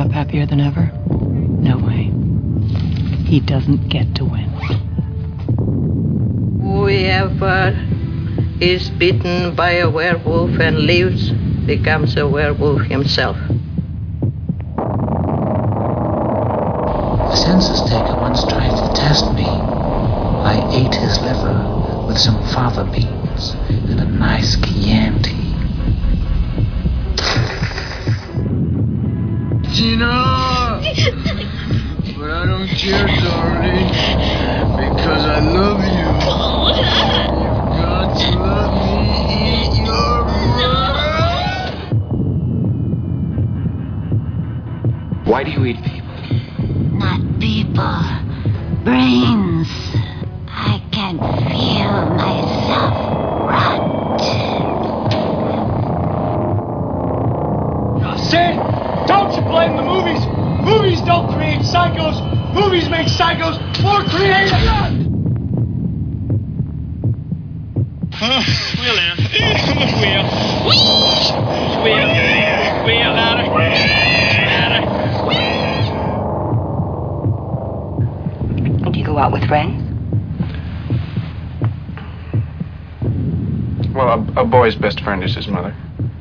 up happier than ever? No way. He doesn't get to win. Whoever is bitten by a werewolf and lives becomes a werewolf himself. The census taker once tried to test me. I ate his liver with some fava beans and a nice Chianti. Tina! But I don't care, darling, because I love you. You've got to let me eat your brain. Why do you eat people? Not people. Brains. I can feel myself rot. See? Don't you blame the movies. Movies don't create psychos. Movies make psychos more creative. Wheel down. Wheel louder. Do you go out with friends? Well, a boy's best friend is his mother.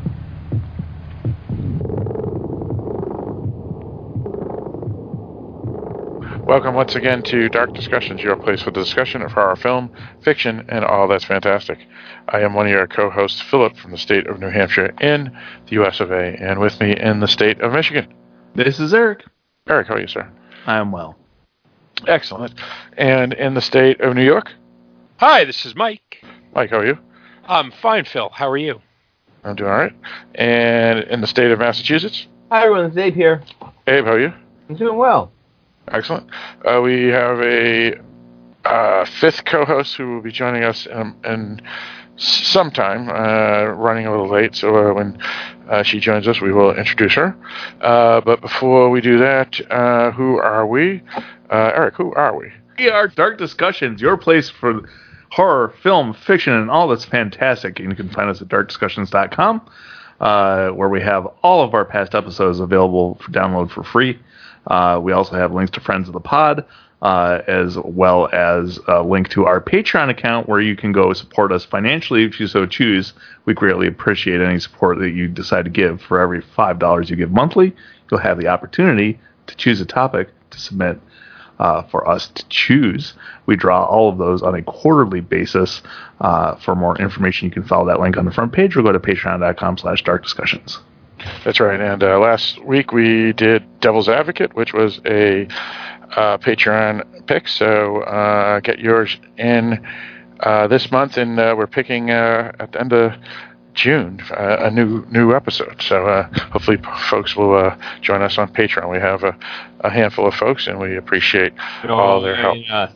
Welcome once again to Dark Discussions, your place for the discussion of horror film, fiction, and all that's fantastic. I am one of your co-hosts, Philip, from the state of New Hampshire in the US of A, and with me in the state of Michigan. This is Eric. Eric, how are you, sir? I am well. Excellent. And in the state of New York? Hi, this is Mike. Mike, how are you? I'm fine, Phil. How are you? I'm doing all right. And in the state of Massachusetts? Hi, everyone. It's Abe here. Abe, how are you? I'm doing well. Excellent. We have a fifth co-host who will be joining us in sometime, running a little late, so when she joins us, we will introduce her. But before we do that, who are we? Eric, who are we? We are Dark Discussions, your place for horror, film, fiction, and all that's fantastic. And you can find us at darkdiscussions.com, where we have all of our past episodes available for download for free. We also have links to friends of the pod, as well as a link to our Patreon account where you can go support us financially if you so choose. We greatly appreciate any support that you decide to give. For every $5 you give monthly, you'll have the opportunity to choose a topic to submit for us to choose. We draw all of those on a quarterly basis. For more information, you can follow that link on the front page or go to patreon.com/darkdiscussions. That's right. And last week we did Devil's Advocate, which was a Patreon pick. So get yours in this month, and we're picking at the end of June a new episode. So hopefully folks will join us on Patreon. We have a handful of folks, and we appreciate all their help.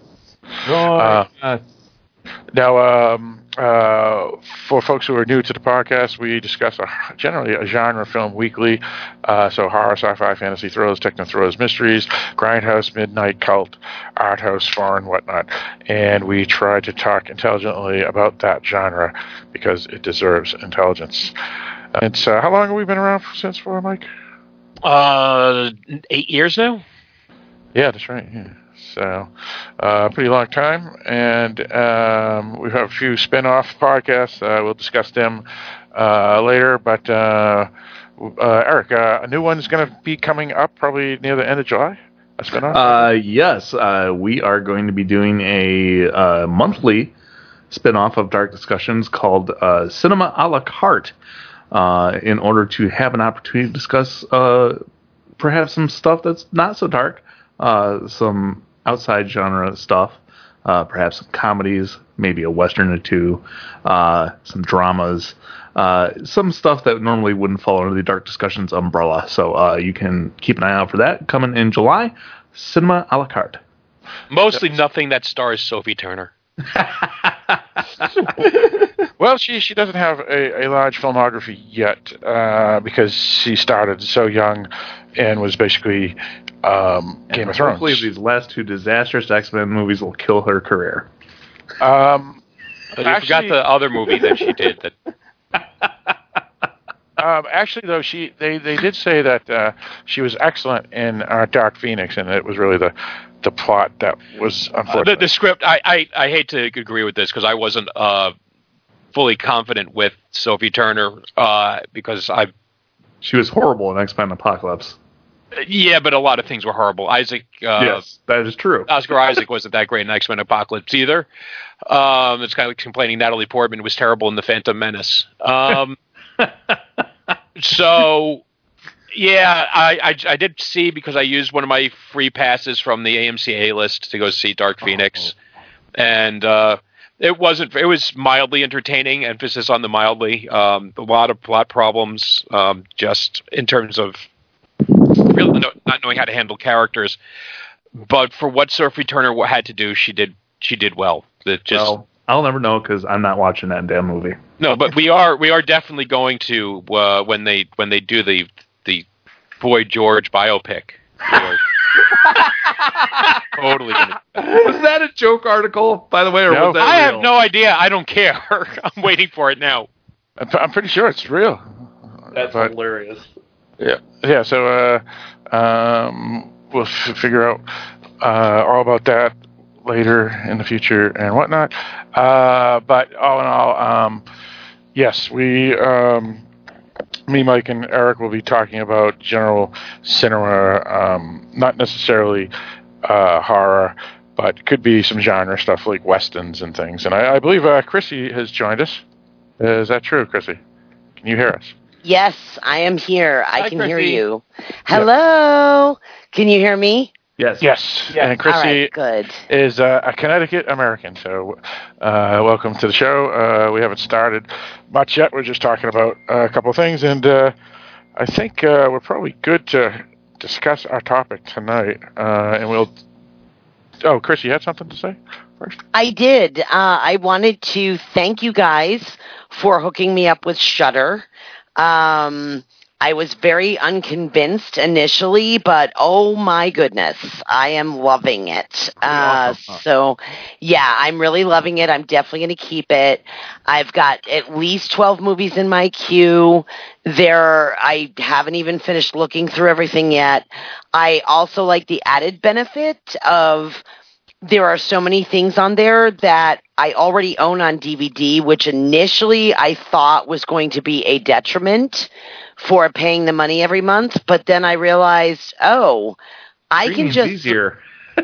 Now, for folks who are new to the podcast, we discuss generally a genre film weekly. So horror, sci-fi, fantasy, thrillers, techno thrillers, mysteries, grindhouse, midnight, cult, art house, foreign, whatnot. And we try to talk intelligently about that genre because it deserves intelligence. It's how long have we been around since for, Mike? 8 years now? Yeah, that's right. Yeah. So, pretty long time, and we have a few spin-off podcasts. We'll discuss them later, but Eric, a new one's going to be coming up probably near the end of July, a spin-off? Yes, we are going to be doing a monthly spin-off of Dark Discussions called Cinema a la carte, in order to have an opportunity to discuss perhaps some stuff that's not so dark, some outside genre stuff, perhaps some comedies, maybe a western or two, some dramas, some stuff that normally wouldn't fall under the Dark Discussions umbrella. So you can keep an eye out for that coming in July. Cinema a la carte. Mostly nothing that stars Sophie Turner. Well, she doesn't have a large filmography yet because she started so young and was basically Game of Thrones. Hopefully these last two disastrous X-Men movies will kill her career. But you forgot the other movie that she did. Actually, though, they did say that she was excellent in Dark Phoenix, and it was really the plot that was unfortunate. The script. I hate to agree with this because I wasn't fully confident with Sophie Turner because she was horrible in X-Men Apocalypse. Yeah, but a lot of things were horrible. Isaac. Yes, that is true. Oscar Isaac wasn't that great in X-Men Apocalypse either. It's kind of like complaining Natalie Portman was terrible in The Phantom Menace. So, yeah, I did see because I used one of my free passes from the AMC A-list to go see Dark Phoenix, and it was mildly entertaining. Emphasis on the mildly. A lot of plot problems, just in terms of really not knowing how to handle characters. But for what Sophie Turner had to do, she did well. Well, I'll never know because I'm not watching that damn movie. No, but we are definitely going to when they do the Boy George biopic. Totally. Was that a joke article, by the way, or No, was that I real? have no idea. I don't care. I'm waiting for it now. I'm pretty sure it's real. That's hilarious. Yeah. So we'll figure out all about that later in the future and whatnot. But all in all, yes, me, Mike, and Eric will be talking about general cinema, not necessarily horror, but could be some genre stuff like westerns and things. And I believe Chrissy has joined us. Is that true, Chrissy? Can you hear us? Yes, I am here. I Hi, can Chrissy. hear you. Hello. Can you hear me? Yes. And Chrissy All right, good. is a Connecticut American. So welcome to the show. We haven't started much yet. We're just talking about a couple of things. And I think we're probably good to discuss our topic tonight. And we'll... Oh, Chris, you had something to say first? I did. I wanted to thank you guys for hooking me up with Shudder. I was very unconvinced initially, but oh my goodness, I am loving it. So, yeah, I'm really loving it. I'm definitely going to keep it. I've got at least 12 movies in my queue. I haven't even finished looking through everything yet. I also like the added benefit of there are so many things on there that I already own on DVD, which initially I thought was going to be a detriment for paying the money every month. But then I realized, I can just... easier.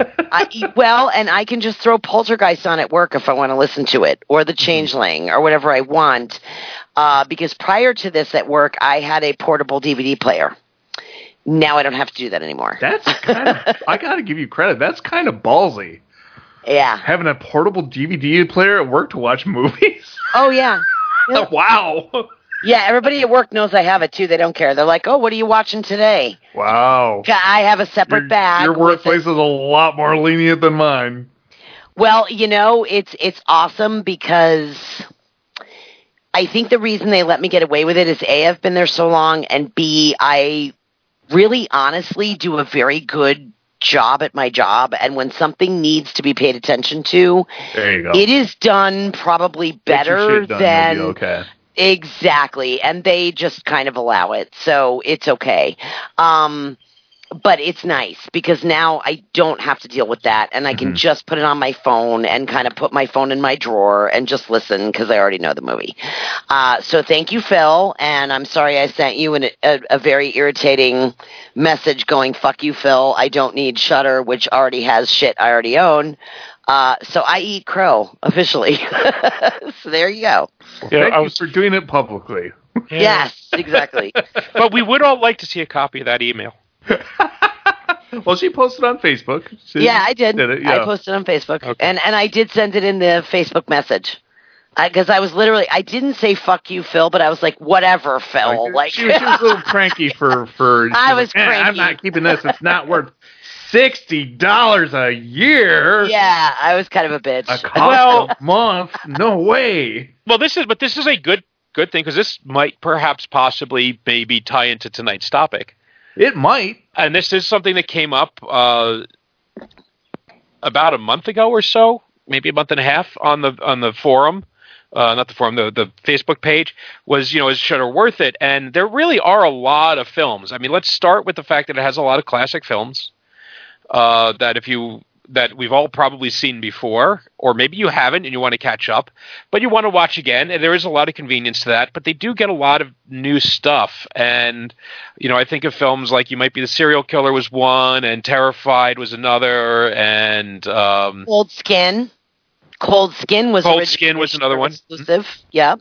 and I can just throw Poltergeist on at work if I want to listen to it, or The Changeling, or whatever I want. Because prior to this at work, I had a portable DVD player. Now I don't have to do that anymore. That's kind of... I got to give you credit. That's kind of ballsy. Yeah. Having a portable DVD player at work to watch movies? Oh, yeah. Wow. Yeah, everybody at work knows I have it, too. They don't care. They're like, what are you watching today? Wow. I have a separate bag. Your workplace is a lot more lenient than mine. Well, it's awesome because I think the reason they let me get away with it is A, I've been there so long, and B, I really honestly do a very good job at my job, and when something needs to be paid attention to, there you go. It is done probably better than... Okay. Exactly, and they just kind of allow it, so it's okay. But it's nice because now I don't have to deal with that, and I can just put it on my phone and kind of put my phone in my drawer and just listen because I already know the movie. So thank you, Phil, and I'm sorry I sent you a very irritating message going, fuck you, Phil, I don't need Shudder, which already has shit I already own. So I eat crow, officially. So there you go. Well, thank you for doing it publicly. Yeah. Yes, exactly. But we would all like to see a copy of that email. Well, she posted on Facebook. I did. Yeah. I posted on Facebook. Okay. And I did send it in the Facebook message. Because I was literally, I didn't say fuck you, Phil, but I was like, whatever, Phil. She was a little cranky for I was cranky. I'm not keeping this. It's not worth $60 a year. Yeah, I was kind of a bitch. A month? No way. Well, this is a good thing because this might perhaps possibly maybe tie into tonight's topic. It might. And this is something that came up about a month ago or so, maybe a month and a half on the forum. not the forum, the Facebook page, was, is Shudder worth it? And there really are a lot of films. I mean, let's start with the fact that it has a lot of classic films that we've all probably seen before, or maybe you haven't and you want to catch up, but you want to watch again, and there is a lot of convenience to that, but they do get a lot of new stuff. And, I think of films like You Might Be the Serial Killer was one, and Terrified was another, and Cold Skin was another one. Exclusive. Yeah.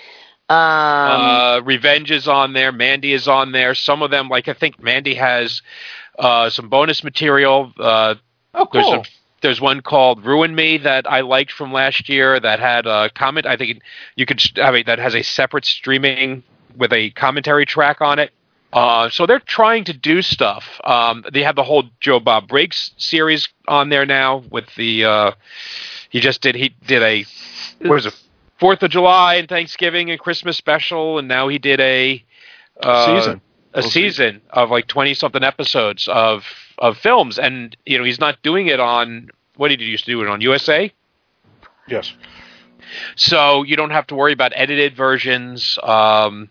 Revenge is on there. Mandy is on there. Some of them, like I think Mandy has some bonus material. Oh, cool. There's one called Ruin Me that I liked from last year that had a comment. I think that has a separate streaming with a commentary track on it. So they're trying to do stuff. They have the whole Joe Bob Briggs series on there now with the. He did a 4th of July and Thanksgiving and Christmas special, and now he did a season of like 20-something episodes of films, and he's not doing it on, what did he used to do it on, USA? Yes. So you don't have to worry about edited versions, and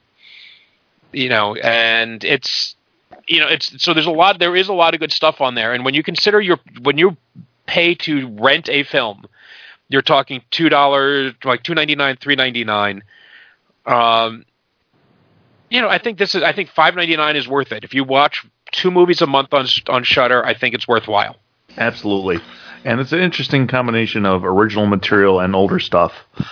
it's so there is a lot of good stuff on there, and when you consider when you pay to rent a film, you're talking $2, like $2.99, $3.99. I think $5.99 is worth it. If you watch 2 movies a month on Shudder, I think it's worthwhile. Absolutely. And it's an interesting combination of original material and older stuff.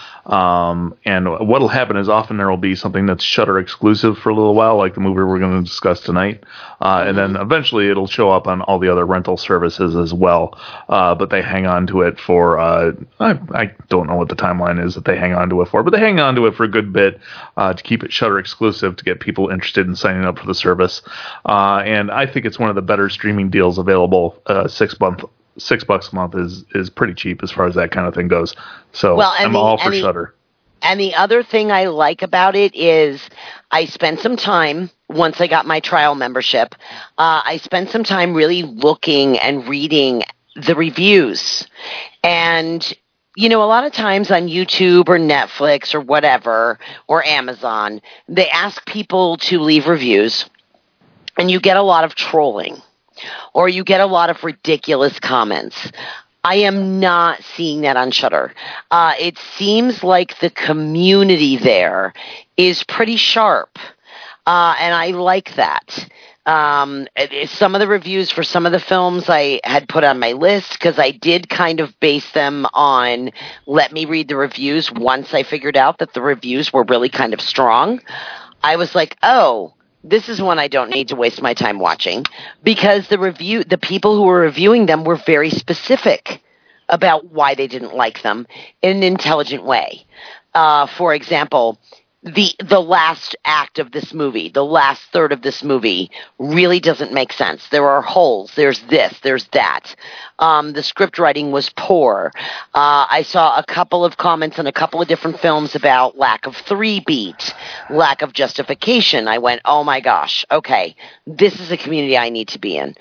And what'll happen is often there will be something that's Shudder exclusive for a little while, like the movie we're going to discuss tonight. And then eventually it'll show up on all the other rental services as well. But they hang on to it for, I don't know what the timeline is that they hang on to it for, but they hang on to it for a good bit to keep it Shudder exclusive to get people interested in signing up for the service. And I think it's one of the better streaming deals available. $6 a month is pretty cheap as far as that kind of thing goes. So I'm all for Shudder. And the other thing I like about it is I spent some time, once I got my trial membership, I spent some time really looking and reading the reviews. And, a lot of times on YouTube or Netflix or whatever, or Amazon, they ask people to leave reviews, and you get a lot of trolling. Or you get a lot of ridiculous comments. I am not seeing that on Shudder. It seems like the community there is pretty sharp, and I like that. Some of the reviews for some of the films I had put on my list, because I did kind of base them on let me read the reviews once I figured out that the reviews were really kind of strong. I was like, oh, this is one I don't need to waste my time watching, because the people who were reviewing them were very specific about why they didn't like them in an intelligent way. For example, the last act of this movie, the last third of this movie really doesn't make sense. There are holes. There's this, there's that. The script writing was poor. I saw a couple of comments on a couple of different films about lack of 3-beat, lack of justification. I went, oh my gosh, okay, this is a community I need to be in.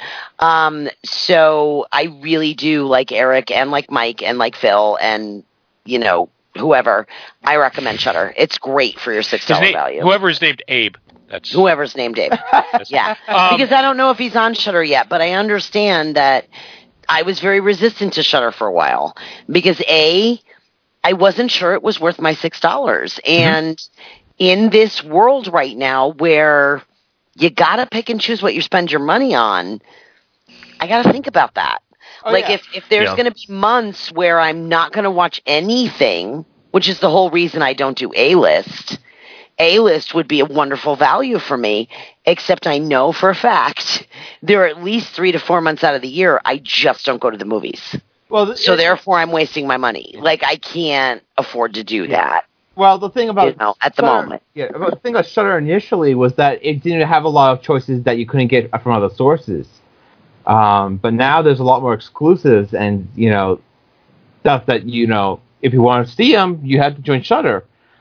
So I really do like Eric and like Mike and like Phil and, whoever, I recommend Shudder. It's great for your $6 value. Whoever's named Abe. Whoever's named Abe. Yeah. Because I don't know if he's on Shudder yet, but I understand that I was very resistant to Shudder for a while. Because I wasn't sure it was worth my $6. And in this world right now where you got to pick and choose what you spend your money on, I got to think about that. If there's going to be months where I'm not going to watch anything, which is the whole reason I don't do A-List would be a wonderful value for me, except I know for a fact there are at least 3 to 4 months out of the year I just don't go to the movies. Well, so therefore I'm wasting my money. I can't afford to do that. Well, the thing about at the moment. Yeah, the thing about Shudder initially was that it didn't have a lot of choices that you couldn't get from other sources. But now there's a lot more exclusives and, stuff that, if you want to see them, you have to join Shudder,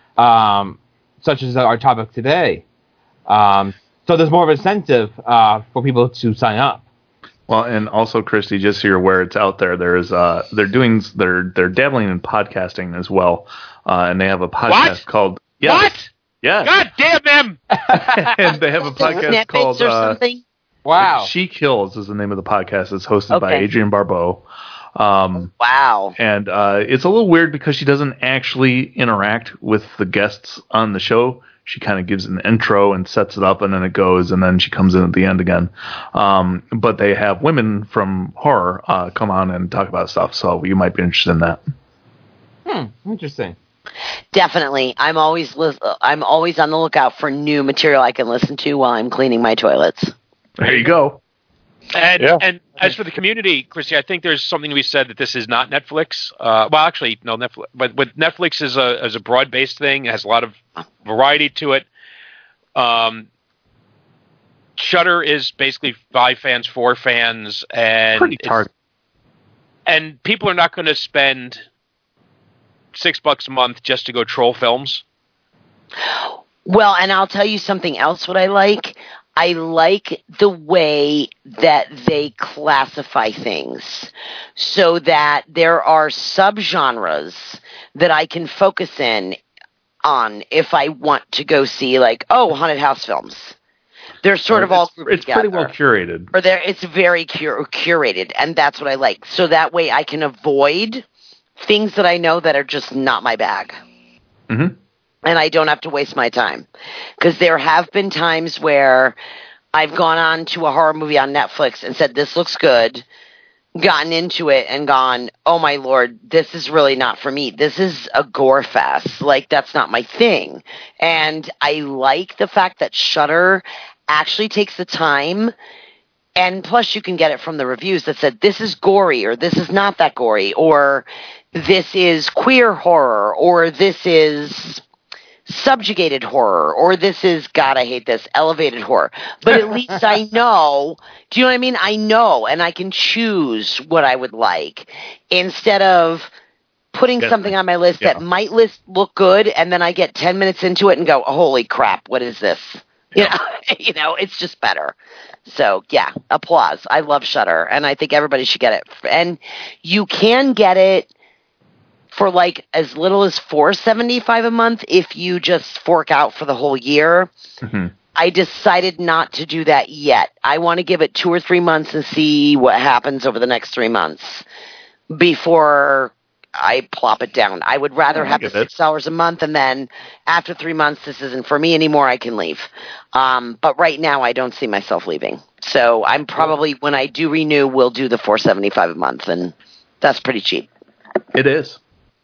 such as our topic today. So there's more of an incentive for people to sign up. Well, and also, Christy, just so you're aware, it's out there. There's they're dabbling in podcasting as well. and they have a podcast called What? Yeah. God damn them! And they have a podcast called or something? Wow. She Kills is the name of the podcast. It's hosted by Okay. Adrienne Barbeau. Wow. And it's a little weird because she doesn't actually interact with the guests on the show. She kind of gives an intro and sets it up, and then it goes, and then she comes in at the end again. But they have women from horror come on and talk about stuff, so you might be interested in that. Interesting. Definitely. I'm always on the lookout for new material I can listen to while I'm cleaning my toilets. There you go. And as for the community, Christy, I think there's something to be said that this is not Netflix. Well, actually, no, Netflix. But Netflix is a broad-based thing. It has a lot of variety to it. Shudder is basically 5 fans, 4 fans, and pretty targeted. And people are not going to spend $6 a month just to go troll films. Well, and I'll tell you something else what I like. I like the way that they classify things so that there are subgenres that I can focus in on if I want to go see, like, haunted house films. They're sort of all grouped It's together. pretty well curated. Or it's very curated, and that's what I like. So that way I can avoid things that I know that are just not my bag. Mm-hmm. And I don't have to waste my time. Because there have been times where I've gone on to a horror movie on Netflix and said, this looks good, gotten into it and gone, oh my lord, this is really not for me. This is a gore fest. Like, that's not my thing. And I like the fact that Shudder actually takes the time, and plus you can get it from the reviews that said, this is gory, or this is not that gory, or this is queer horror, or this is subjugated horror, or this is, God, I hate this, elevated horror. But at least I know, do you know what I mean? I know, and I can choose what I would like, instead of putting something on my list that might look good, and then I get 10 minutes into it and go, holy crap, what is this? Yeah. You know, it's just better. So, yeah, applause. I love Shudder, and I think everybody should get it. And you can get it for like as little as $4.75 a month if you just fork out for the whole year. Mm-hmm. I decided not to do that yet. I want to give it 2 or 3 months and see what happens over the next 3 months before I plop it down. I would rather have the $6 a month, and then after 3 months, this isn't for me anymore, I can leave. But right now, I don't see myself leaving. So I'm probably, when I do renew, will do the $4.75 a month, and that's pretty cheap. It is.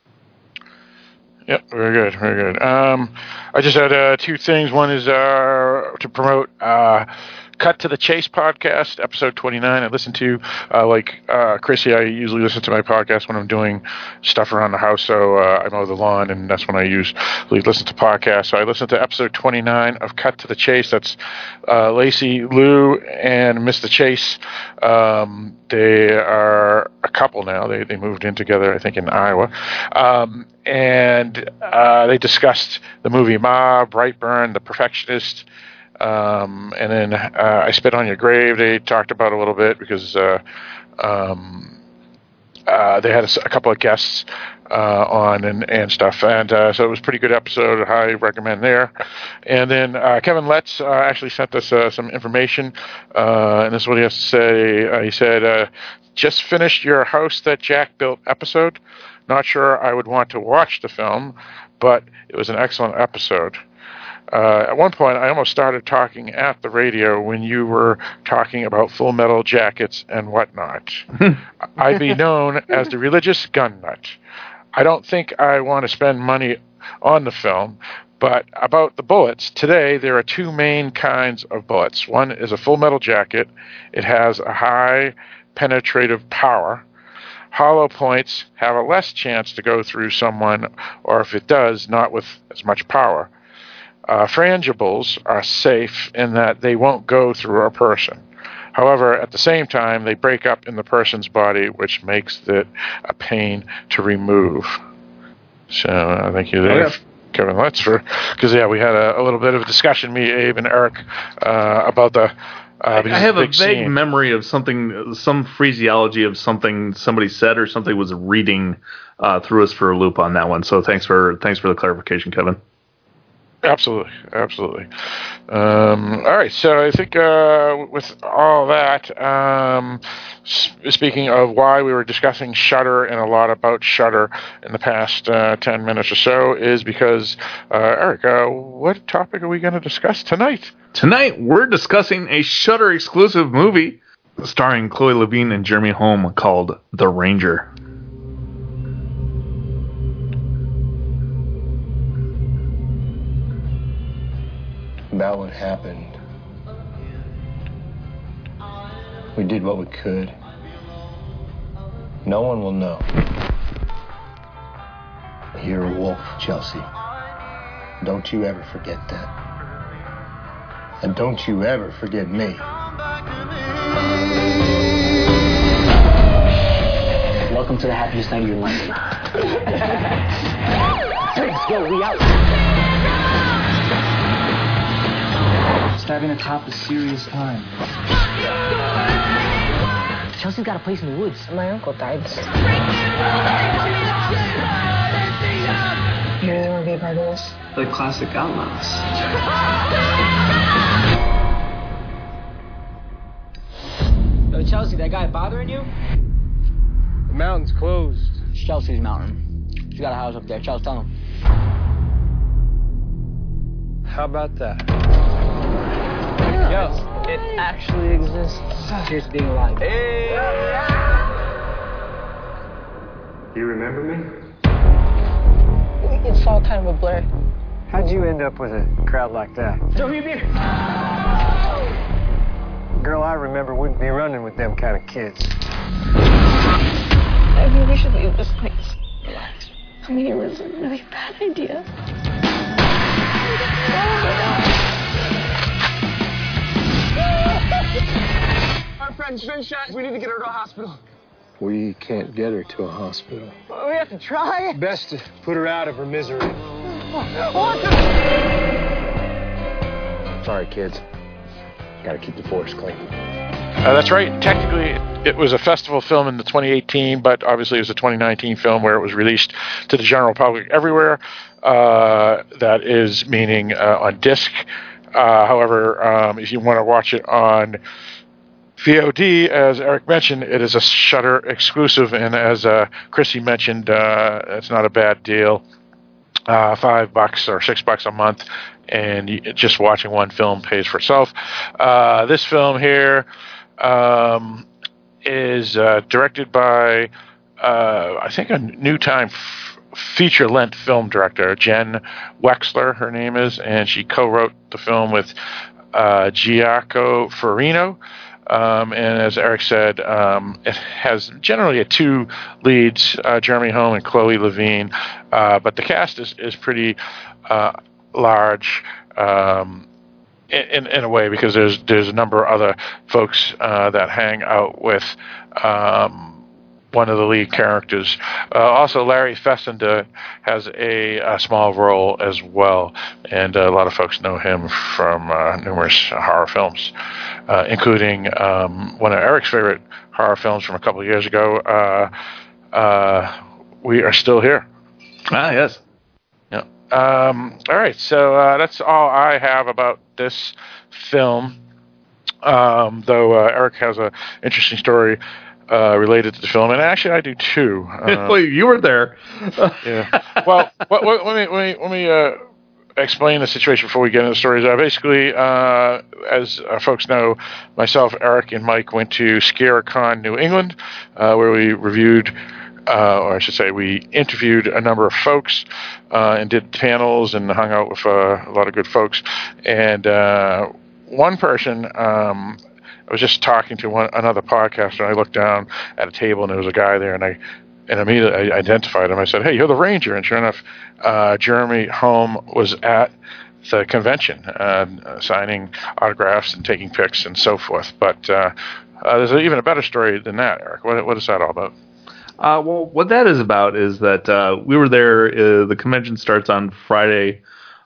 Yep, very good, very good. I just had 2 things. One is to promote Cut to the Chase podcast, episode 29. I listen to, like Chrissy, I usually listen to my podcast when I'm doing stuff around the house, so I mow the lawn, and that's when I usually listen to podcasts. So I listened to episode 29 of Cut to the Chase. That's Lacey, Lou, and Mr. Chase. They are a couple now. They moved in together, I think, in Iowa. And they discussed the movie Ma, Brightburn, The Perfectionist, and then I Spit on Your Grave. They talked about a little bit because they had a couple of guests on and stuff, and so it was a pretty good episode. I highly recommend there. And then Kevin Letts actually sent us some information, and this is what he has to say. He said, just finished your House That Jack Built episode. Not sure I would want to watch the film, but it was an excellent episode. At one point, I almost started talking at the radio when you were talking about Full Metal Jackets and whatnot. I'd be known as the religious gun nut. I don't think I want to spend money on the film, but about the bullets, today there are 2 main kinds of bullets. One is a Full Metal Jacket. It has a high penetrative power. Hollow points have a less chance to go through someone, or if it does, not with as much power. Frangibles are safe in that they won't go through a person. However, at the same time, they break up in the person's body, which makes it a pain to remove. So thank you there, Kevin Letts, because we had a little bit of a discussion, me, Abe, and Eric, about the I have a big vague scene. memory of something, some phraseology of something somebody said or something was reading threw us for a loop on that one. So thanks for the clarification, Kevin. Absolutely. All right, so I think with all that, speaking of why we were discussing Shudder and a lot about Shudder in the past 10 minutes or so, is because, Eric, what topic are we going to discuss tonight? Tonight, we're discussing a Shudder exclusive movie starring Chloe Levine and Jeremy Holm called The Ranger. About what happened. We did what we could. No one will know. You're a wolf, Chelsea. Don't you ever forget that. And don't you ever forget me. Welcome to the happiest night of your life. Let's go, we out. Stabbing a cop is serious time. Chelsea's got a place in the woods. My uncle died. You really want to be a part of this? The classic Outlaws. Yo, Chelsea, that guy bothering you? The mountain's closed. It's Chelsea's mountain. She's got a house up there. Chelsea, tell him. How about that? Yo, it actually exists. Here's being alive. Hey! You remember me? It's all kind of a blur. How'd you end up with a crowd like that? Throw me a beer. Girl I remember wouldn't be running with them kind of kids. I think we should leave this place. Relax. I mean, it was a really bad idea. Our friend's been shot. We need to get her to a hospital. We can't get her to a hospital. We have to try. Best to put her out of her misery. What the? Sorry, kids. Gotta keep the forest clean. That's right. Technically, it was a festival film in the 2018, but obviously it was a 2019 film where it was released to the general public everywhere. That is meaning on disc. However, if you want to watch it on VOD, as Eric mentioned, it is a Shudder exclusive, and as Chrissy mentioned, it's not a bad deal. $5 or $6 a month, and just watching one film pays for itself. This film here is directed by, I think, a New Time feature-length film director, Jen Wexler, her name is, and she co-wrote the film with Giacomo Farino. And as Eric said, it has generally two leads, Jeremy Holm and Chloe Levine, but the cast is pretty large in a way, because there's a number of other folks that hang out with one of the lead characters. Also, Larry Fessenden has a small role as well, and a lot of folks know him from numerous horror films, including one of Eric's favorite horror films from a couple of years ago, We Are Still Here. Ah, yes. Yeah. All right, so that's all I have about this film, though Eric has an interesting story related to the film, and actually I do too. Well, you were there. Yeah. Well, let me explain the situation before we get into the stories. Basically, as folks know, myself, Eric, and Mike went to ScareCon New England, where we reviewed, or I should say, we interviewed a number of folks and did panels and hung out with a lot of good folks. And one person, I was just talking to another podcaster, and I looked down at a table, and there was a guy there, and immediately I identified him. I said, "Hey, you're the Ranger." And sure enough, Jeremy Holm was at the convention, signing autographs and taking pics and so forth. But there's even a better story than that, Eric. What is that all about? Well, what that is about is that we were there. The convention starts on Friday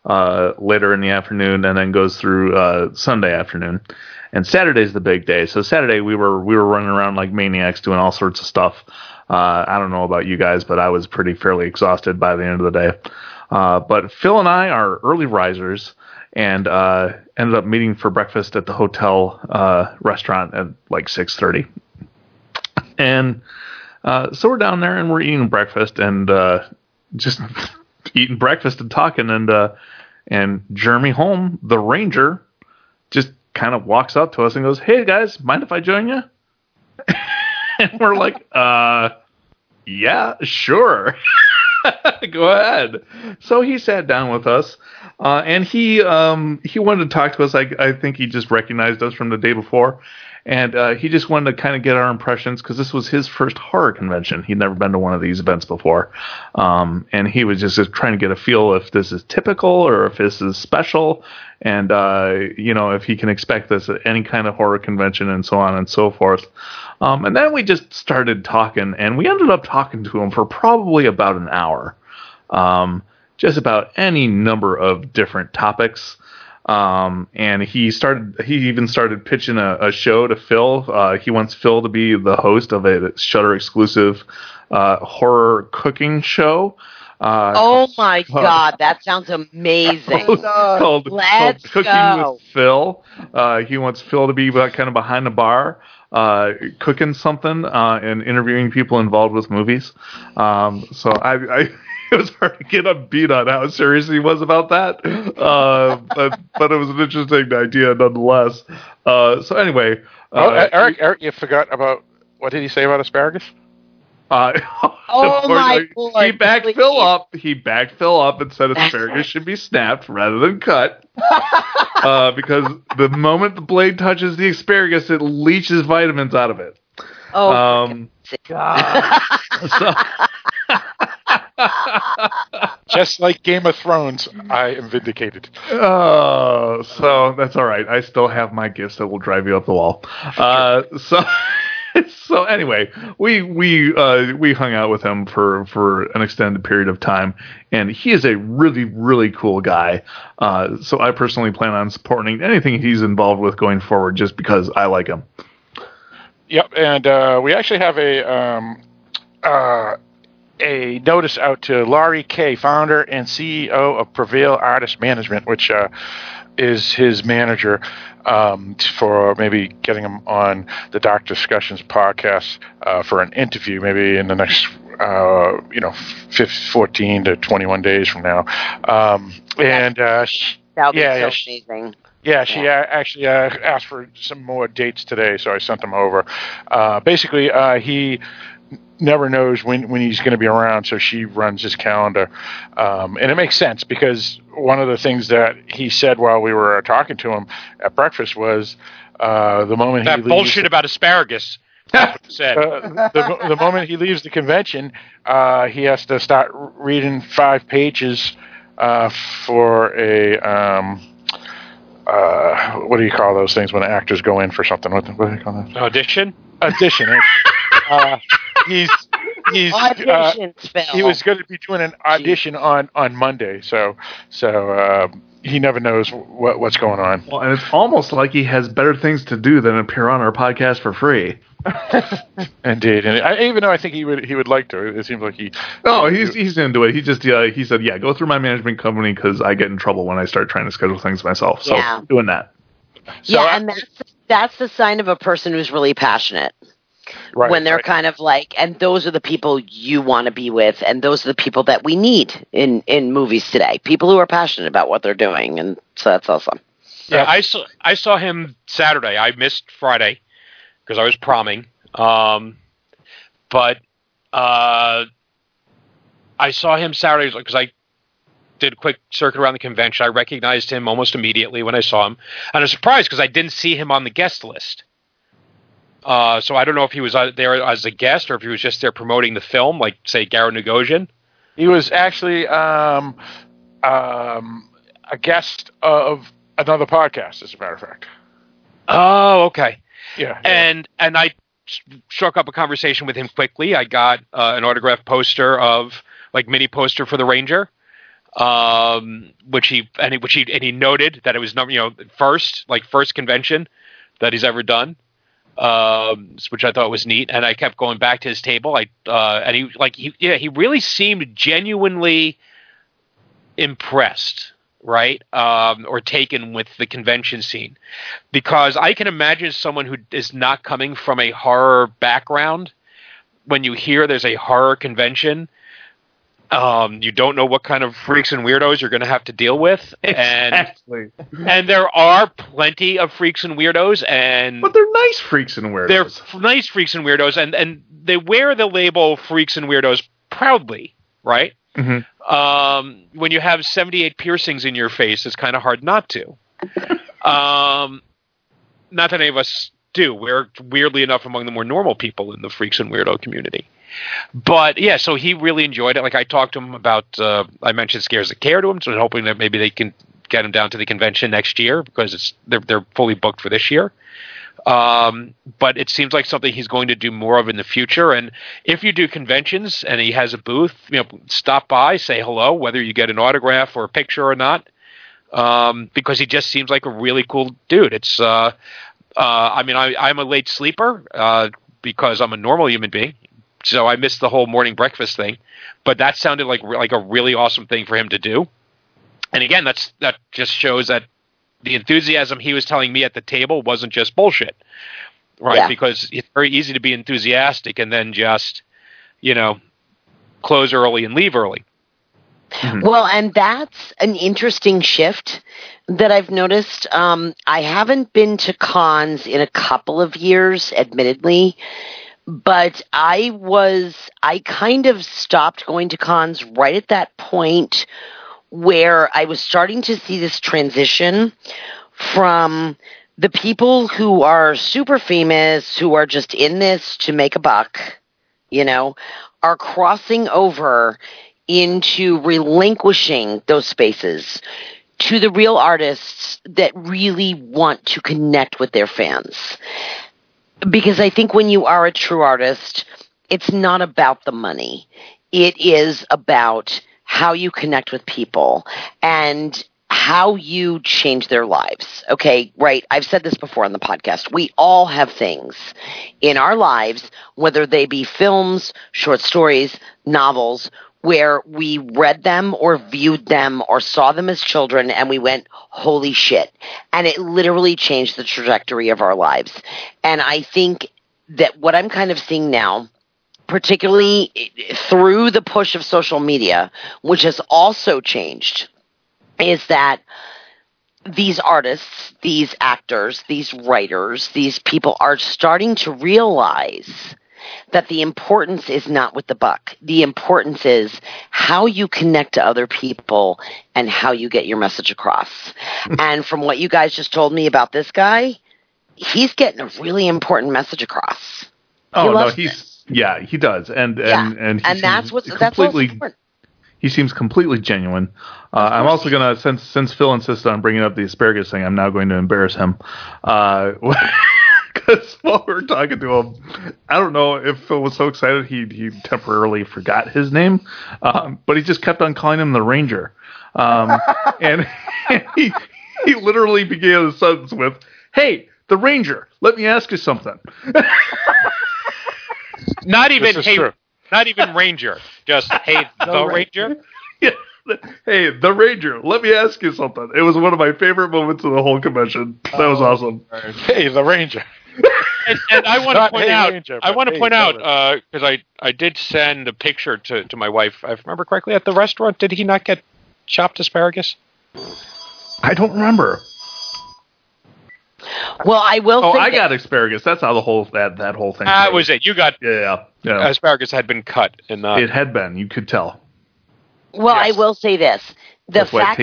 later in the afternoon, and then goes through Sunday afternoon. And Saturday's the big day. So Saturday we were running around like maniacs doing all sorts of stuff. I don't know about you guys, but I was fairly exhausted by the end of the day. But Phil and I are early risers, and ended up meeting for breakfast at the hotel restaurant at like 6:30. And so we're down there and we're eating breakfast and just eating breakfast and talking. And Jeremy Holm, the Ranger, just kind of walks up to us and goes, "Hey guys, mind if I join you?" And we're like, yeah, sure. Go ahead. So he sat down with us, and he wanted to talk to us. I think he just recognized us from the day before, and he just wanted to kind of get our impressions because this was his first horror convention. He'd never been to one of these events before, and he was just trying to get a feel if this is typical or if this is special, and if he can expect this at any kind of horror convention and so on and so forth. And then we just started talking, and we ended up talking to him for probably about an hour, just about any number of different topics. And he even started pitching a show to Phil. He wants Phil to be the host of a Shudder exclusive horror cooking show. Oh my God, that sounds amazing! called Cooking go. with Phil. He wants Phil to be kind of behind the bar, cooking something and interviewing people involved with movies. So I it was hard to get a beat on how serious he was about that, but it was an interesting idea nonetheless. So anyway, Eric, you forgot about what did he say about asparagus? Oh my Lord! He backed Phil up. He backed Phil up and said asparagus should be snapped rather than cut, because the moment the blade touches the asparagus, it leaches vitamins out of it. Oh God! Just like Game of Thrones, I am vindicated. So that's all right. I still have my gifts that will drive you up the wall. So anyway, we hung out with him for an extended period of time, and he is a really, really cool guy. So I personally plan on supporting anything he's involved with going forward, just because I like him. Yep, and we actually have a notice out to Laurie Kay, founder and CEO of Prevail Artist Management, which is his manager, for maybe getting him on the Dark Discussions podcast for an interview, maybe in the next 14 to 21 days from now. That'll be amazing. Yeah, she actually asked for some more dates today, so I sent them over. Basically, he never knows when he's going to be around, so she runs his calendar. And it makes sense, because one of the things that he said while we were talking to him at breakfast was the moment that he leaves... bullshit about asparagus. That's what he said. The moment he leaves the convention, he has to start reading 5 pages for a... what do you call those things when actors go in for something? What do you call that? Audition? Audition. He was going to be doing an audition on Monday, so he never knows what's going on. Well, and it's almost like he has better things to do than appear on our podcast for free. Indeed, and even though I think he would like to, it seems like he. Oh, he's into it. He just he said, yeah, go through my management company because I get in trouble when I start trying to schedule things myself. So doing that. So and that's the sign of a person who's really passionate. Right, when they're kind of like, and those are the people you want to be with, and those are the people that we need in movies today. People who are passionate about what they're doing, and so that's awesome. Yeah, I saw him Saturday. I missed Friday because I was promming, but I saw him Saturday because I did a quick circuit around the convention. I recognized him almost immediately when I saw him, and I was surprised because I didn't see him on the guest list. So I don't know if he was there as a guest or if he was just there promoting the film, like, say, Garo Nugosian. He was actually a guest of another podcast, as a matter of fact. Oh, okay. Yeah. And I struck up a conversation with him quickly. I got an autographed poster mini poster for the Ranger. which he noted that it was first convention that he's ever done, which I thought was neat. And I kept going back to his table. He really seemed genuinely impressed, right? Or taken with the convention scene, because I can imagine someone who is not coming from a horror background, when you hear there's a horror convention, you don't know what kind of freaks and weirdos you're going to have to deal with. Exactly. And there are plenty of freaks and weirdos, but they're nice freaks and weirdos. They're nice freaks and weirdos, and they wear the label freaks and weirdos proudly, right? Mm-hmm. When you have 78 piercings in your face, it's kind of hard not to. Not that any of us do. We're weirdly enough among the more normal people in the freaks and weirdo community. But yeah, so he really enjoyed it. Like, I talked to him about, I mentioned Scares That Care to him, so I'm hoping that maybe they can get him down to the convention next year, because they're fully booked for this year. But it seems like something he's going to do more of in the future. And if you do conventions and he has a booth, stop by, say hello, whether you get an autograph or a picture or not, because he just seems like a really cool dude. It's, I'm a late sleeper, because I'm a normal human being. So I missed the whole morning breakfast thing, but that sounded like a really awesome thing for him to do. And again, that just shows that the enthusiasm he was telling me at the table wasn't just bullshit, right? Yeah. Because it's very easy to be enthusiastic and then just, close early and leave early. Mm-hmm. Well, and that's an interesting shift that I've noticed. I haven't been to cons in a couple of years, admittedly, but I kind of stopped going to cons right at that point where I was starting to see this transition from the people who are super famous, who are just in this to make a buck, are crossing over into relinquishing those spaces to the real artists that really want to connect with their fans. Because I think when you are a true artist, it's not about the money. It is about how you connect with people and how you change their lives. Okay, right? I've said this before on the podcast. We all have things in our lives, whether they be films, short stories, novels, where we read them or viewed them or saw them as children and we went, holy shit. And it literally changed the trajectory of our lives. And I think that what I'm kind of seeing now, particularly through the push of social media, which has also changed, is that these artists, these actors, these writers, these people are starting to realize that the importance is not with the buck. The importance is how you connect to other people and how you get your message across. And from what you guys just told me about this guy, he's getting a really important message across. He does. And that's also important. He seems completely genuine. I'm also going to, since Phil insisted on bringing up the asparagus thing, I'm now going to embarrass him. Because while we were talking to him, I don't know if Phil was so excited he temporarily forgot his name, but he just kept on calling him the Ranger. And he literally began his sentence with, "Hey, the Ranger, let me ask you something." Not even Ranger. Just, "Hey, the Ranger?" Yeah. "Hey, the Ranger, let me ask you something." It was one of my favorite moments of the whole convention. That was awesome. Hey, the Ranger. And I want to point out, because I did send a picture to my wife, if I remember correctly, at the restaurant. Did he not get chopped asparagus? I don't remember. Well, I will say I got asparagus. That's how the whole that whole thing That was it. You got yeah. Asparagus had been cut. It had been. You could tell. Well, yes. I will say this. The fact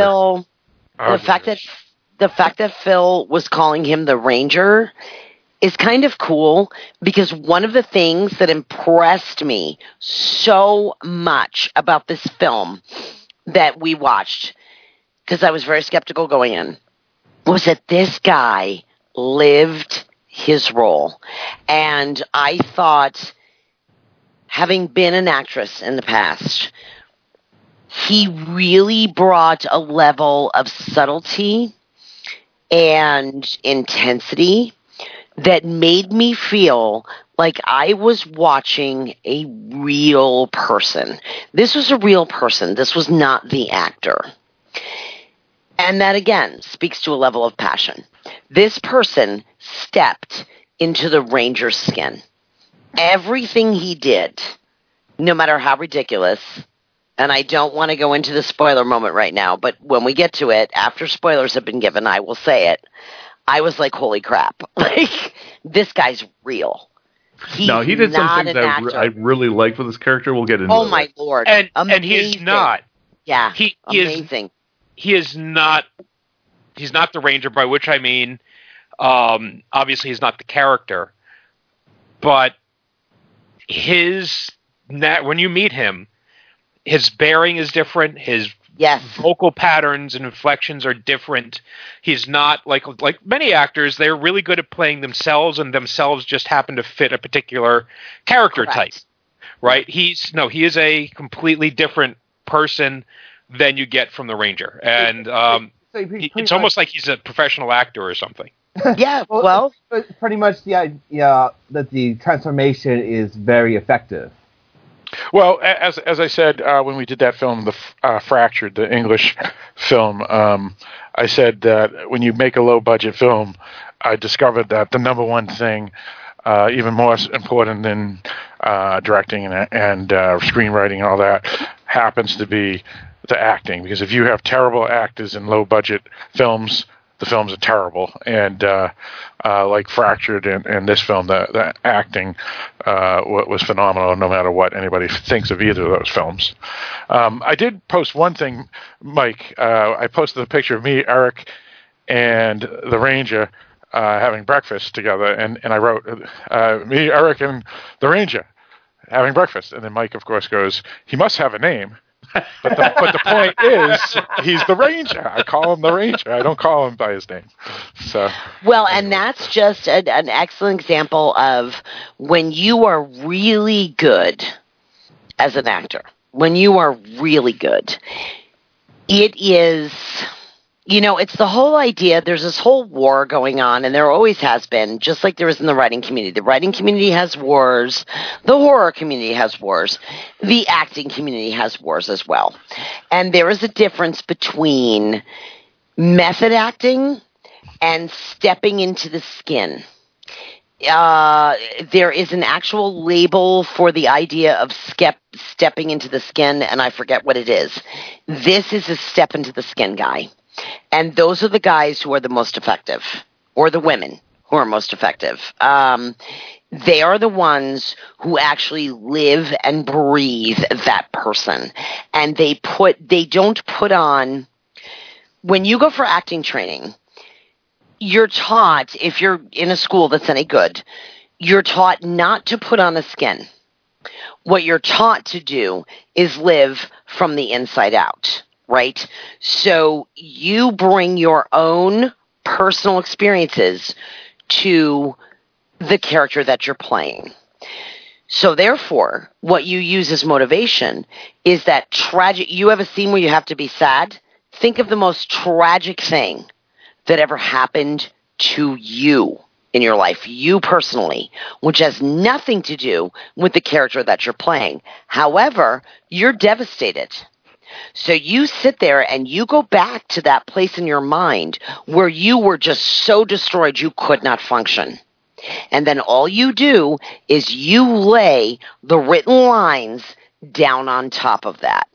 that Phil was calling him the Ranger is kind of cool, because one of the things that impressed me so much about this film that we watched, because I was very skeptical going in, was that this guy lived his role. And I thought, having been an actress in the past, he really brought a level of subtlety and intensity that made me feel like I was watching a real person. This was a real person. This was not the actor. And that, again, speaks to a level of passion. This person stepped into the Ranger's skin. Everything he did, no matter how ridiculous, and I don't want to go into the spoiler moment right now, but when we get to it, after spoilers have been given, I will say it. I was like, holy crap. Like, this guy's real. He did some things I really liked with this character. We'll get into it. Oh, my Lord. And he is not. Yeah, he amazing. He's not the Ranger, by which I mean, obviously he's not the character, but when you meet him, his bearing is different. His vocal patterns and inflections are different. He's not like many actors. They're really good at playing themselves, and themselves just happen to fit a particular character type, right? He is a completely different person than you get from the Ranger, and it's almost like he's a professional actor or something. Yeah, well, pretty much the idea that the transformation is very effective. Well, as I said when we did that film, the Fractured, the English film, I said that when you make a low-budget film, I discovered that the number one thing, even more important than directing and screenwriting and all that, happens to be the acting. Because if you have terrible actors in low-budget films, the films are terrible. And like Fractured and this film, the acting was phenomenal, no matter what anybody thinks of either of those films. I did post one thing, Mike. I posted a picture of me, Eric, and the Ranger having breakfast together, and I wrote, me, Eric, and the Ranger having breakfast. And then Mike, of course, goes, he must have a name. But the point is, he's the Ranger. I call him the Ranger. I don't call him by his name. So well, and that's just an excellent example of when you are really good as an actor. When you are really good, it is. It's the whole idea. There's this whole war going on, and there always has been, just like there is in the writing community. The writing community has wars. The horror community has wars. The acting community has wars as well. And there is a difference between method acting and stepping into the skin. There is an actual label for the idea of stepping into the skin, and I forget what it is. This is a step into the skin guy. And those are the guys who are the most effective, or the women who are most effective. They are the ones who actually live and breathe that person. And they don't put on, when you go for acting training, you're taught, if you're in a school that's any good, you're taught not to put on a skin. What you're taught to do is live from the inside out. Right? So you bring your own personal experiences to the character that you're playing. So therefore, what you use as motivation is that tragic. You have a scene where you have to be sad. Think of the most tragic thing that ever happened to you in your life, you personally, which has nothing to do with the character that you're playing. However, you're devastated. So you sit there and you go back to that place in your mind where you were just so destroyed you could not function. And then all you do is you lay the written lines down on top of that.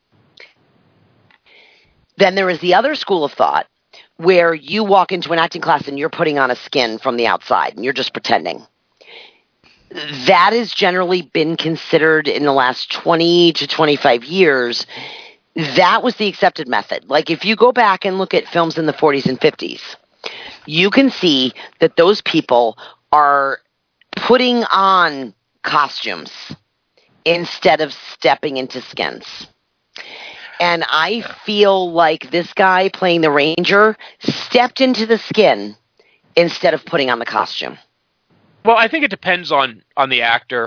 Then there is the other school of thought where you walk into an acting class and you're putting on a skin from the outside and you're just pretending. That has generally been considered in the last 20 to 25 years. That was the accepted method. Like if you go back and look at films in the 40s and 50s, you can see that those people are putting on costumes instead of stepping into skins. And I feel like this guy playing the Ranger stepped into the skin instead of putting on the costume. Well, I think it depends on the actor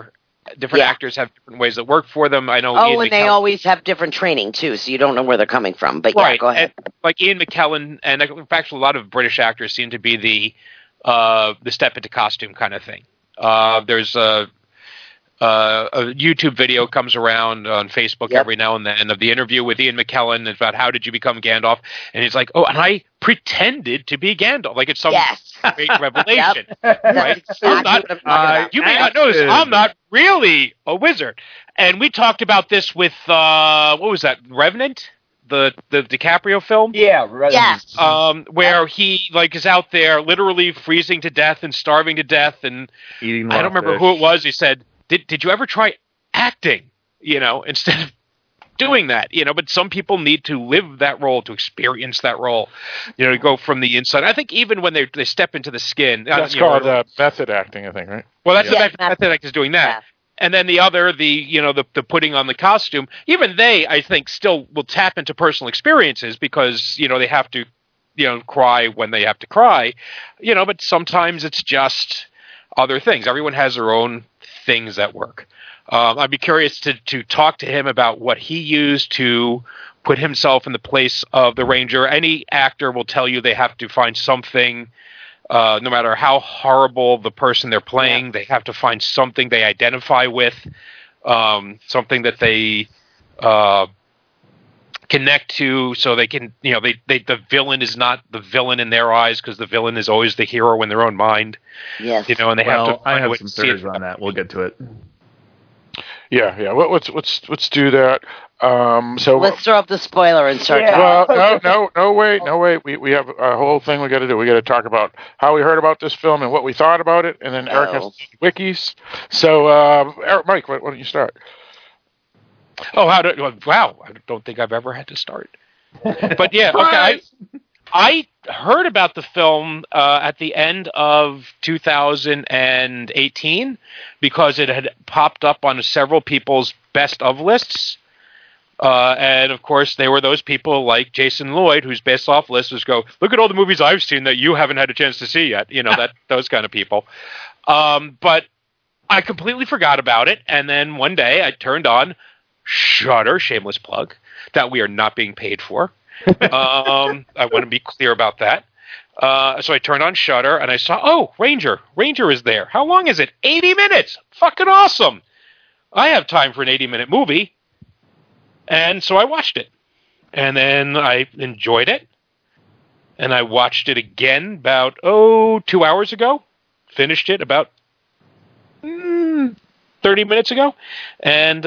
different actors have different ways that work for them. I know. Oh, Ian and they always have different training too, so you don't know where they're coming from. But yeah, go ahead. And, like Ian McKellen, and in fact, a lot of British actors seem to be the step into costume kind of thing. There's a YouTube video comes around on Facebook every now and then of the interview with Ian McKellen about how did you become Gandalf, and he's like, oh, and I pretended to be Gandalf, like it's some great revelation, right? Exactly you may not know this, I'm not really a wizard. And we talked about this with what was that, Revenant? The DiCaprio film? Yeah, Revenant. Yes. Where he like is out there literally freezing to death and starving to death, and eating I don't remember who it was. He said, Did you ever try acting, instead of doing that, but some people need to live that role, to experience that role, to go from the inside. I think even when they step into the skin. That's called method acting, I think, right? Well, that's the method acting is doing that. Yeah. And then the other, the putting on the costume, even they, I think, still will tap into personal experiences because, they have to, cry when they have to cry, but sometimes it's just other things. Everyone has their own things that work. I'd be curious to talk to him about what he used to put himself in the place of the Ranger. Any actor will tell you they have to find something, no matter how horrible the person they're playing, they have to find something they identify with, something that they connect to, so they can, the villain is not the villain in their eyes, because the villain is always the hero in their own mind. Yes. And they have to. I have some theories on that. We'll get to it. Yeah. Let's do that. So let's throw up the spoiler and start. Well, no, wait. We have a whole thing we got to do. We got to talk about how we heard about this film and what we thought about it, and then Eric has wikis. So, Mike, why don't you start? Oh, wow! I don't think I've ever had to start. But yeah, okay. I heard about the film at the end of 2018 because it had popped up on several people's best of lists. And of course, they were those people like Jason Lloyd, whose best of listers go, look at all the movies I've seen that you haven't had a chance to see yet. Those kind of people. But I completely forgot about it. And then one day I turned on Shudder, shameless plug, that we are not being paid for. I want to be clear about that. So I turned on Shudder and I saw, Ranger. Ranger is there. How long is it? 80 minutes. Fucking awesome. I have time for an 80-minute movie. And so I watched it. And then I enjoyed it. And I watched it again about, 2 hours ago. Finished it about 30 minutes ago. And,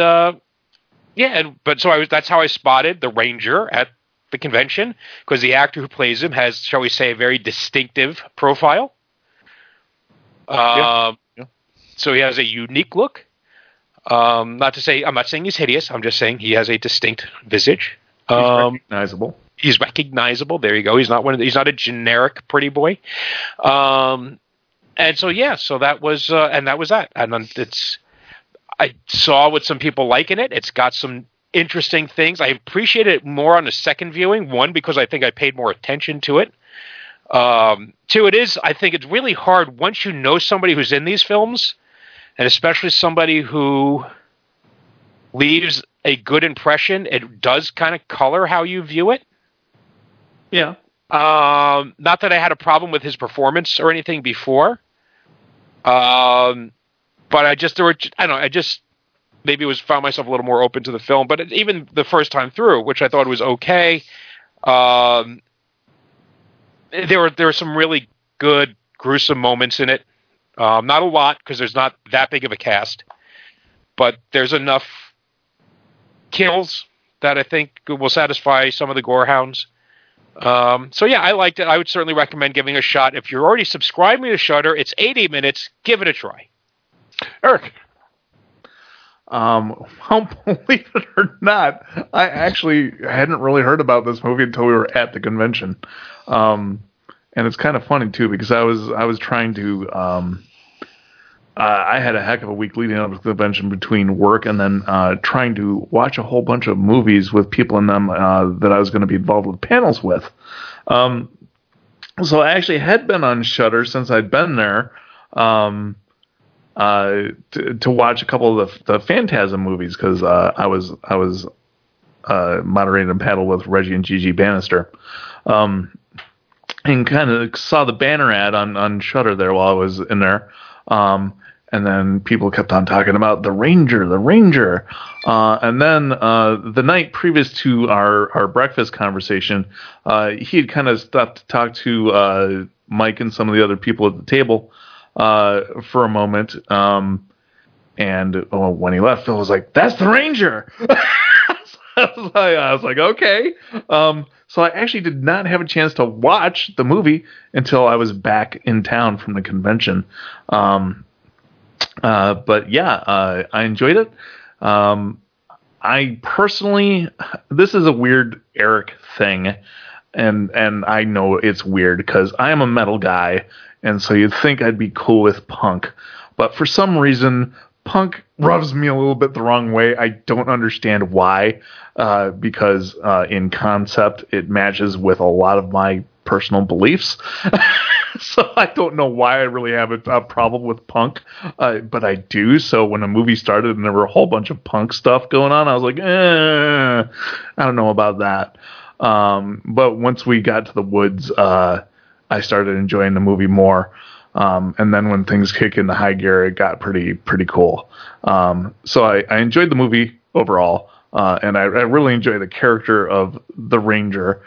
that's how I spotted the Ranger at the convention, because the actor who plays him has, shall we say, a very distinctive profile. So he has a unique look. I'm not saying he's hideous. I'm just saying he has a distinct visage. He's recognizable. He's recognizable. There you go. He's not he's not a generic pretty boy. So that was that. And I saw what some people like in it. It's got some interesting things. I appreciate it more on a second viewing. One, because I think I paid more attention to it. Two, I think it's really hard once you know somebody who's in these films, and especially somebody who leaves a good impression, it does kind of color how you view it. Yeah. Not that I had a problem with his performance or anything before. But maybe found myself a little more open to the film. But even the first time through, which I thought was okay, there were some really good gruesome moments in it. Not a lot, because there's not that big of a cast, but there's enough kills that I think will satisfy some of the gorehounds. I liked it. I would certainly recommend giving it a shot. If you're already subscribing to Shudder, it's 80 minutes. Give it a try. Eric. Believe it or not, I actually hadn't really heard about this movie until we were at the convention. And it's kind of funny too, because I was trying to, I had a heck of a week leading up to the convention between work and then trying to watch a whole bunch of movies with people in them that I was going to be involved with panels with. So I actually had been on Shudder since I'd been there. to watch a couple of the Phantasm movies because I was moderating a panel with Reggie and Gigi Bannister, and kind of saw the banner ad on Shudder there while I was in there. And then people kept on talking about the Ranger. And then the night previous to our breakfast conversation, he had kind of stopped to talk to Mike and some of the other people at the table for a moment. And when he left, Phil was like, "That's the Ranger." I was like, okay. So I actually did not have a chance to watch the movie until I was back in town from the convention. But yeah, I enjoyed it. I personally, this is a weird Eric thing, and I know it's weird because I am a metal guy, and so you'd think I'd be cool with punk, but for some reason, punk rubs me a little bit the wrong way. I don't understand why, because in concept, it matches with a lot of my personal beliefs. So I don't know why I really have a problem with punk, but I do. So when a movie started and there were a whole bunch of punk stuff going on, I was like, I don't know about that. But once we got to the woods, I started enjoying the movie more. And then when things kick into high gear, it got pretty cool. So I enjoyed the movie overall, and I really enjoy the character of the Ranger.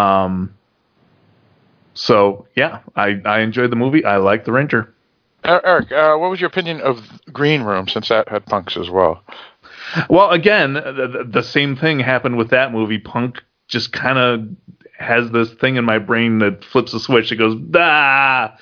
So yeah, I enjoyed the movie. I like the Ranger. Eric, what was your opinion of Green Room, since that had punks as well? Well, again, the same thing happened with that movie. Punk just kind of has this thing in my brain that flips a switch. It goes, ah!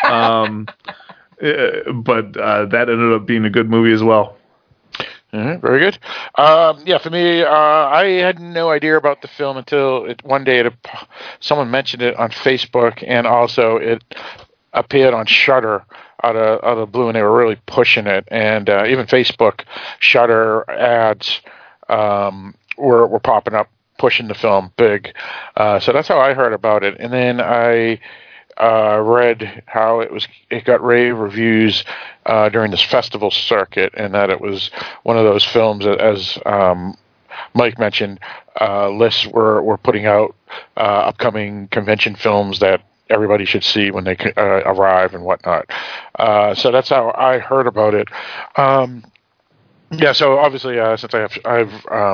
But that ended up being a good movie as well. Very good. Yeah, for me, I had no idea about the film until one day someone mentioned it on Facebook, and also it appeared on Shudder out of the blue, and they were really pushing it. And even Facebook Shudder ads were popping up, pushing the film big. So that's how I heard about it. And then I read how it got rave reviews during this festival circuit, and that it was one of those films that, as Mike mentioned, lists were putting out upcoming convention films that everybody should see when they arrive and whatnot. So that's how I heard about it. Yeah, so obviously since I've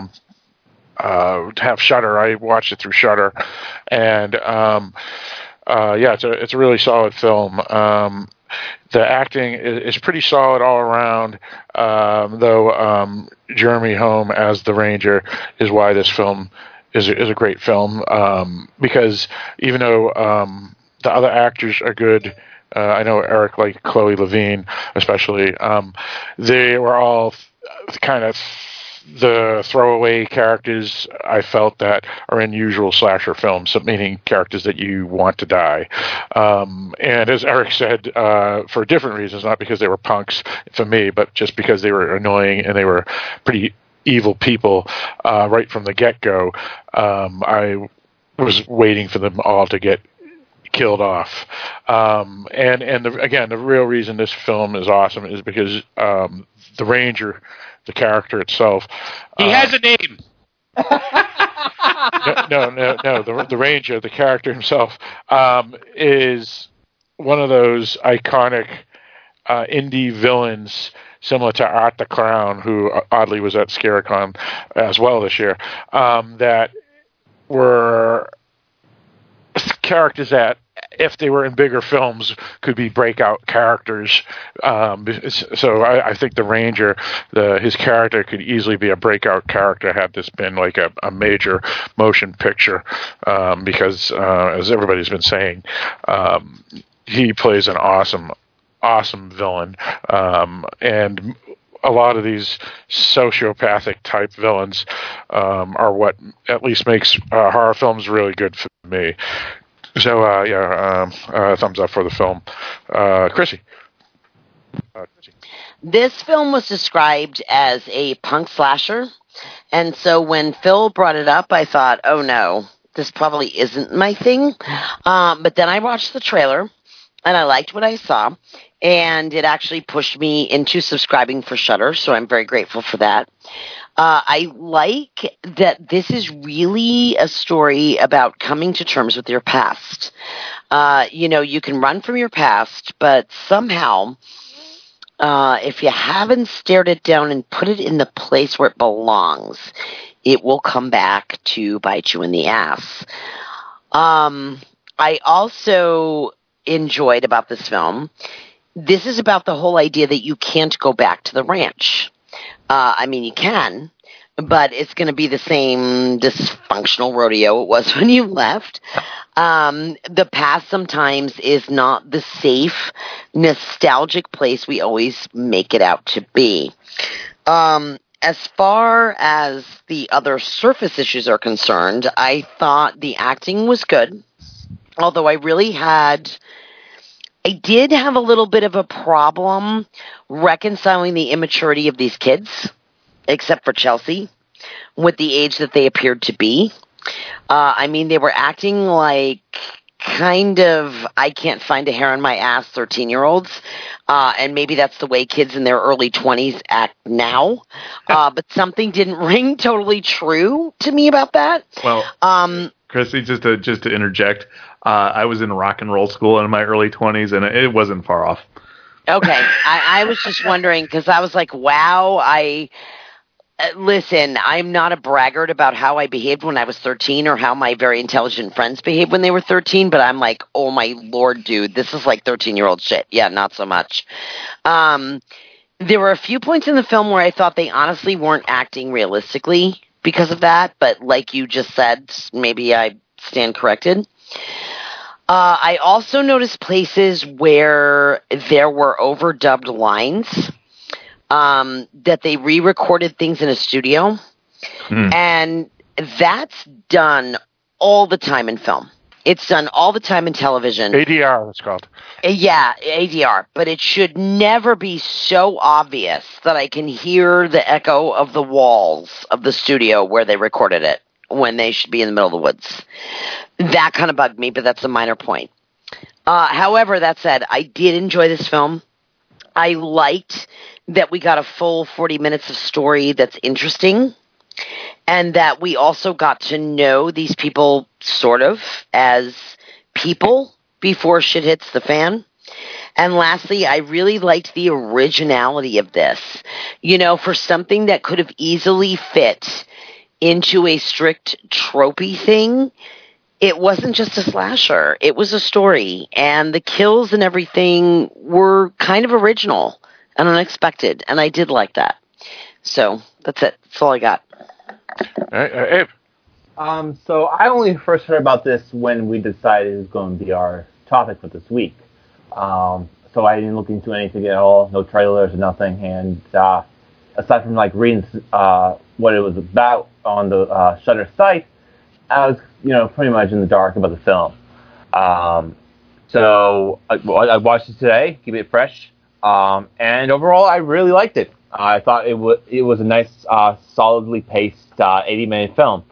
have Shudder, I watched it through Shudder, and yeah, it's a really solid film. The acting is pretty solid all around, though Jeremy Holm as the Ranger is why this film is a great film, because even though the other actors are good, I know Eric liked Chloe Levine especially, they were all kind of the throwaway characters I felt that are in usual slasher films, meaning characters that you want to die. And as Eric said, for different reasons, not because they were punks for me, but just because they were annoying and they were pretty evil people right from the get-go. I was waiting for them all to get killed off. And the real reason this film is awesome is because the Ranger, the character itself, he has a name. No. The Ranger, the character himself, is one of those iconic indie villains, similar to Art the Clown, who oddly was at Scarecon as well this year, that were characters that, if they were in bigger films, could be breakout characters. So I think the Ranger, his character could easily be a breakout character had this been like a major motion picture, because as everybody's been saying, he plays an awesome villain, and a lot of these sociopathic type villains are what at least makes horror films really good for me. So, thumbs up for the film. Chrissy. This film was described as a punk slasher, and so when Phil brought it up, I thought, oh no, this probably isn't my thing. But then I watched the trailer, and I liked what I saw, and it actually pushed me into subscribing for Shudder, so I'm very grateful for that. I like that this is really a story about coming to terms with your past. You can run from your past, but somehow, if you haven't stared it down and put it in the place where it belongs, it will come back to bite you in the ass. I also enjoyed about this film, this is about the whole idea that you can't go back to the ranch. You can, but it's going to be the same dysfunctional rodeo it was when you left. The past sometimes is not the safe, nostalgic place we always make it out to be. As far as the other surface issues are concerned, I thought the acting was good, although I did have a little bit of a problem reconciling the immaturity of these kids, except for Chelsea, with the age that they appeared to be. They were acting like kind of, I can't find a hair on my ass 13-year-olds, and maybe that's the way kids in their early 20s act now, but something didn't ring totally true to me about that. Well, Chrissy, just to interject, I was in rock and roll school in my early 20s, and it wasn't far off. Okay, I was just wondering, because I was like, wow, listen, I'm not a braggart about how I behaved when I was 13 or how my very intelligent friends behaved when they were 13, but I'm like, oh my Lord, dude, this is like 13-year-old shit. Yeah, not so much. There were a few points in the film where I thought they honestly weren't acting realistically because of that, but like you just said, maybe I stand corrected. I also noticed places where there were overdubbed lines, that they re-recorded things in a studio, and that's done all the time in film. It's done all the time in television. ADR, it's called. Yeah, ADR. But it should never be so obvious that I can hear the echo of the walls of the studio where they recorded it when they should be in the middle of the woods. That kind of bugged me, but that's a minor point. However, that said, I did enjoy this film. I liked that we got a full 40 minutes of story that's interesting, and that we also got to know these people sort of as people before shit hits the fan. And lastly, I really liked the originality of this. For something that could have easily fit into a strict tropey thing, it wasn't just a slasher. It was a story, and the kills and everything were kind of original and unexpected, and I did like that. So that's it. That's all I got. Abe. So I only first heard about this when we decided it was going to be our topic for this week. So I didn't look into anything at all, no trailers or nothing, and aside from reading what it was about on the Shudder site, I was pretty much in the dark about the film. So I watched it today, keep it fresh, and overall I really liked it. I thought it was a nice, solidly paced 80-minute film.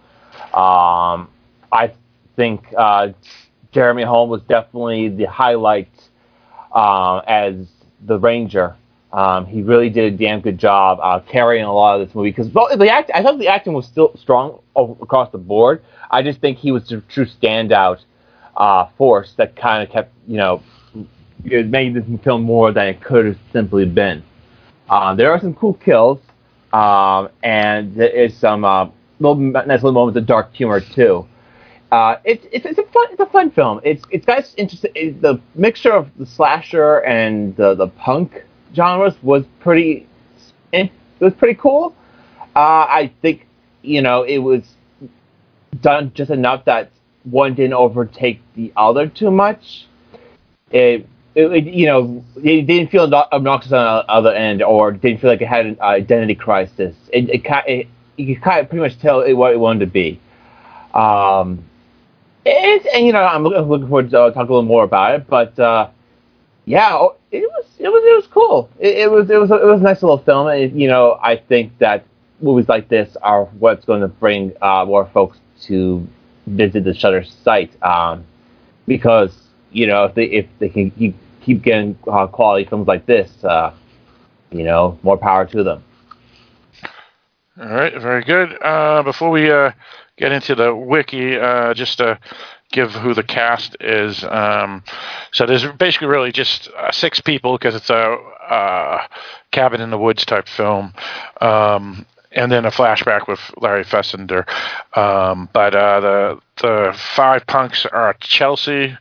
I think Jeremy Holm was definitely the highlight as the Ranger. He really did a damn good job carrying a lot of this movie, because I thought the acting was still strong across the board. I just think he was the true standout force that kind of kept, it made this film more than it could have simply been. There are some cool kills, and there is some nice little moments of dark humor too. It's a fun film. It's got interesting. The mixture of the slasher and the punk genres was pretty cool. I think it was done just enough that one didn't overtake the other too much. It didn't feel obnoxious on the other end, or didn't feel like it had an identity crisis. You could kind of pretty much tell what it wanted to be. I'm looking forward to talk a little more about it. But it was cool. It was a nice little film. And, I think that movies like this are what's going to bring more folks to visit the Shudder site, because if they can keep getting quality films like this. More power to them. All right, very good. Before we get into the wiki, just to give who the cast is. So there's basically really just 6 people because it's a cabin in the woods type film. And then a flashback with Larry Fessenden. But the 5 punks are Chelsea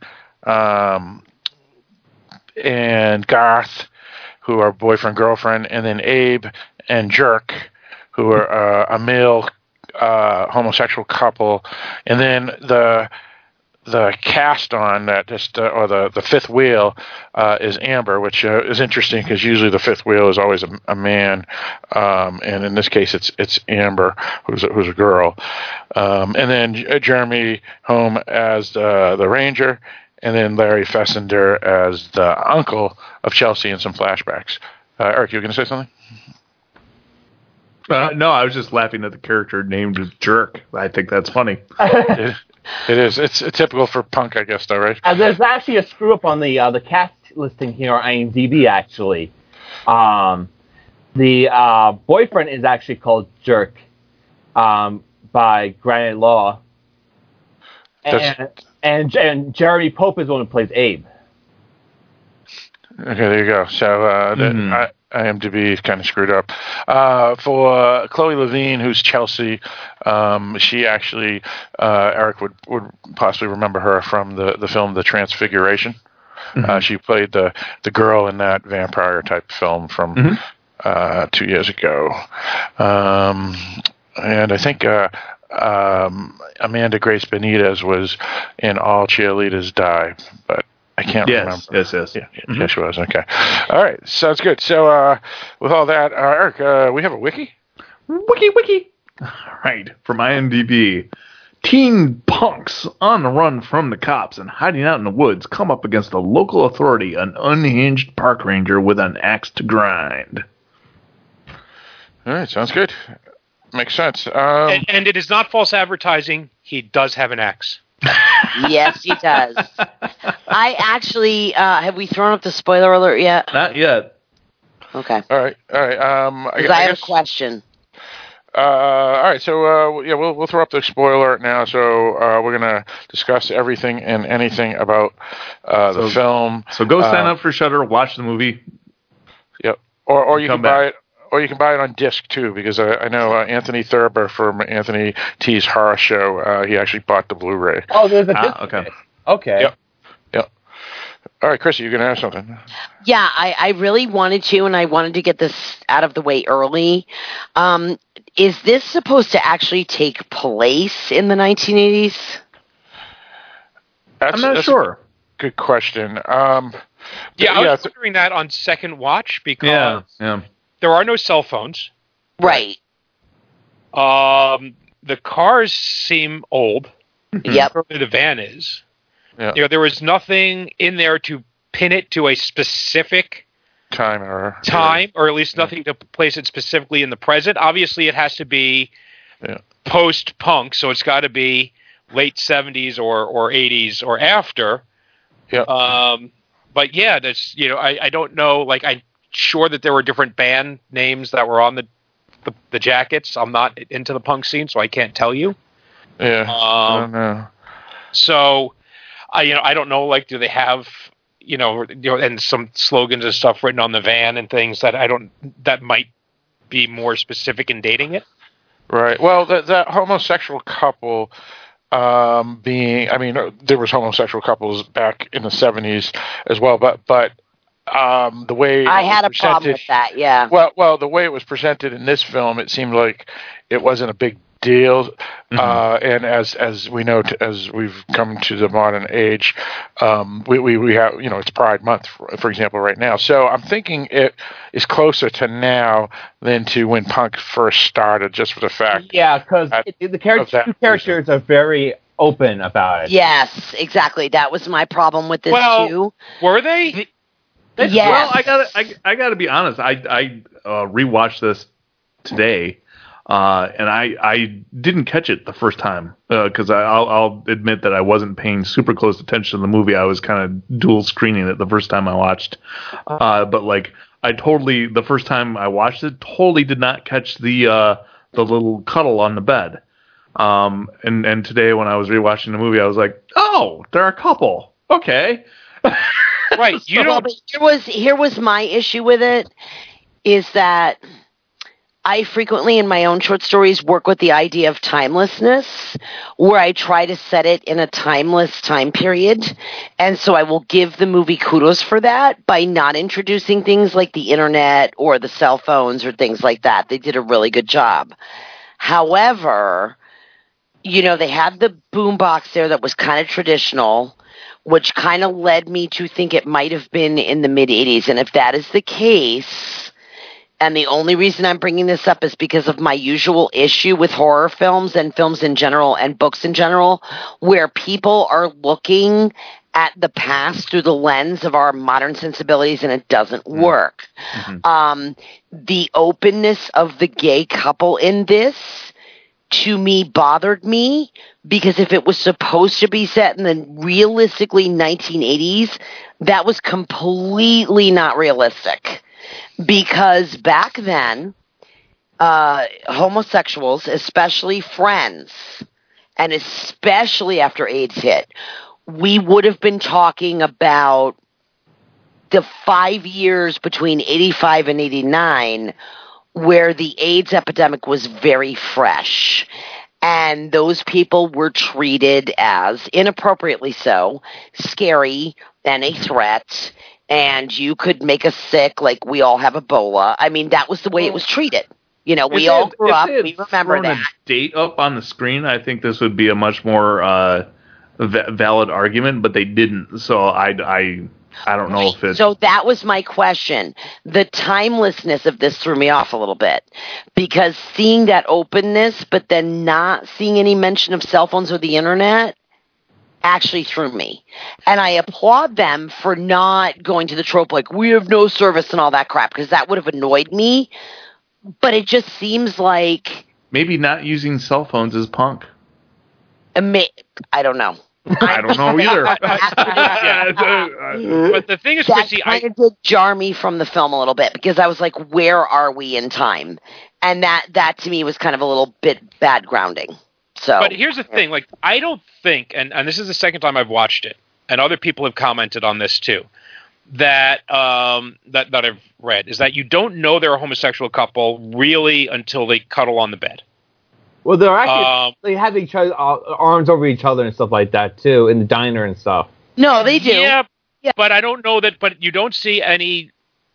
and Garth, who are boyfriend girlfriend, and then Abe and Jerk, who are a male homosexual couple, and then the cast on that or the fifth wheel is Amber, which is interesting because usually the fifth wheel is always a man, and in this case it's Amber, who's a girl, and then Jeremy Home as the ranger, and then Larry Fessenden as the uncle of Chelsea in some flashbacks. Eric, you were going to say something? No, I was just laughing at the character named Jerk. I think that's funny. It is. It's typical for punk, I guess, though, right? There's actually a screw up on the cast listing here on IMDb. Actually, the boyfriend is actually called Jerk by Granite Law, and Jeremy Pope is the one who plays Abe. Okay, there you go. So IMDb is kind of screwed up. For Chloe Levine, who's Chelsea, she actually, Eric would possibly remember her from the film The Transfiguration. She played the girl in that vampire type film from 2 years ago. And I think Amanda Grace Benitez was in All Cheerleaders Die, but I can't remember. Yes. Yeah, she was. Okay. All right. Sounds good. So, with all that, Eric, we have a wiki? Wiki. All right. From IMDb. Teen punks on the run from the cops and hiding out in the woods come up against a local authority, an unhinged park ranger with an axe to grind. All right. Sounds good. Makes sense. And it is not false advertising. He does have an axe. Yes, he does. I actually have we thrown up the spoiler alert yet? Not yet. Okay. All right. I have a question. All right. So we'll throw up the spoiler alert now. So we're gonna discuss everything and anything about the film. So go sign up for Shudder, watch the movie. Yep. Or you can buy back. it. Or you can buy it on disc, too, because I know Anthony Thurber from Anthony T's Horror Show, he actually bought the Blu-ray. Oh, there's a disc. Okay. Yep. All right, Chrissy, you're going to have something. Yeah, I really wanted to, and I wanted to get this out of the way early. Is this supposed to actually take place in the 1980s? I'm not sure. Good question. I was wondering that on second watch because... Yeah. There are no cell phones. Right. The cars seem old. Yep. The van is. Yeah. There was nothing in there to pin it to a specific time, or at least nothing to place it specifically in the present. Obviously, it has to be post-punk, so it's got to be late 70s or 80s or after. Yeah. But yeah, that's I don't know. Like I'm sure that there were different band names that were on the jackets. I'm not into the punk scene, so I can't tell you. Yeah. I don't know. So, I don't know. Like, do they have and some slogans and stuff written on the van and things that might be more specific in dating it? Right. Well, that homosexual couple. There was homosexual couples back in the 70s as well, but the way I had a problem with that, yeah. Well, the way it was presented in this film, it seemed like it wasn't a big deal. And as we know, as we've come to the modern age, we have it's Pride Month, for example, right now. So I'm thinking it is closer to now than to when punk first started, just for the fact. Yeah, because the two characters are very open about it. Yes, exactly. That was my problem with this too. Were they? Yes. Well, I gotta be honest. I rewatched this today, And I didn't catch it the first time because I'll admit that I wasn't paying super close attention to the movie. I was kind of dual screening it the first time I watched. But like the first time I watched it, totally did not catch the little cuddle on the bed. And today when I was rewatching the movie, I was like, oh, they're a couple. Okay. Right. You don't. Here was my issue with it is that I frequently in my own short stories work with the idea of timelessness, where I try to set it in a timeless time period. And so I will give the movie kudos for that by not introducing things like the internet or the cell phones or things like that. They did a really good job. However, they had the boombox there that was kind of traditional, which kind of led me to think it might have been in the mid-'80s. And if that is the case, and the only reason I'm bringing this up is because of my usual issue with horror films and films in general and books in general, where people are looking at the past through the lens of our modern sensibilities, and it doesn't work. Mm-hmm. The openness of the gay couple in this, to me, bothered me, because if it was supposed to be set in the realistically 1980s, that was completely not realistic. Because back then, homosexuals, especially friends, and especially after AIDS hit, we would have been talking about the 5 years between 85 and 89 where the AIDS epidemic was very fresh. And those people were treated as, inappropriately so, scary and a threat. And you could make us sick, like we all have Ebola. I mean, that was the way it was treated. We all grew up. We remember that. A date up on the screen, I think this would be a much more valid argument, but they didn't. So I don't know if it's... So that was my question. The timelessness of this threw me off a little bit, because seeing that openness, but then not seeing any mention of cell phones or the internet, actually threw me. And I applaud them for not going to the trope like, we have no service and all that crap, because that would have annoyed me. But it just seems like... Maybe not using cell phones is punk. I don't know. I don't know either. But the thing is, that Chrissy, kind of did jar me from the film a little bit, because I was like, where are we in time? And that to me was kind of a little bit bad grounding. So, but here's the thing, like, I don't think, and this is the second time I've watched it, and other people have commented on this too, that I've read, is that you don't know they're a homosexual couple really until they cuddle on the bed. Well, they're actually they have each other arms over each other and stuff like that too in the diner and stuff. No, they do. Yeah, but I don't know that. But you don't see any.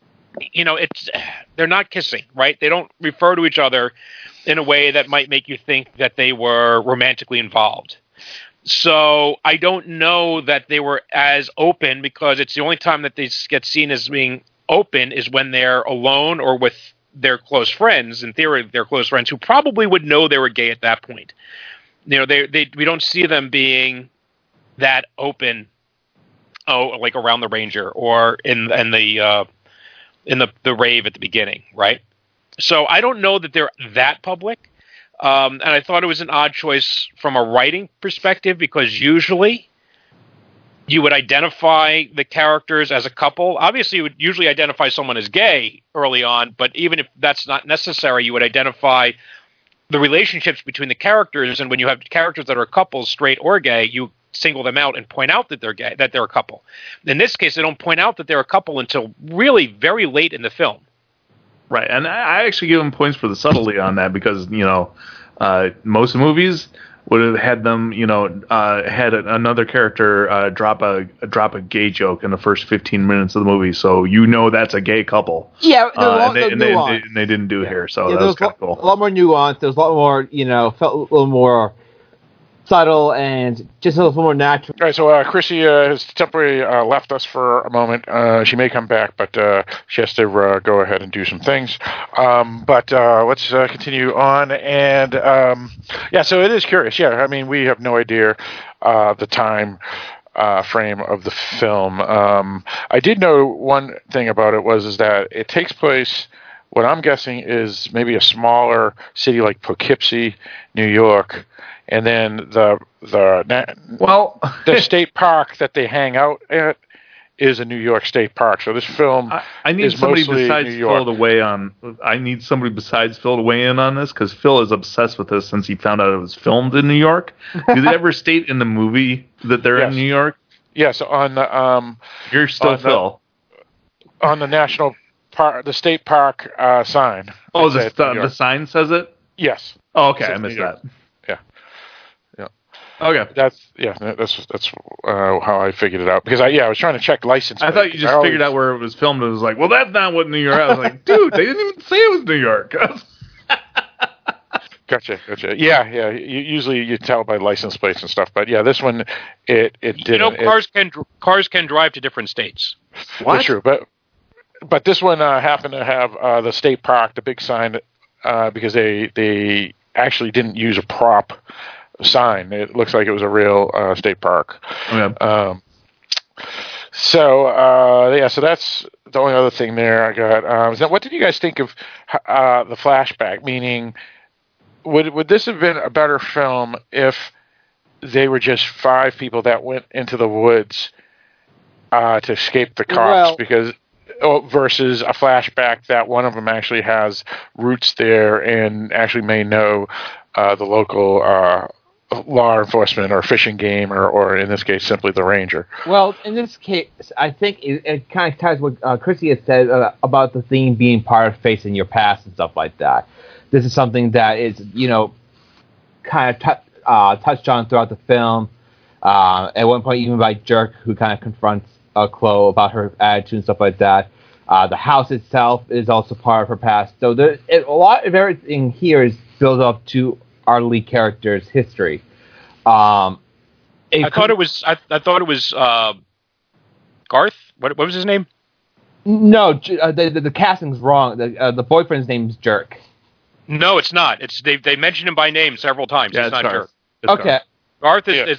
They're not kissing, right? They don't refer to each other in a way that might make you think that they were romantically involved. So I don't know that they were as open, because it's the only time that they get seen as being open is when they're alone or with their close friends. In theory, their close friends who probably would know they were gay at that point. We don't see them being that open. Like around the Ranger or in the rave at the beginning, right? So I don't know that they're that public. And I thought it was an odd choice from a writing perspective, because usually you would identify the characters as a couple. Obviously, you would usually identify someone as gay early on, but even if that's not necessary, you would identify the relationships between the characters. And when you have characters that are couples, straight or gay, you single them out and point out that they're gay, that they're a couple. In this case, they don't point out that they're a couple until really very late in the film. Right, and I actually give them points for the subtlety on that, because most movies would have had them, had another character drop a gay joke in the first 15 minutes of the movie, so that's a gay couple. Yeah, and they didn't do it here, so that was kind of cool. A lot more nuance. There's a lot more, felt a little more subtle and just a little more natural. All right, so Chrissy has temporarily left us for a moment. She may come back, but she has to go ahead and do some things. But let's continue on. And so it is curious. Yeah, I mean, we have no idea the time frame of the film. I did know one thing about it is that it takes place what I'm guessing is maybe a smaller city like Poughkeepsie, New York, and then the state park that they hang out at is a New York State park. So this film I need is somebody mostly besides New York. Phil to weigh on. I need somebody besides Phil to weigh in on this because Phil is obsessed with this since he found out it was filmed in New York. Do they ever state in the movie that they're in New York? Yes, on the you're still Phil on the national park, the state park sign. Oh, the sign says it. Yes. Oh, okay, I missed that. Yeah. Okay. That's how I figured it out because I was trying to check license. I thought you just figured out where it was filmed. And it was like, well, that's not what New York. I was like, dude, they didn't even say it was New York. Gotcha. Yeah. Usually you tell by license plates and stuff, but yeah, this one it didn't. Cars can drive to different states. What? That's true, but this one happened to have the state park, the big sign, because they actually didn't use a prop sign. It looks like it was a real state park. Okay. So that's the only other thing there I got. What did you guys think of the flashback? Meaning, would this have been a better film if they were just 5 people that went into the woods to escape the cops? Versus a flashback that one of them actually has roots there and actually may know the local law enforcement or fishing game or in this case simply the ranger. Well, in this case, I think it kind of ties what Chrissy had said about the theme being part of facing your past and stuff like that. This is something that is, kind of touched on throughout the film. At one point, even by Jerk, who kind of confronts Chloe about her attitude and stuff like that. The house itself is also part of her past. So a lot of everything here is built up to our lead character's history. I thought it was Garth. What was his name? No, the casting's wrong. The boyfriend's name is Jerk. No, it's not. They mentioned him by name several times. Yeah, it's not Garth. Jerk. Okay. Garth is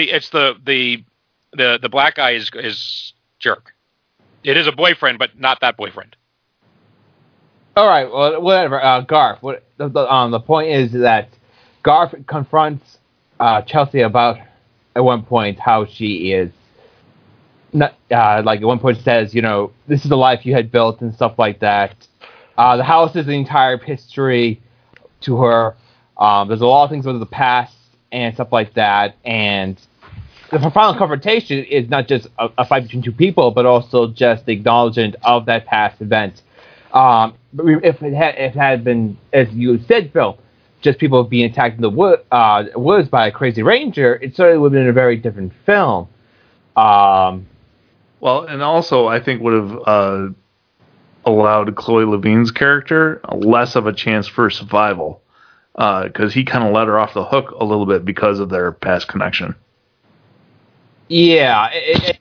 the black guy is Jerk. It is a boyfriend, but not that boyfriend. All right, well, whatever. Garth. The point is that Garth confronts Chelsea about at one point how she is not like at one point says, this is the life you had built and stuff like that. The house is the entire history to her. There's a lot of things with the past and stuff like that, and the final confrontation is not just a fight between 2 people, but also just the acknowledgement of that past event. If it had been, as you said, Phil, just people being attacked in the woods by a crazy ranger, it certainly would have been a very different film. Well, and also I think would have allowed Chloe Levine's character less of a chance for survival because he kind of let her off the hook a little bit because of their past connection. Yeah,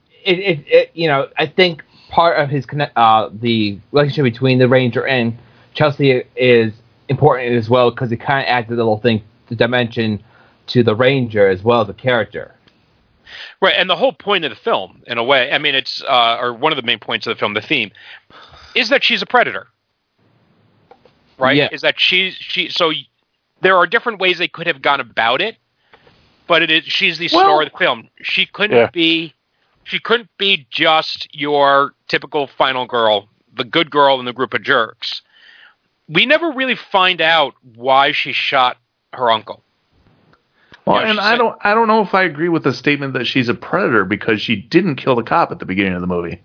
I think part of his the relationship between the Ranger and Chelsea is important as well because it kind of adds a little thing, the dimension to the Ranger as well as a character. Right, and the whole point of the film, in a way, I mean, it's or one of the main points of the film, the theme, is that she's a predator. Right? Yeah. Is that she so there are different ways they could have gone about it. But she's the star of the film. She couldn't be just your typical final girl, the good girl in the group of jerks. We never really find out why she shot her uncle. Well, and I don't know if I agree with the statement that she's a predator because she didn't kill the cop at the beginning of the movie.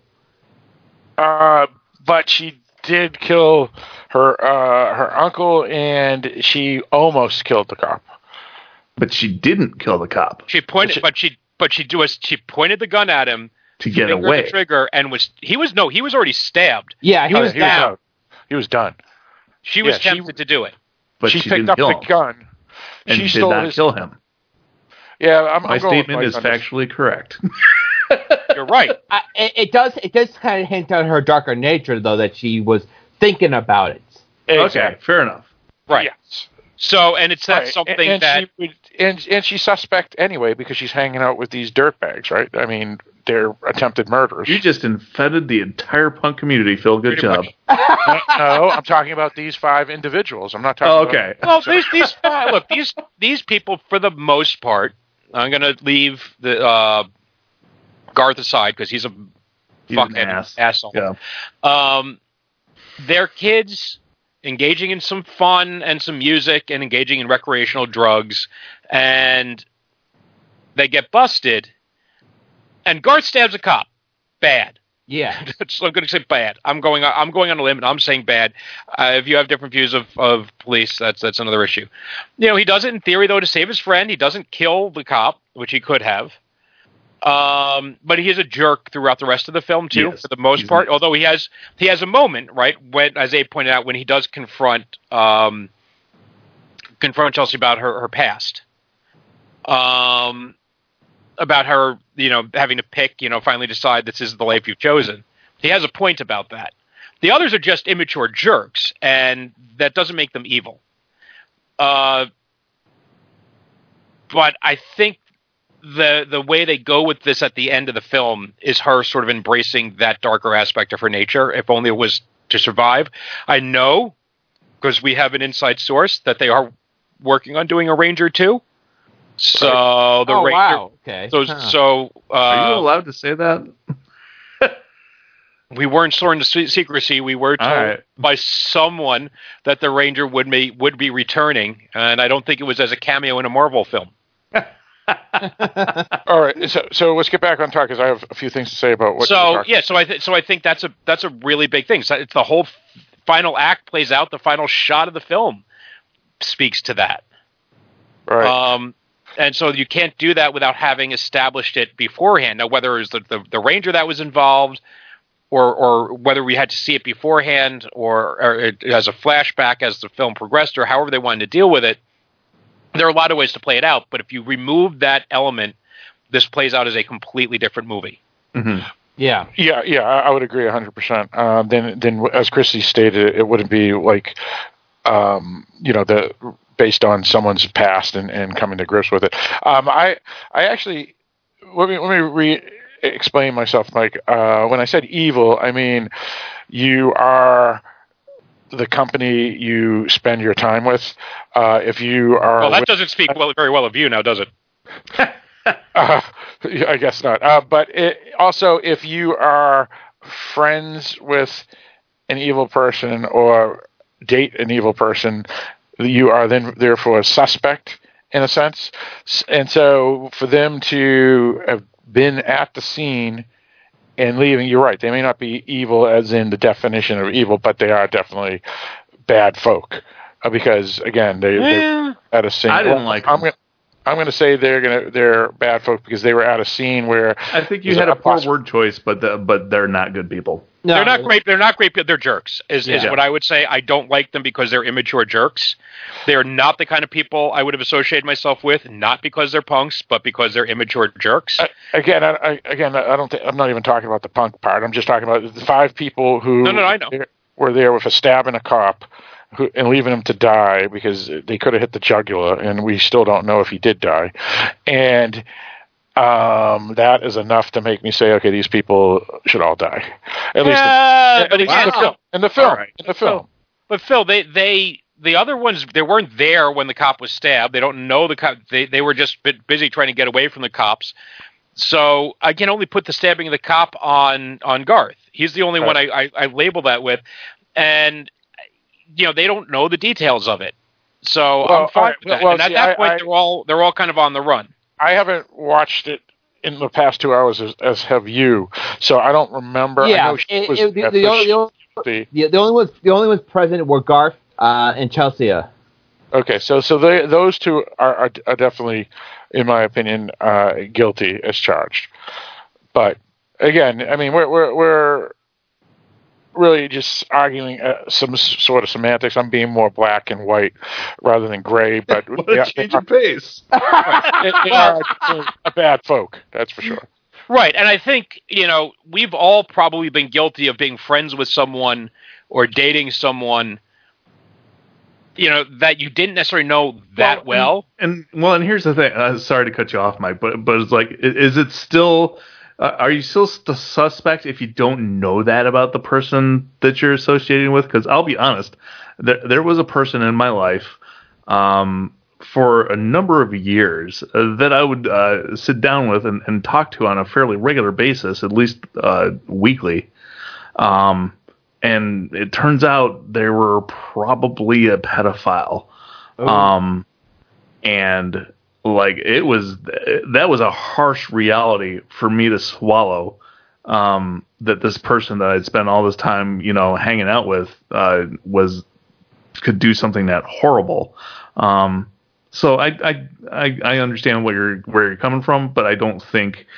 But she did kill her uncle, and she almost killed the cop. But she didn't kill the cop. She pointed, she pointed the gun at him to get away. The trigger, and he was already stabbed. Yeah, he was down. He was done. She was tempted to do it, but she picked up the gun and she did not kill him. Yeah, my statement is factually correct. You're right. It does kind of hint at her darker nature, though, that she was thinking about it. Exactly. Okay, fair enough. Right. Yes. So, and it's that something and she's suspect anyway because she's hanging out with these dirtbags, right? I mean, they're attempted murderers. You just infected the entire punk community, Phil. Good job. No, I'm talking about these 5 individuals. I'm not talking. Oh, okay. Well, these people, for the most part, I'm going to leave the Garth aside because he's an asshole. Yeah. They're kids engaging in some fun and some music and engaging in recreational drugs, and they get busted. And Garth stabs a cop. Bad. Yeah. So I'm going to say bad. I'm going on a limb, and I'm saying bad. If you have different views of police, that's another issue. You know, he does it in theory, though, to save his friend. He doesn't kill the cop, which he could have. But he is a jerk throughout the rest of the film, too, for the most part. Although he has a moment, right, when, as Abe pointed out, when he does confront Chelsea about her past. About her, you know, having to pick, you know, finally decide this is the life you've chosen. He has a point about that. The others are just immature jerks, and that doesn't make them evil. But I think the way they go with this at the end of the film is her sort of embracing that darker aspect of her nature, if only it was to survive. I know, because we have an inside source, that they are working on doing a Ranger 2. So the Ranger. Wow. Okay. So are you allowed to say that? We weren't sworn to secrecy. We were told by someone that the Ranger would be returning, and I don't think it was as a cameo in a Marvel film. All right, so let's get back on track because I have a few things to say about what. So I think that's a really big thing. So it's the whole final act plays out. The final shot of the film speaks to that. Right. And so you can't do that without having established it beforehand. Now, whether it was the Ranger that was involved, or whether we had to see it beforehand, or as a flashback as the film progressed, or however they wanted to deal with it, there are a lot of ways to play it out. But if you remove that element, this plays out as a completely different movie. Mm-hmm. Yeah. I would agree 100%. Then, as Christy stated, it wouldn't be like, based on someone's past and coming to grips with it. I actually let me explain myself, Mike. When I said evil, I mean you are the company you spend your time with. If you are, well, that doesn't speak very well of you, now, does it? I guess not. But also, if you are friends with an evil person or date an evil person, you are then therefore a suspect in a sense. And so for them to have been at the scene and leaving, you're right, they may not be evil as in the definition of evil, but they are definitely bad folk. Because again, they're at a scene. I didn't like them. I'm going to say they're bad folk because they were at a scene where I think you had a poor word choice, but they're not good people. No, they're not great. They're not great. They're jerks. Is what I would say. I don't like them because they're immature jerks. They're not the kind of people I would have associated myself with. Not because they're punks, but because they're immature jerks. I don't think I'm not even talking about the punk part. I'm just talking about the 5 people who I know. were there with a stab and a cop. And leaving him to die because they could have hit the jugular, and we still don't know if he did die. And that is enough to make me say, okay, these people should all die. At least in the film. But Phil, the other ones, they weren't there when the cop was stabbed. They don't know the cop. They were just busy trying to get away from the cops. So I can only put the stabbing of the cop on Garth. He's the only one I label that with, and they don't know the details of it. So I'm fine with that. And at that point, they're all kind of on the run. I haven't watched it in the past 2 hours as have you, so I don't remember. Yeah, I know the only ones present were Garth and Chelsea. Okay, so those 2 are definitely, in my opinion, guilty as charged. But again, I mean, we're really just arguing some sort of semantics. I'm being more black and white rather than gray, but what a change of pace. They are a bad folk, that's for sure. Right, and I think, we've all probably been guilty of being friends with someone or dating someone, that you didn't necessarily know that well. And here's the thing. Sorry to cut you off, Mike, but it's like, is it still are you still suspect if you don't know that about the person that you're associating with? Because I'll be honest, there was a person in my life for a number of years that I would sit down with and talk to on a fairly regular basis, at least weekly. And it turns out they were probably a pedophile. And like that was a harsh reality for me to swallow, that this person that I'd spent all this time, hanging out with, could do something that horrible. So I understand where you're coming from, but I don't think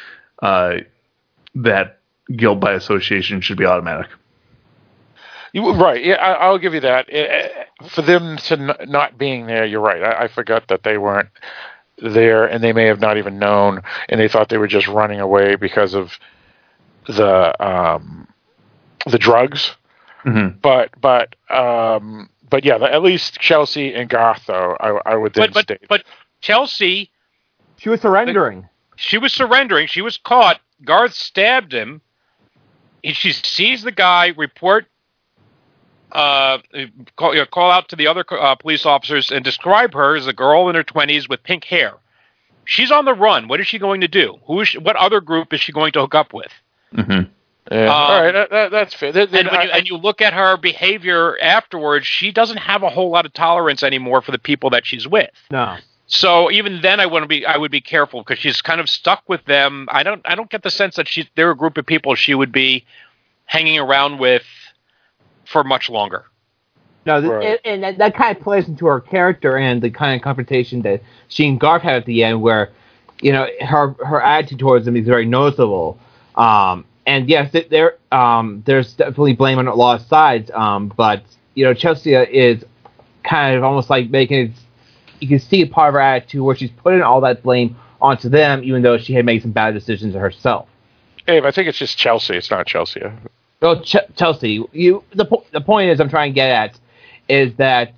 that guilt by association should be automatic. Right. Yeah, I'll give you that. For them to not being there, you're right. I forgot that they weren't there, and they may have not even known, and they thought they were just running away because of the drugs. Mm-hmm. But yeah, at least Chelsea and Garth, though, I would then state. But Chelsea, she was surrendering. She was caught. Garth stabbed him. She sees the guy. Report. Call out to the other police officers and describe her as a girl in her 20s with pink hair. She's on the run. What is she going to do? What other group is she going to hook up with? Mm-hmm. Yeah. All right, that's fair. And you look at her behavior afterwards, she doesn't have a whole lot of tolerance anymore for the people that she's with. No. So even then, I would be careful because she's kind of stuck with them. I don't get the sense that they're a group of people she would be hanging around with for much longer. No, and that kind of plays into her character and the kind of confrontation that she and Garth had at the end, where her attitude towards him is very noticeable. And yes, there's definitely blame on a lot of sides. But Chelsea is kind of almost like making it. You can see a part of her attitude where she's putting all that blame onto them, even though she had made some bad decisions herself. Abe, I think it's just Chelsea. It's not Chelsea. Well, Chelsea, the point is I'm trying to get at is that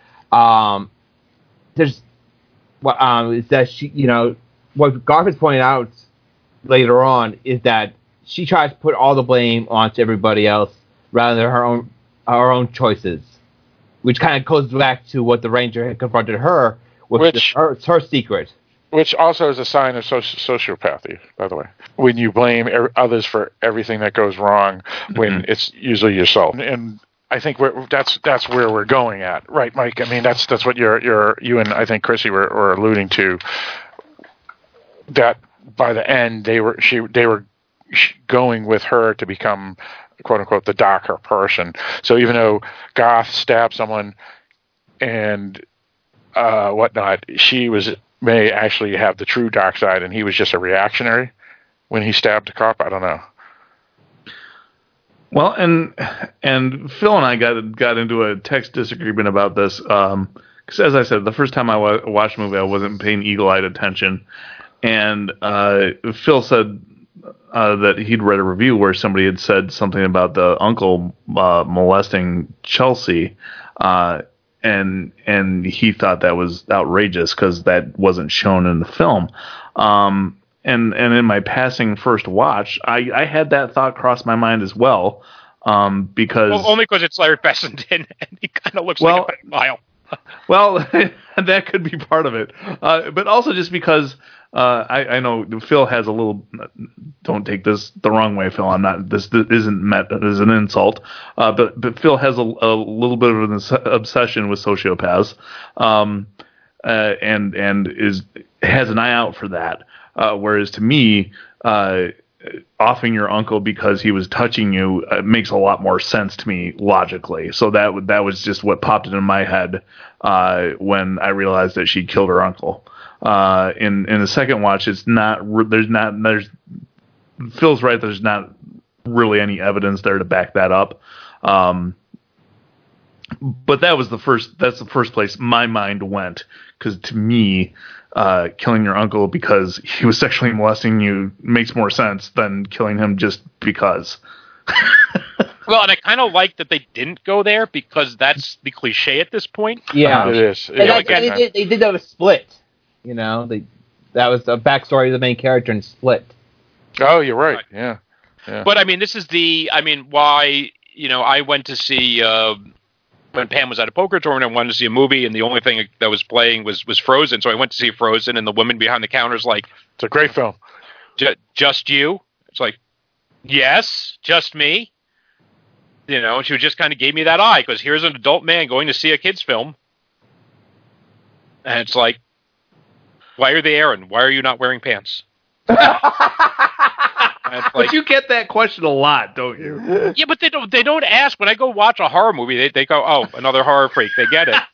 is that she what Garth is pointing out later on is that she tries to put all the blame onto everybody else rather than her own choices, which kind of goes back to what the Ranger had confronted her with, her secret. Which also is a sign of sociopathy, by the way. When you blame others for everything that goes wrong, when it's usually yourself. And I think that's where we're going at, right, Mike? I mean, that's what you and I think Chrissy were alluding to. That by the end they were going with her to become, quote unquote, the darker person. So even though Garth stabbed someone and whatnot, she may actually have the true dark side, and he was just a reactionary when he stabbed a cop. I don't know. Well, and Phil and I got into a text disagreement about this because, as I said, the first time I watched the movie, I wasn't paying eagle-eyed attention, and Phil said that he'd read a review where somebody had said something about the uncle molesting Chelsea. And he thought that was outrageous because that wasn't shown in the film. And in my passing first watch, I had that thought cross my mind as well. Because only because it's Larry Fessenden and he kind of looks like a pedophile. Well, that could be part of it. But also just because I know Phil has a little. Don't take this the wrong way, Phil. I'm not. This isn't meant as an insult. But Phil has a little bit of an obsession with sociopaths, and has an eye out for that. Whereas to me, offing your uncle because he was touching you makes a lot more sense to me logically. So that was just what popped into my head when I realized that she killed her uncle. In the second watch, it's not. There's Phil's right. There's not really any evidence there to back that up. But that's the first place my mind went, because to me, killing your uncle because he was sexually molesting you makes more sense than killing him just because. Well, and I kind of like that they didn't go there because that's the cliche at this point. Yeah, it is. They did that with Split. That was a backstory of the main character in Split. Oh, you're right. Yeah. But I mean, why, I went to see, when Pam was at a poker tournament, I wanted to see a movie, and the only thing that was playing was Frozen. So I went to see Frozen, and the woman behind the counter is like, "It's a great film." Just you? It's like, yes, just me. And she just kind of gave me that eye, because here's an adult man going to see a kid's film. And it's like, why are they airing? Why are you not wearing pants? But you get that question a lot, don't you? Yeah, but they don't ask. When I go watch a horror movie, they go, "Oh, another horror freak." They get it.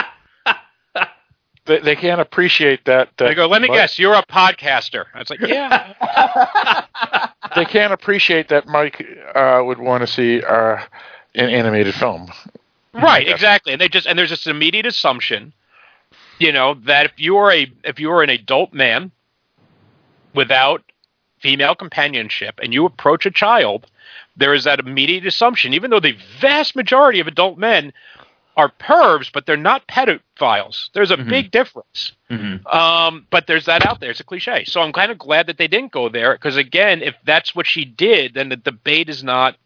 They can't appreciate that. They go, "Let me guess, you're a podcaster." I was like, "Yeah." They can't appreciate that Mike would want to see an animated film. Right, exactly. And there's this immediate assumption, that if you are an adult man without female companionship and you approach a child, there is that immediate assumption, even though the vast majority of adult men are pervs, but they're not pedophiles. There's a big difference. But there's that out there. It's a cliche. So I'm kind of glad that they didn't go there, because again, if that's what she did, then the debate is not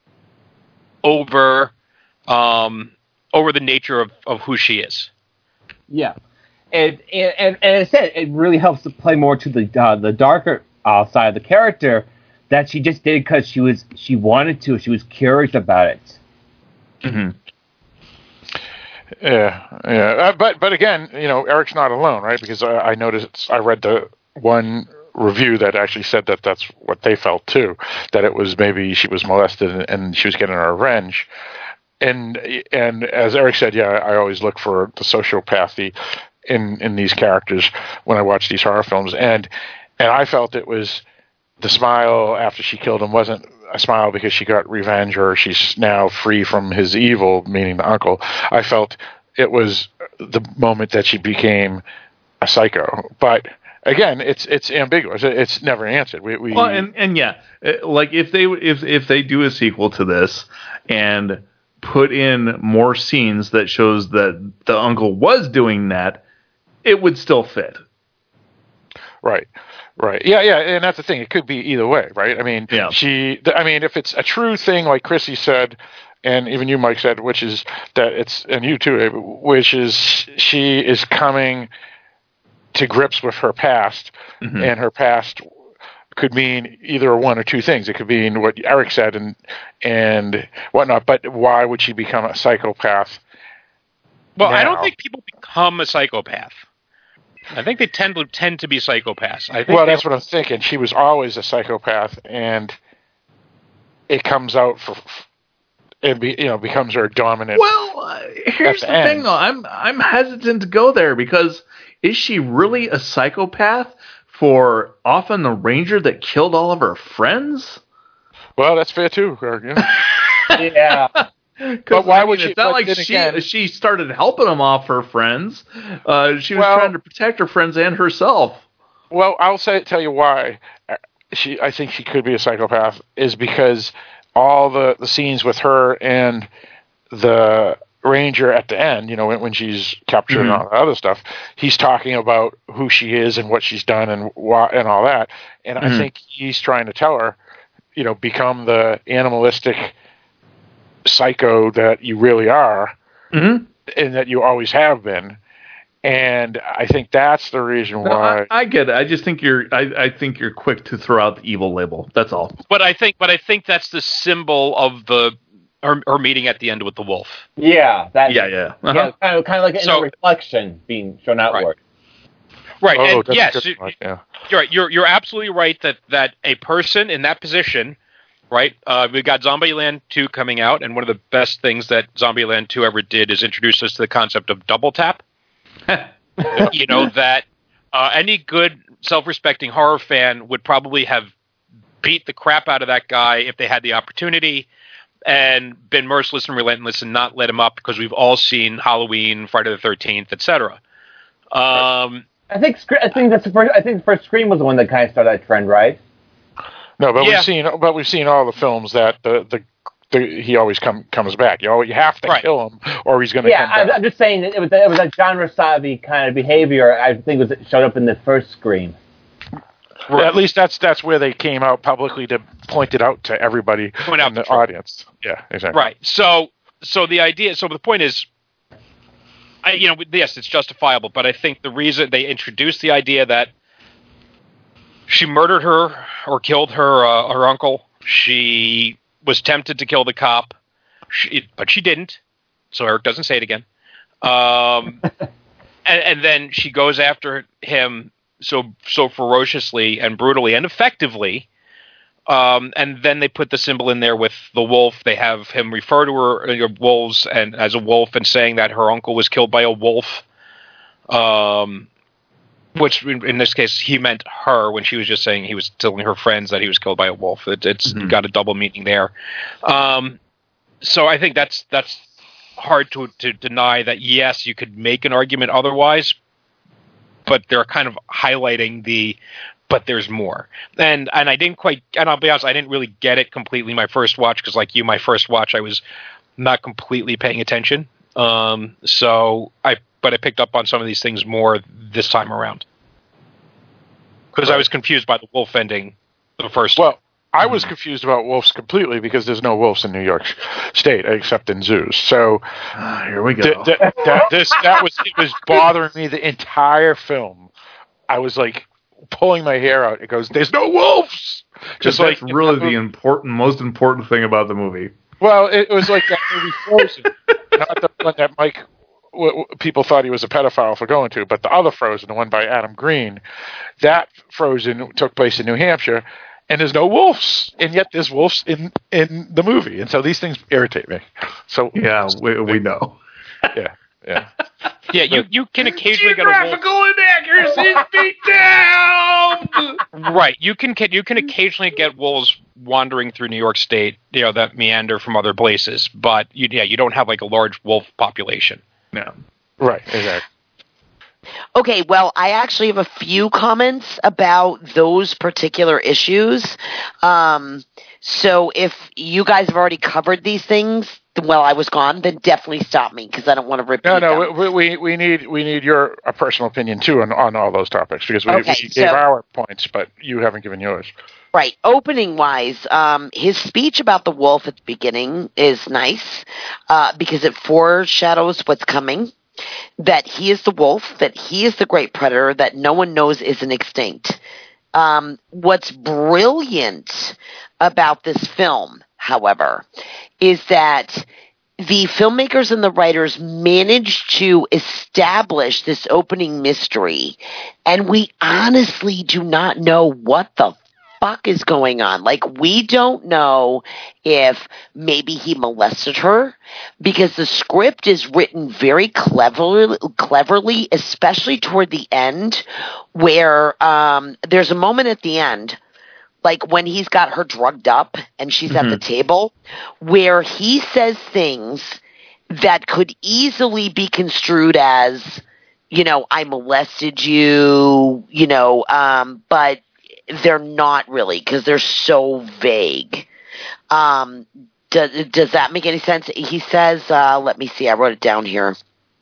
over the nature of who she is. Yeah. And as I said, it really helps to play more to the darker side of the character, that she just did because she wanted to. She was curious about it. Yeah. But again, Eric's not alone, right? Because I noticed, I read the one review that actually said that that's what they felt too, that it was maybe she was molested and she was getting her revenge. And as Eric said, yeah, I always look for the sociopathy in these characters when I watch these horror films, and I felt it was the smile after she killed him wasn't a smile because she got revenge or she's now free from his evil, meaning the uncle. I felt it was the moment that she became a psycho. But again, it's ambiguous. It's never answered. Well, and yeah, like if they do a sequel to this and put in more scenes that shows that the uncle was doing that, it would still fit. Right. Yeah, and that's the thing. It could be either way, right? I mean, if it's a true thing, like Chrissy said, and even you, Mike, said, which is that it's, and you too, Abe, which is she is coming to grips with her past, and her past could mean either one or two things. It could mean what Eric said and whatnot, but why would she become a psychopath? Well, now? I don't think people become a psychopath. I think they tend to be psychopaths. That's what I'm thinking. She was always a psychopath, and it comes out becomes her dominant. Well, here's the thing, though. I'm hesitant to go there, because is she really a psychopath for often the ranger that killed all of her friends? Well, that's fair too. Yeah. But why would she? It's not like she started helping them off her friends. She was trying to protect her friends and herself. Well, tell you why I think she could be a psychopath is because all the scenes with her and the ranger at the end, when she's captured and all the other stuff, he's talking about who she is and what she's done and all that. And I think he's trying to tell her, become the animalistic psycho that you really are, and that you always have been. And I think that's the reason why. I get it. I just think I think you're quick to throw out the evil label. That's all. But I think that's the symbol of her meeting at the end with the wolf. Yeah. Yeah. Yeah, kind of like a reflection being shown outward. Right. Oh, and yes, yeah. You're right. You're absolutely right that a person in that position. Right, we've got Zombieland 2 coming out, and one of the best things that Zombieland 2 ever did is introduce us to the concept of double tap. That any good, self-respecting horror fan would probably have beat the crap out of that guy if they had the opportunity, and been merciless and relentless and not let him up, because we've all seen Halloween, Friday the 13th, etc. I think the first Scream was the one that kind of started that trend, right? No, but we've seen all the films that he always comes back. You have to kill him, or he's going to come back. I'm just saying it was a genre savvy kind of behavior. I think showed up in the first Scream. Right. At least that's where they came out publicly to point it out to everybody in the audience. Yeah, exactly. Right. So the point is, yes, it's justifiable, but I think the reason they introduced the idea that she murdered her or killed her uncle, she was tempted to kill the cop, but she didn't. So Eric doesn't say it again. And then she goes after him so ferociously and brutally and effectively. And then they put the symbol in there with the wolf. They have him refer to her wolves and as a wolf, and saying that her uncle was killed by a wolf. Which in this case he meant her when she was just saying he was telling her friends that he was killed by a wolf. It's got a double meaning there. So I think that's hard to deny that. Yes, you could make an argument otherwise, but they're kind of highlighting but there's more. And I didn't quite, and I'll be honest, I didn't really get it completely my first watch, because like you, my first watch, I was not completely paying attention. But I picked up on some of these things more this time around, because I was confused by the wolf ending the first time. I was confused about wolves completely, because there's no wolves in New York State except in zoos. So here we go. It was bothering me the entire film. I was like pulling my hair out. It goes, "There's no wolves." Just that's like really the most important thing about the movie. Well, it was like that movie Frozen, not the one that Mike. People thought he was a pedophile for going to, but the other Frozen, the one by Adam Green, that Frozen took place in New Hampshire. And there's no wolves, and yet there's wolves in the movie, and so these things irritate me. So yeah, we know. Yeah. Yeah, you can occasionally get a wolf. Geographical inaccuracies beat down. Right, you can occasionally get wolves wandering through New York State, that meander from other places, but you don't have like a large wolf population. No. Right, exactly. Okay, well, I actually have a few comments about those particular issues. So if you guys have already covered these things while I was gone, then definitely stop me, because I don't want to repeat them. No, we need your personal opinion too on all those topics, because we gave our points, but you haven't given yours. Right. Opening wise, his speech about the wolf at the beginning is nice, because it foreshadows what's coming. That he is the wolf, that he is the great predator, that no one knows isn't extinct. What's brilliant about this film, however, is that the filmmakers and the writers managed to establish this opening mystery, and we honestly do not know what the fuck is going on. Like, we don't know if maybe he molested her, because the script is written very cleverly, especially toward the end, where there's a moment at the end, like when he's got her drugged up and she's at the table, where he says things that could easily be construed as, I molested you, but they're not really, because they're so vague. Does that make any sense? He says, let me see, I wrote it down here.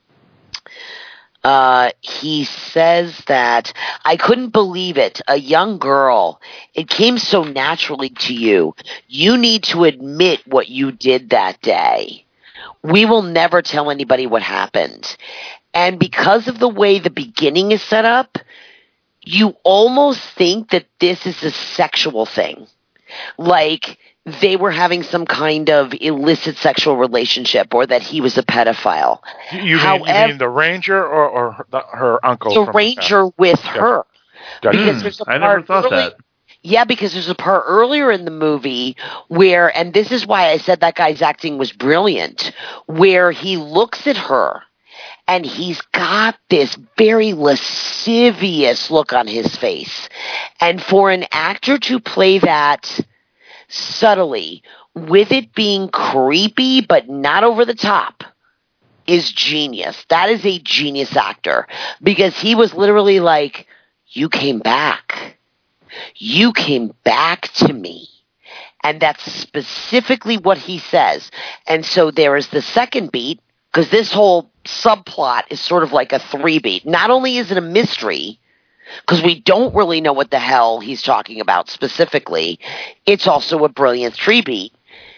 He says that, "I couldn't believe it. A young girl. It came so naturally to you. You need to admit what you did that day. We will never tell anybody what happened." And because of the way the beginning is set up, you almost think that this is a sexual thing. Like they were having some kind of illicit sexual relationship, or that he was a pedophile. You mean the ranger or her uncle? The ranger with her. Because there's a part I never thought that. Yeah, because there's a part earlier in the movie where, and this is why I said that guy's acting was brilliant, where he looks at her and he's got this very lascivious look on his face. And for an actor to play that subtly, with it being creepy but not over the top, is genius. That is a genius actor, because he was literally like, "You came back. You came back to me." And that's specifically what he says. And so there is the second beat, because this whole subplot is sort of like a 3-beat. Not only is it a mystery, because we don't really know what the hell he's talking about specifically. It's also a brilliant 3 beat.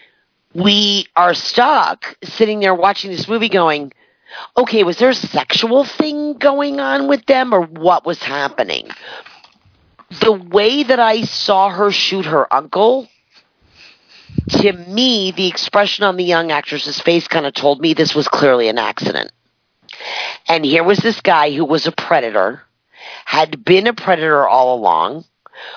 We are stuck sitting there watching this movie going, okay, was there a sexual thing going on with them or what was happening? The way that I saw her shoot her uncle, to me, the expression on the young actress's face kind of told me this was clearly an accident. And here was this guy who was a predator, had been a predator all along,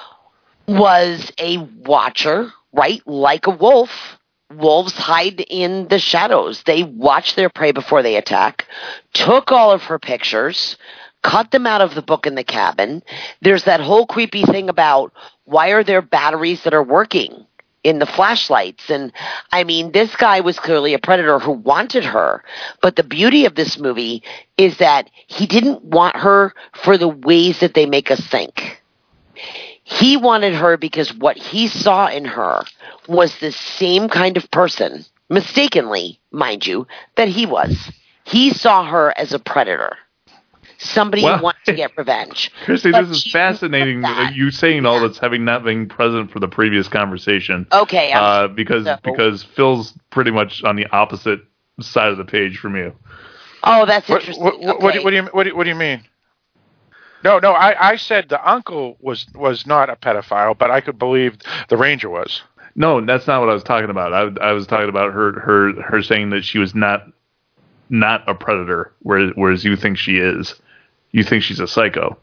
was a watcher, right? Like a wolf. Wolves hide in the shadows. They watch their prey before they attack, took all of her pictures, cut them out of the book in the cabin. There's that whole creepy thing about why are there batteries that are working in the flashlights? And I mean, this guy was clearly a predator who wanted her. But the beauty of this movie is that he didn't want her for the ways that they make us think. He wanted her because what he saw in her was the same kind of person, mistakenly, mind you, that he was. He saw her as a predator. Somebody who wanted to get revenge. Christy, this is fascinating. You saying all this, having not been present for the previous conversation. Okay. Because Phil's pretty much on the opposite side of the page from you. Oh, that's interesting. What do you mean? No. I said the uncle was not a pedophile, but I could believe the ranger was. No, that's not what I was talking about. I was talking about her saying that she was not a predator, whereas you think she is. You think she's a psycho.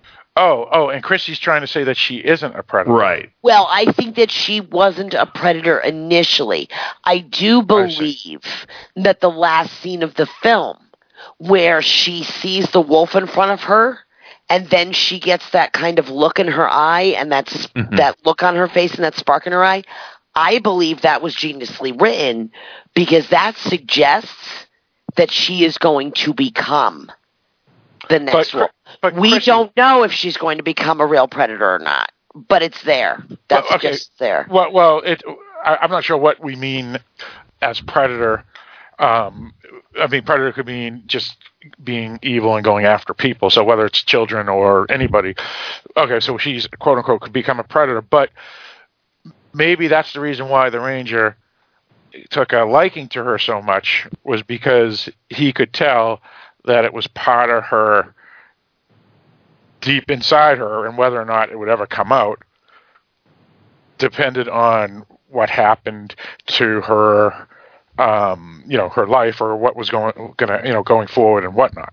Oh, and Chrissy's trying to say that she isn't a predator. Right. Well, I think that she wasn't a predator initially. I do believe that the last scene of the film, where she sees the wolf in front of her, and then she gets that kind of look in her eye, and that's that look on her face and that spark in her eye, I believe that was geniusly written, because that suggests that she is going to become the next wolf. But we don't know if she's going to become a real predator or not, but it's there. That's just there. Well, I'm not sure what we mean as predator. I mean, predator could mean just being evil and going after people. So whether it's children or anybody. Okay, so she's, quote unquote, could become a predator. But maybe that's the reason why the ranger took a liking to her so much, was because he could tell that it was part of her deep inside her, and whether or not it would ever come out depended on what happened to her, her life, or what was going forward and whatnot.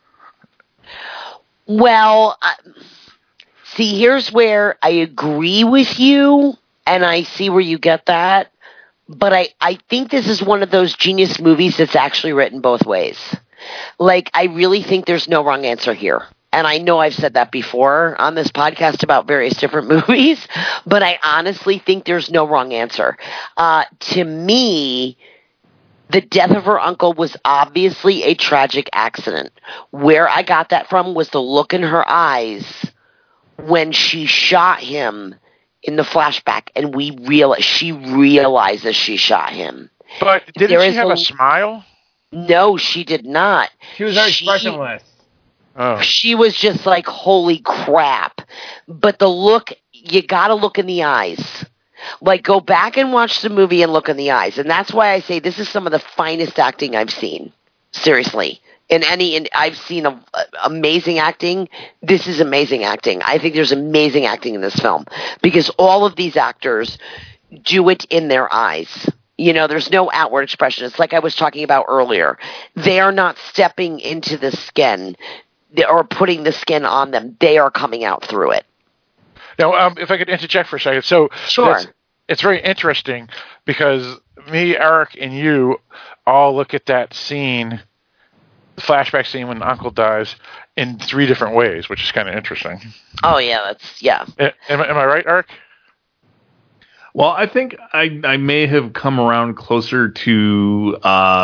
Well, see, here's where I agree with you, and I see where you get that. But I think this is one of those genius movies that's actually written both ways. Like, I really think there's no wrong answer here. And I know I've said that before on this podcast about various different movies, but I honestly think there's no wrong answer. To me, the death of her uncle was obviously a tragic accident. Where I got that from was the look in her eyes when she shot him in the flashback, and she realizes she shot him. But didn't she have a smile? No, she did not. She was very expressionless. Oh. She was just like, holy crap. But the look, you gotta look in the eyes. Like, go back and watch the movie and look in the eyes. And that's why I say this is some of the finest acting I've seen. Seriously. I've seen amazing acting. This is amazing acting. I think there's amazing acting in this film, because all of these actors do it in their eyes. There's no outward expression. It's like I was talking about earlier. They are not stepping into the skin or putting the skin on them. They are coming out through it. Now, if I could interject for a second. So sure. It's very interesting, because me, Eric, and you all look at that scene, the flashback scene when Uncle dies, in 3 different ways, which is kind of interesting. Oh, yeah. Am I right, Eric? Well, I think I may have come around closer to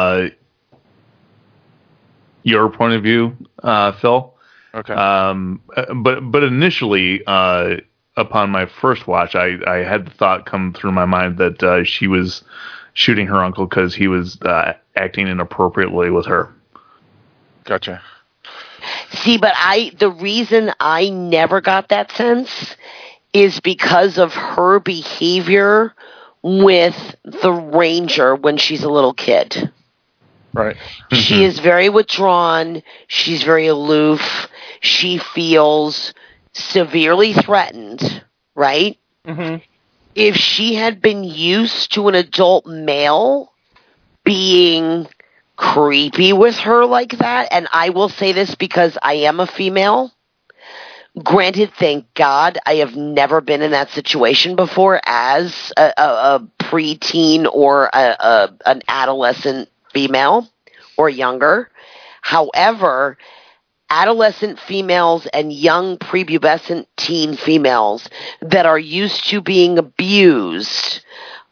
your point of view, Phil. Okay. But initially, upon my first watch, I had the thought come through my mind that she was shooting her uncle because he was acting inappropriately with her. Gotcha. See, but the reason I never got that sense is because of her behavior with the Ranger when she's a little kid. Right. She is very withdrawn. She's very aloof. She feels severely threatened, right? Mm-hmm. If she had been used to an adult male being creepy with her like that, and I will say this because I am a female. Granted, thank God, I have never been in that situation before as a preteen or an adolescent female or younger. However, adolescent females and young prepubescent teen females that are used to being abused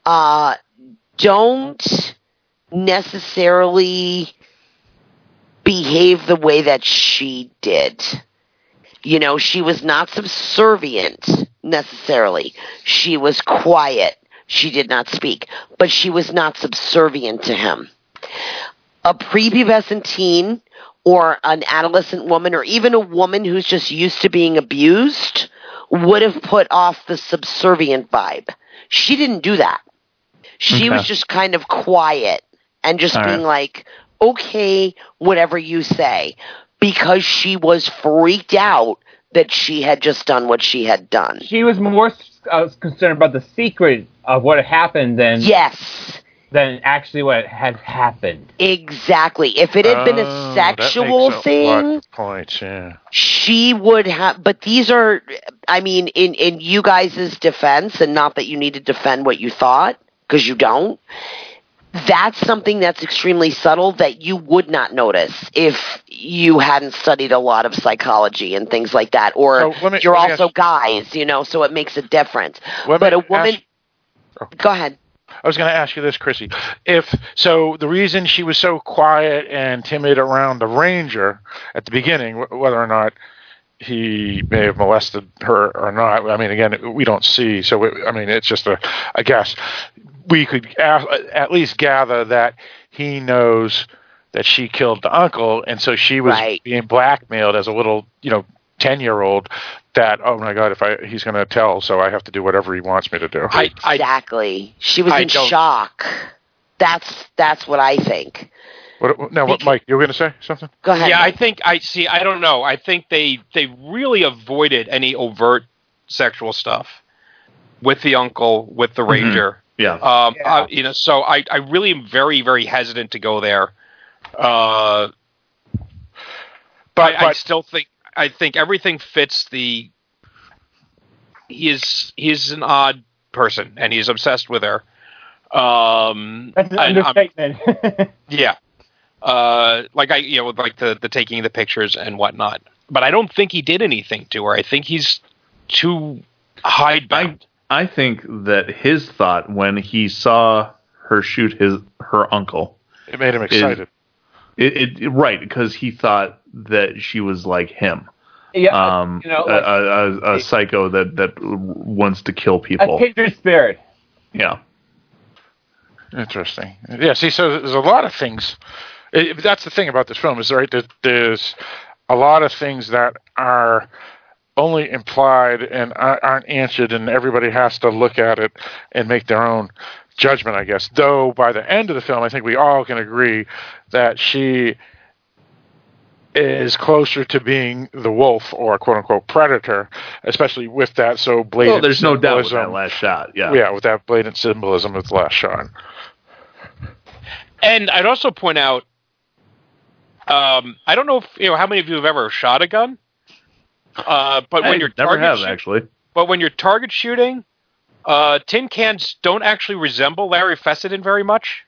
don't necessarily behave the way that she did. You know, she was not subservient necessarily. She was quiet. She did not speak, but she was not subservient to him. A prepubescent teen or an adolescent woman or even a woman who's just used to being abused would have put off the subservient vibe. She didn't do that. She was just kind of quiet and just being like, okay, whatever you say, because she was freaked out that she had just done what she had done. She was more concerned about the secret of what had happened than actually what had happened. Exactly. If it had been a sexual thing, she would have. But these are, I mean, in you guys' defense, and not that you need to defend what you thought, because you don't. That's something that's extremely subtle that you would not notice if you hadn't studied a lot of psychology and things like that. Or you're also guys, you know, so it makes a difference. But a woman... Go ahead. I was going to ask you this, Chrissy. So the reason she was so quiet and timid around the Ranger at the beginning, whether or not he may have molested her or not, I mean, again, we don't see. So, it's just a guess. We could at least gather that he knows that she killed the uncle, and so she was being blackmailed as a little, 10-year-old that, oh my God, he's going to tell, so I have to do whatever he wants me to do. Exactly. She was in shock. That's what I think. What, Mike, you were going to say something? Go ahead. Yeah, Mike. I don't know. I think they really avoided any overt sexual stuff with the uncle, with the Ranger. Yeah. So I really am very, very hesitant to go there. But I still think everything fits the. He's an odd person, and he's obsessed with her. That's an understatement. Yeah. Like the taking the pictures and whatnot. But I don't think he did anything to her. I think he's too hidebound. I think that his thought when he saw her shoot her uncle, it made him excited. Right, because he thought that she was like him. Yeah, a psycho that wants to kill people. A kindred spirit. Yeah. Interesting. Yeah. See, so there's a lot of things. That's the thing about this film is that there's a lot of things that are only implied and aren't answered, and everybody has to look at it and make their own judgment, I guess. Though by the end of the film, I think we all can agree that she is closer to being the wolf or quote-unquote predator, especially with that so blatant Well, there's no doubt with that last shot. Yeah. Yeah, with that blatant symbolism of the last shot. And I'd also point out, I don't know if how many of you have ever shot a gun. But when you're But when you're target shooting, tin cans don't actually resemble Larry Fessenden very much.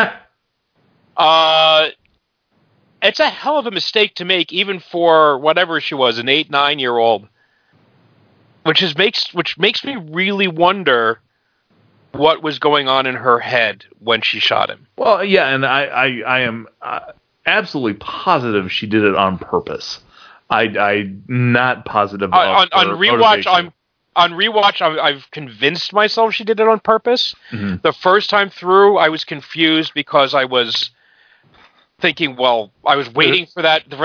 It's a hell of a mistake to make, even for whatever she was, an 8-9-year-old. Which makes me really wonder what was going on in her head when she shot him. Well, yeah, and I am absolutely positive she did it on purpose. I'm not positive on rewatch. On rewatch, I've convinced myself she did it on purpose. Mm-hmm. The first time through, I was confused because I was thinking, well, I was waiting for that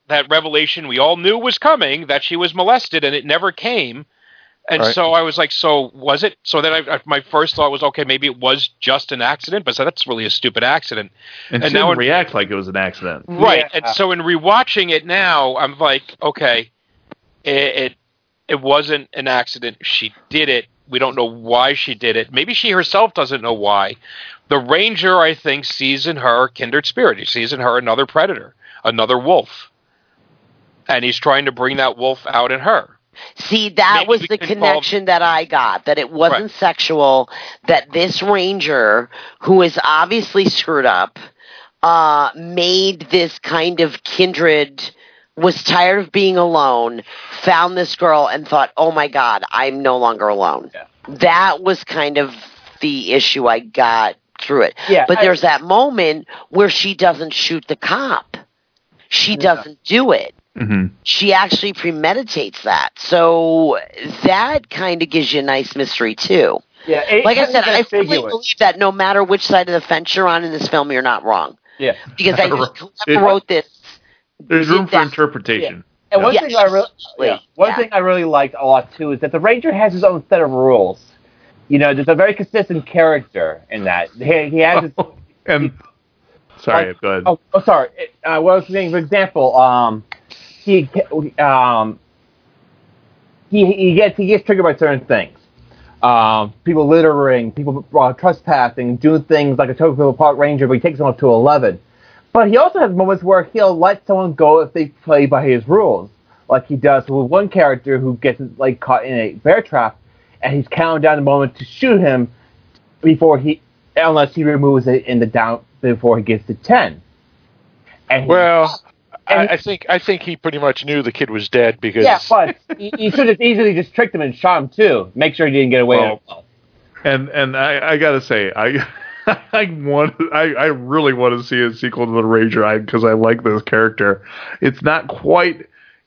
that revelation we all knew was coming, that she was molested, and it never came. And so I was like, so was it? So then my first thought was, okay, maybe it was just an accident, but so that's really a stupid accident. And she didn't react like it was an accident. Right. Yeah. And so in rewatching it now, I'm like, okay, it wasn't an accident. She did it. We don't know why she did it. Maybe she herself doesn't know why. The Ranger, I think, sees in her kindred spirit. He sees in her another predator, another wolf. And he's trying to bring that wolf out in her. See, that was the connection that I got, that it wasn't sexual, that this Ranger, who is obviously screwed up, made this kind of kindred, was tired of being alone, found this girl and thought, oh my God, I'm no longer alone. Yeah. That was kind of the issue I got through it. Yeah, but there's that moment where she doesn't shoot the cop. She doesn't do it. Mm-hmm. She actually premeditates that. So that kind of gives you a nice mystery, too. Yeah, like I said, I fully believe that no matter which side of the fence you're on in this film, you're not wrong. Yeah. Because I think whoever wrote this... There's room for interpretation. Yeah. And one thing I really liked a lot, too, is that the Ranger has his own set of rules. You know, there's a very consistent character in that. He has his... Sorry, go ahead. Oh, sorry. What I was saying, for example... He gets triggered by certain things. People littering, people trespassing, doing things like a Tokyo Park Ranger, but he takes them up to 11. But he also has moments where he'll let someone go if they play by his rules, like he does with one character who gets caught in a bear trap, and he's counting down the moment to shoot him unless he removes it before he gets to 10. And I think he pretty much knew the kid was dead because... Yeah, but he should have easily just tricked him and shot him, too. Make sure he didn't get away. And I gotta say, I really want to see a sequel to The Ranger because I like this character. He's not quite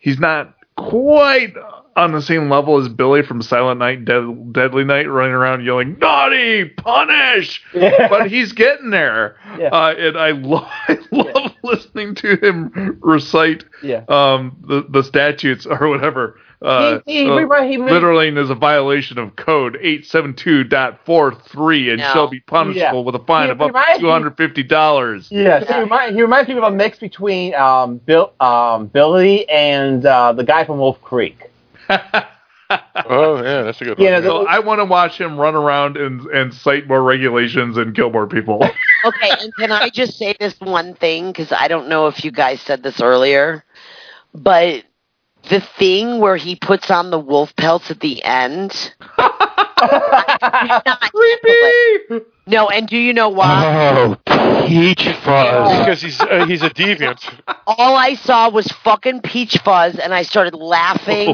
on the same level as Billy from Silent Night, Deadly Night, running around yelling, naughty, punish! Yeah. But he's getting there. Yeah. And I love listening to him recite the statutes or whatever. Littering is a violation of code 872.43 and shall be punishable with a fine of up to $250. Yeah, he reminds me of a mix between Billy and the guy from Wolf Creek. Oh, yeah, that's a good one. So I want to watch him run around and cite more regulations and kill more people. Okay, and can I just say this one thing? Because I don't know if you guys said this earlier, but the thing where he puts on the wolf pelts at the end... Creepy! No, and do you know why? Oh, Peach Fuzz. Because he's a deviant. All I saw was fucking Peach Fuzz, and I started laughing.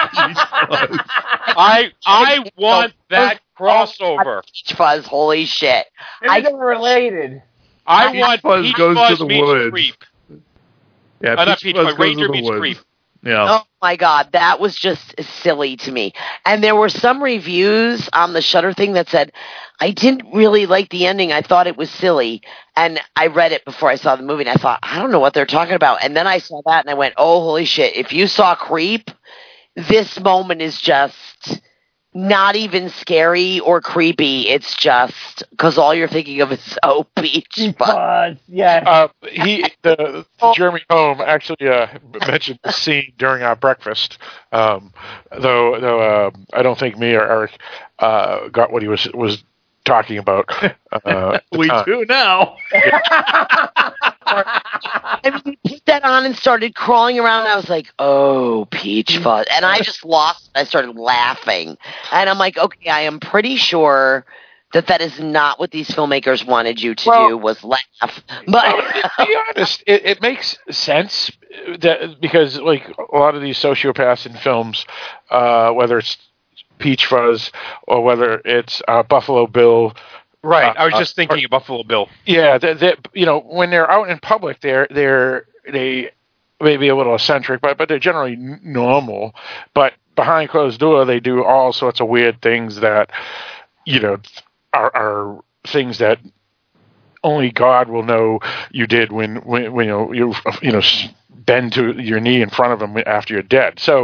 I want that crossover. Peach Fuzz, holy shit. They're related. I want Peach Fuzz meets Creep. Yeah, not Peach Fuzz, Ranger meets Creep. Yeah. Oh my God, that was just silly to me. And there were some reviews on the Shudder thing that said, I didn't really like the ending. I thought it was silly. And I read it before I saw the movie, and I thought, I don't know what they're talking about. And then I saw that, and I went, oh, holy shit. If you saw Creep, this moment is just not even scary or creepy. It's just because all you're thinking of is Peach Fuzz. Yeah. Jeremy Holm actually mentioned the scene during our breakfast. Though I don't think me or Eric got what he was talking about. We do now. I mean, he put that on and started crawling around, and I was like, oh, Peach Fuzz. And I just lost. I started laughing. And I'm like, okay, I am pretty sure that is not what these filmmakers wanted you to do, was laugh. But to be honest, it makes sense because, like, a lot of these sociopaths in films, whether it's Peach Fuzz or whether it's Buffalo Bill. Right, I was just thinking of Buffalo Bill. Yeah, when they're out in public, they may be a little eccentric, but they're generally normal. But behind closed door, they do all sorts of weird things that, are things that only God will know you did when you bend to your knee in front of him after you're dead. So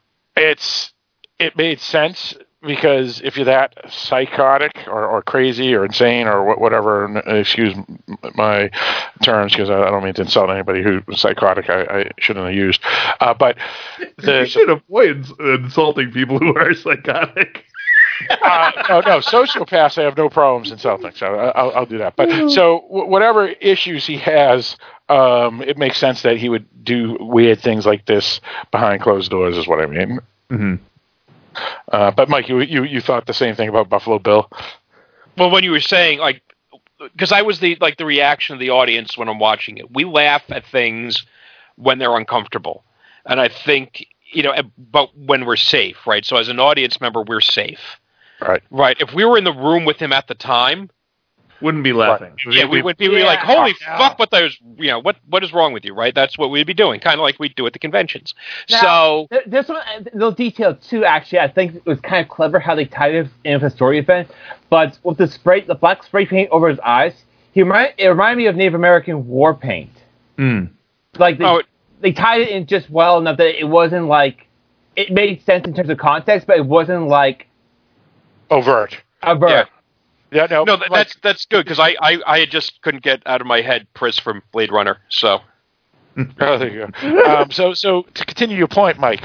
it made sense, because if you're that psychotic or crazy or insane or whatever, excuse my terms, because I don't mean to insult anybody who's psychotic, I shouldn't have used. But you should avoid insulting people who are psychotic. No, sociopaths I have no problems insulting, so I'll do that. But so whatever issues he has, it makes sense that he would do weird things like this behind closed doors, is what I mean. Mm-hmm. But Mike, you thought the same thing about Buffalo Bill? Well, when you were saying, like, because I was the reaction of the audience when I'm watching it. We laugh at things when they're uncomfortable, and I think, but when we're safe, right? So as an audience member, we're safe, right? If we were in the room with him at the time, wouldn't be laughing. Right. Yeah, we would be like, "Holy fuck! What is wrong with you?" Right? That's what we'd be doing, kind of like we do at the conventions. Now, there's one little detail too. Actually, I think it was kind of clever how they tied it in with the story event. But with the black spray paint over his eyes, it reminded me of Native American war paint. Mm. Like they tied it in just well enough that it wasn't like it made sense in terms of context, but it wasn't like overt. Yeah. Yeah, no, that's good, because I just couldn't get out of my head Pris from Blade Runner. So, there you go. So to continue your point, Mike,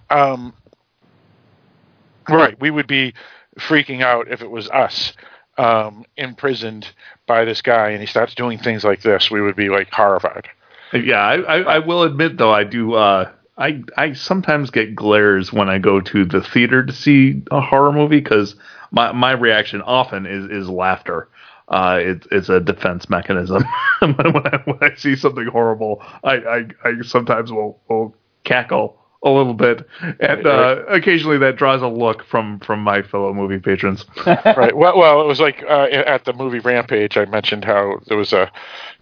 right, we would be freaking out if it was us imprisoned by this guy, and he starts doing things like this. We would be like horrified. Yeah, I will admit though, I do. I sometimes get glares when I go to the theater to see a horror movie, because my reaction often is laughter. It's a defense mechanism. when I see something horrible, I sometimes will cackle a little bit, and occasionally that draws a look from my fellow movie patrons. Right. Well, it was like at the movie Rampage, I mentioned how there was a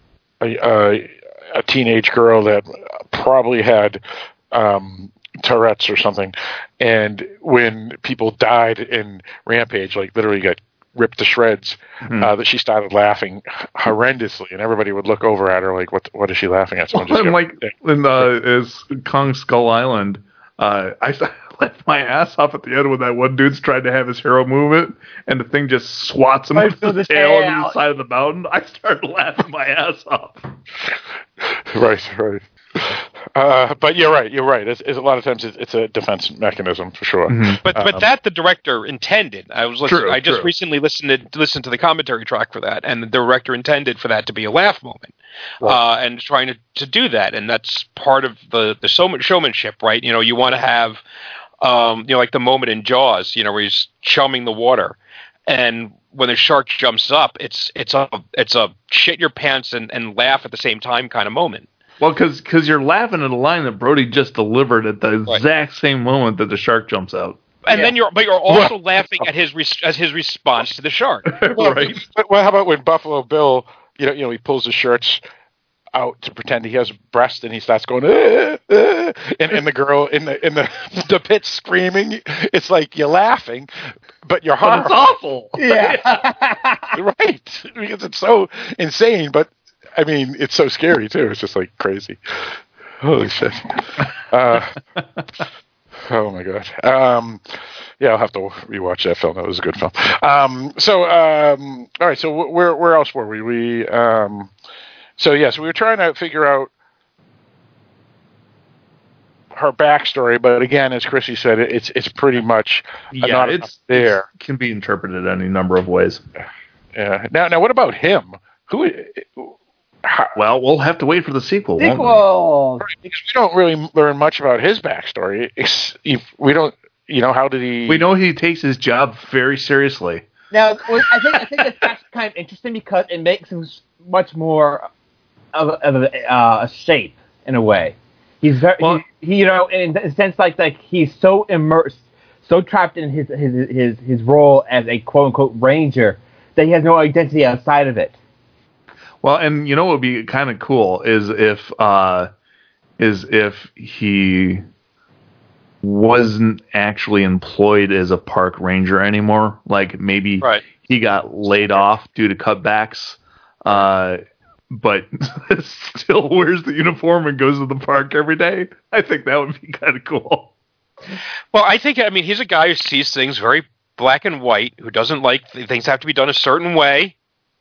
teenage girl that probably had Tourette's or something, and when people died in Rampage, like literally got ripped to shreds, that she started laughing horrendously, and everybody would look over at her like, what is she laughing at? Is Kong Skull Island, I laughed my ass off at the end when that one dude's trying to have his hero movement, and the thing just swats him with the tail on the side of the mountain. I started laughing my ass off. Right. But you're right. It's a lot of times it's a defense mechanism for sure. Mm-hmm. But that the director intended. I was listening. True, I just recently listened to the commentary track for that, and the director intended for that to be a laugh moment, and trying to do that, and that's part of the showmanship, right? You want to have, like the moment in Jaws, where he's chumming the water, and when the shark jumps up, it's a shit your pants and laugh at the same time kind of moment. Well, because you're laughing at a line that Brody just delivered at the exact same moment that the shark jumps out, and then you're also laughing at his response to the shark. Right. Well, how about when Buffalo Bill, he pulls his shirts out to pretend he has breast, and he starts going, and the girl in the pit screaming. It's like you're laughing, but you're horrified. It's awful. Yeah, right. Because it's so insane, but. I mean, it's so scary, too. It's just, like, crazy. Holy shit. Oh, my God. I'll have to rewatch that film. That was a good film. All right, so where else were we? So we were trying to figure out her backstory, but again, as Chrissy said, it's pretty much not there. It can be interpreted any number of ways. Yeah. Now, what about him? Well, we'll have to wait for the sequel. Sequel! Because we don't really learn much about his backstory. We don't, how did he... We know he takes his job very seriously. Now, I think that's kind of interesting because it makes him much more of a shape in a way. He's very, in a sense, like he's so immersed, so trapped in his role as a quote unquote ranger that he has no identity outside of it. Well, and what would be kind of cool is if he wasn't actually employed as a park ranger anymore. Like maybe he got laid off due to cutbacks, but still wears the uniform and goes to the park every day. I think that would be kind of cool. Well, I mean, he's a guy who sees things very black and white, who doesn't like things have to be done a certain way.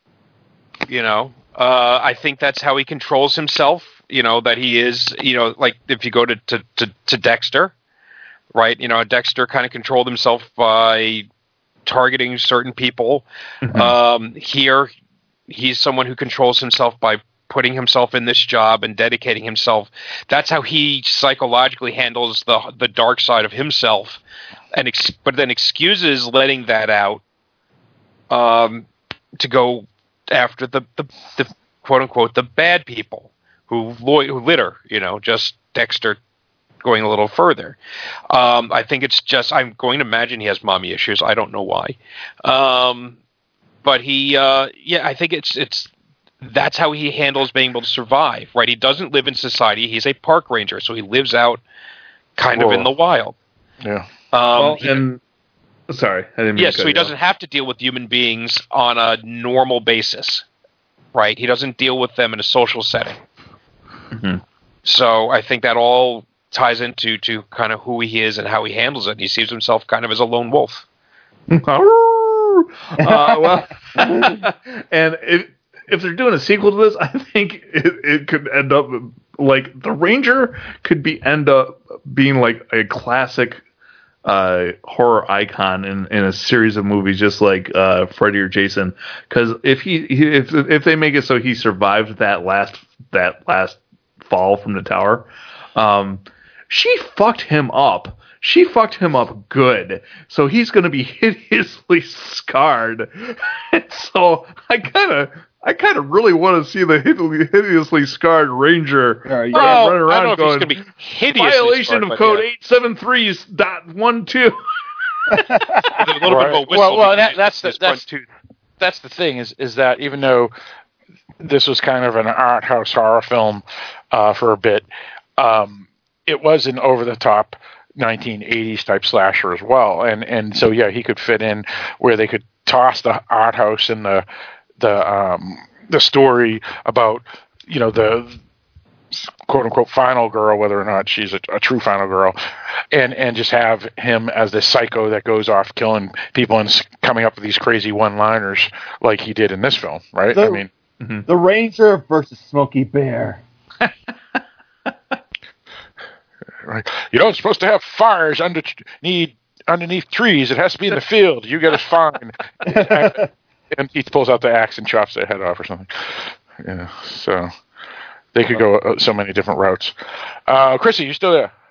I think that's how he controls himself. That he is, like if you go to Dexter, right? Dexter kind of controlled himself by targeting certain people. Mm-hmm. Here, he's someone who controls himself by putting himself in this job and dedicating himself. That's how he psychologically handles the dark side of himself, but then excuses letting that out to go after the quote unquote the bad people who litter. Just Dexter going a little further. I think it's just I'm going to imagine he has mommy issues. I don't know why, but he I think it's. That's how he handles being able to survive, right? He doesn't live in society. He's a park ranger, so he lives out kind of in the wild. Yeah. Sorry, I didn't mean to so he doesn't have to deal with human beings on a normal basis, right? He doesn't deal with them in a social setting. Mm-hmm. So I think that all ties into kind of who he is and how he handles it. And he sees himself kind of as a lone wolf. And if they're doing a sequel to this, I think it could end up like the Ranger could end up being like a classic horror icon in a series of movies, just like Freddy or Jason. Because if they make it so he survived that last fall from the tower, she fucked him up. She fucked him up good, so he's going to be hideously scarred. So I kind of really want to see the hideously scarred Ranger run around I don't know if he's going, going to be hideously violation scarred, of code 873.12. A little bit of a whistle. Well, that's the thing is that even though this was kind of an art house horror film for a bit, it was an over-the-top 1980s type slasher as well, and so he could fit in where they could toss the art house and the story about the quote unquote final girl, whether or not she's a true final girl, and just have him as this psycho that goes off killing people and coming up with these crazy one-liners like he did in this film, right? The Ranger versus Smokey Bear. Right. You don't supposed to have fires underneath trees. It has to be in the field. You get a fine. And he pulls out the axe and chops their head off or something. Yeah. So they could go so many different routes. Chrissy, you still there?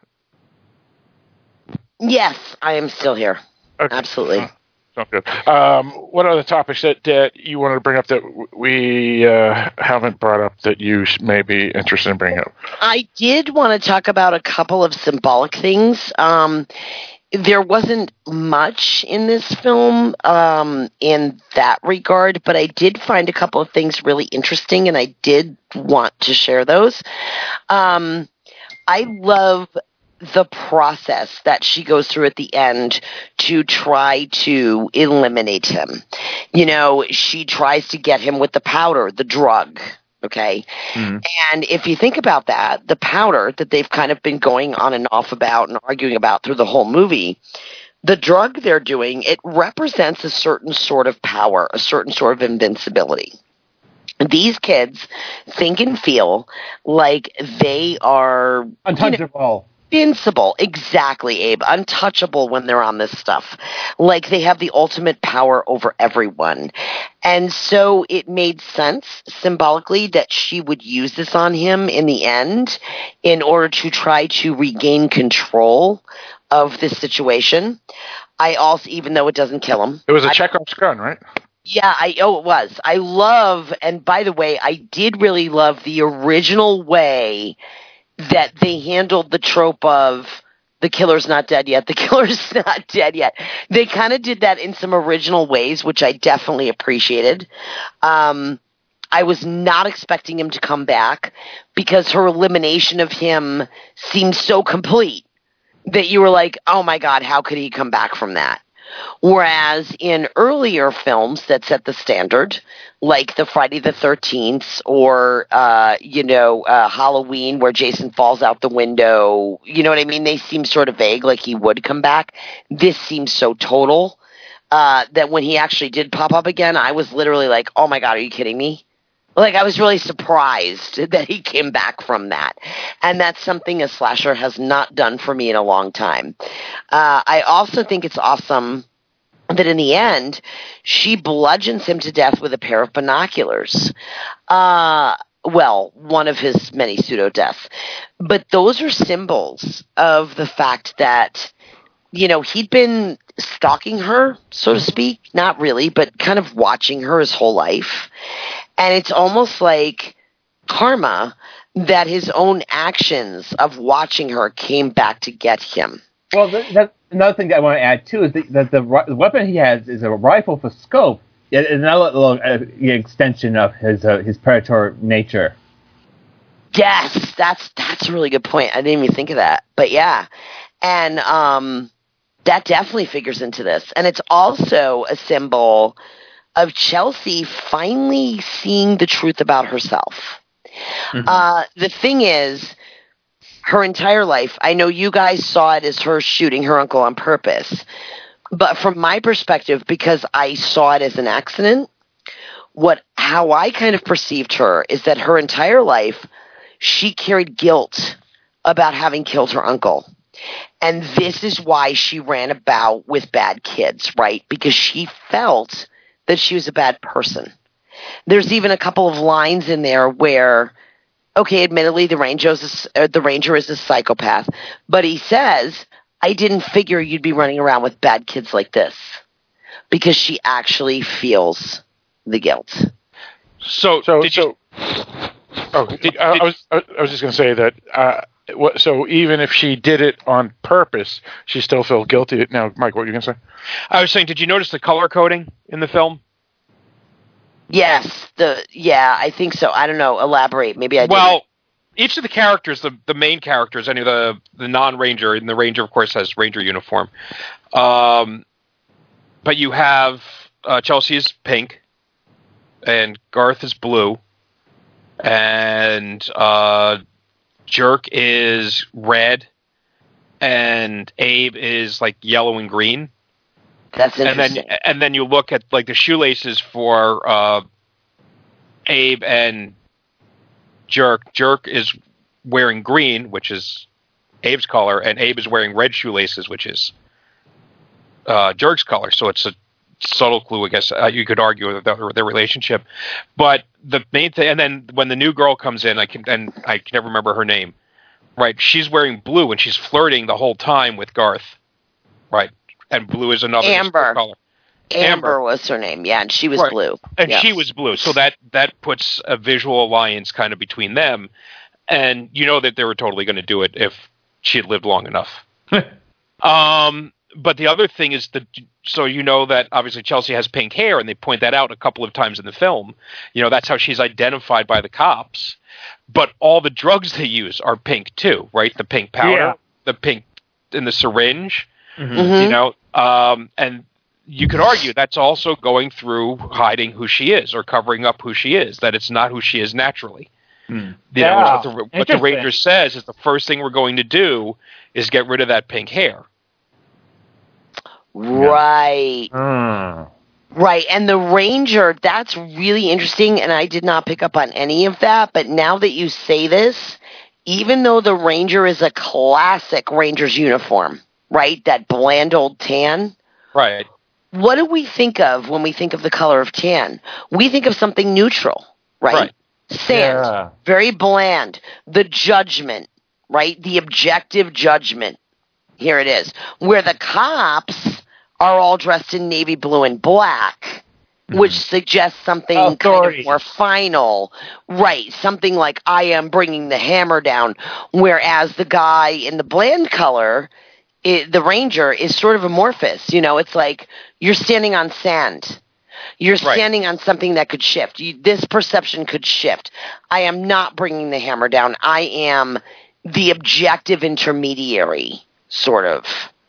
Yes, I am still here. Okay. Absolutely. Sounds good. What are the topics that you wanted to bring up that we haven't brought up that you may be interested in bringing up? I did want to talk about a couple of symbolic things. There wasn't much in this film in that regard, but I did find a couple of things really interesting, and I did want to share those. I love the process that she goes through at the end to try to eliminate him. She tries to get him with the powder, the drug. Okay. Mm-hmm. And if you think about that, the powder that they've kind of been going on and off about and arguing about through the whole movie, the drug they're doing, it represents a certain sort of power, a certain sort of invincibility. These kids think and feel like they are untouchable. Invincible, exactly, Abe. Untouchable when they're on this stuff. Like they have the ultimate power over everyone. And so it made sense symbolically that she would use this on him in the end in order to try to regain control of this situation. I also, even though it doesn't kill him. It was a Chekhov's gun, right? Yeah, it was. I love, and by the way, I did really love the original way that they handled the trope of the killer's not dead yet, the killer's not dead yet. They kind of did that in some original ways, which I definitely appreciated. I was not expecting him to come back because her elimination of him seemed so complete that you were like, oh my God, how could he come back from that? Whereas in earlier films that set the standard, like the Friday the 13th or, Halloween where Jason falls out the window, you know what I mean? They seem sort of vague, like he would come back. This seems so total that when he actually did pop up again, I was literally like, oh my God, are you kidding me? Like, I was really surprised that he came back from that. And that's something a slasher has not done for me in a long time. I also think it's awesome that in the end, she bludgeons him to death with a pair of binoculars. One of his many pseudo-deaths. But those are symbols of the fact that, he'd been stalking her, so to speak. Not really, but kind of watching her his whole life. And it's almost like karma that his own actions of watching her came back to get him. Well, that's another thing that I want to add, too, is that the weapon he has is a rifle for scope. It's another little extension of his predatory nature. Yes, that's a really good point. I didn't even think of that. But yeah, and that definitely figures into this. And it's also a symbol of Chelsea finally seeing the truth about herself. Mm-hmm. The thing is, her entire life, I know you guys saw it as her shooting her uncle on purpose, but from my perspective, because I saw it as an accident, how I kind of perceived her is that her entire life, she carried guilt about having killed her uncle. And this is why she ran about with bad kids, right? Because she felt that she was a bad person. There's even a couple of lines in there where, okay, admittedly, the ranger is a psychopath, but he says, I didn't figure you'd be running around with bad kids like this, because she actually feels the guilt. I was just going to say that, so even if she did it on purpose, she still felt guilty. Now, Mike, what were you going to say? I was saying, did you notice the color coding in the film? Yes, I think so. I don't know. Elaborate. Maybe I did. Well, each of the characters, the main characters, any of the non-ranger, and the ranger, of course, has ranger uniform. But you have Chelsea is pink, and Garth is blue, and Jerk is red, and Abe is like yellow and green. That's interesting. And then you look at like the shoelaces for Abe and Jerk. Jerk is wearing green, which is Abe's color, and Abe is wearing red shoelaces, which is Jerk's color. So it's a subtle clue, I guess. You could argue their relationship. But the main thing, and then when the new girl comes in, I can never remember her name. Right, she's wearing blue, and she's flirting the whole time with Garth. Right. And blue is another color. Amber was her name, yeah, and she was blue. And she was blue, so that puts a visual alliance kind of between them, and you know that they were totally going to do it if she had lived long enough. But the other thing is so you know that obviously Chelsea has pink hair, and they point that out a couple of times in the film. You know, that's how she's identified by the cops. But all the drugs they use are pink too, right? The pink powder, the pink in the syringe. Mm-hmm. You know, and you could argue that's also going through hiding who she is or covering up who she is, that it's not who she is naturally. You know, what the Ranger says is the first thing we're going to do is get rid of that pink hair. Right. Right. And the Ranger, that's really interesting, and I did not pick up on any of that, but now that you say this, even though the Ranger is a classic Ranger's uniform, right? That bland old tan. Right. What do we think of when we think of the color of tan? We think of something neutral, right? Sand, very bland. The judgment, right? The objective judgment. Here it is. Where the cops are all dressed in navy blue and black, which suggests something kind of more final. Right. Something like, I am bringing the hammer down. Whereas the guy in the bland color, the Ranger, is sort of amorphous. You know, it's like you're standing on sand. You're standing on something that could shift. This perception could shift. I am not bringing the hammer down. I am the objective intermediary, sort of.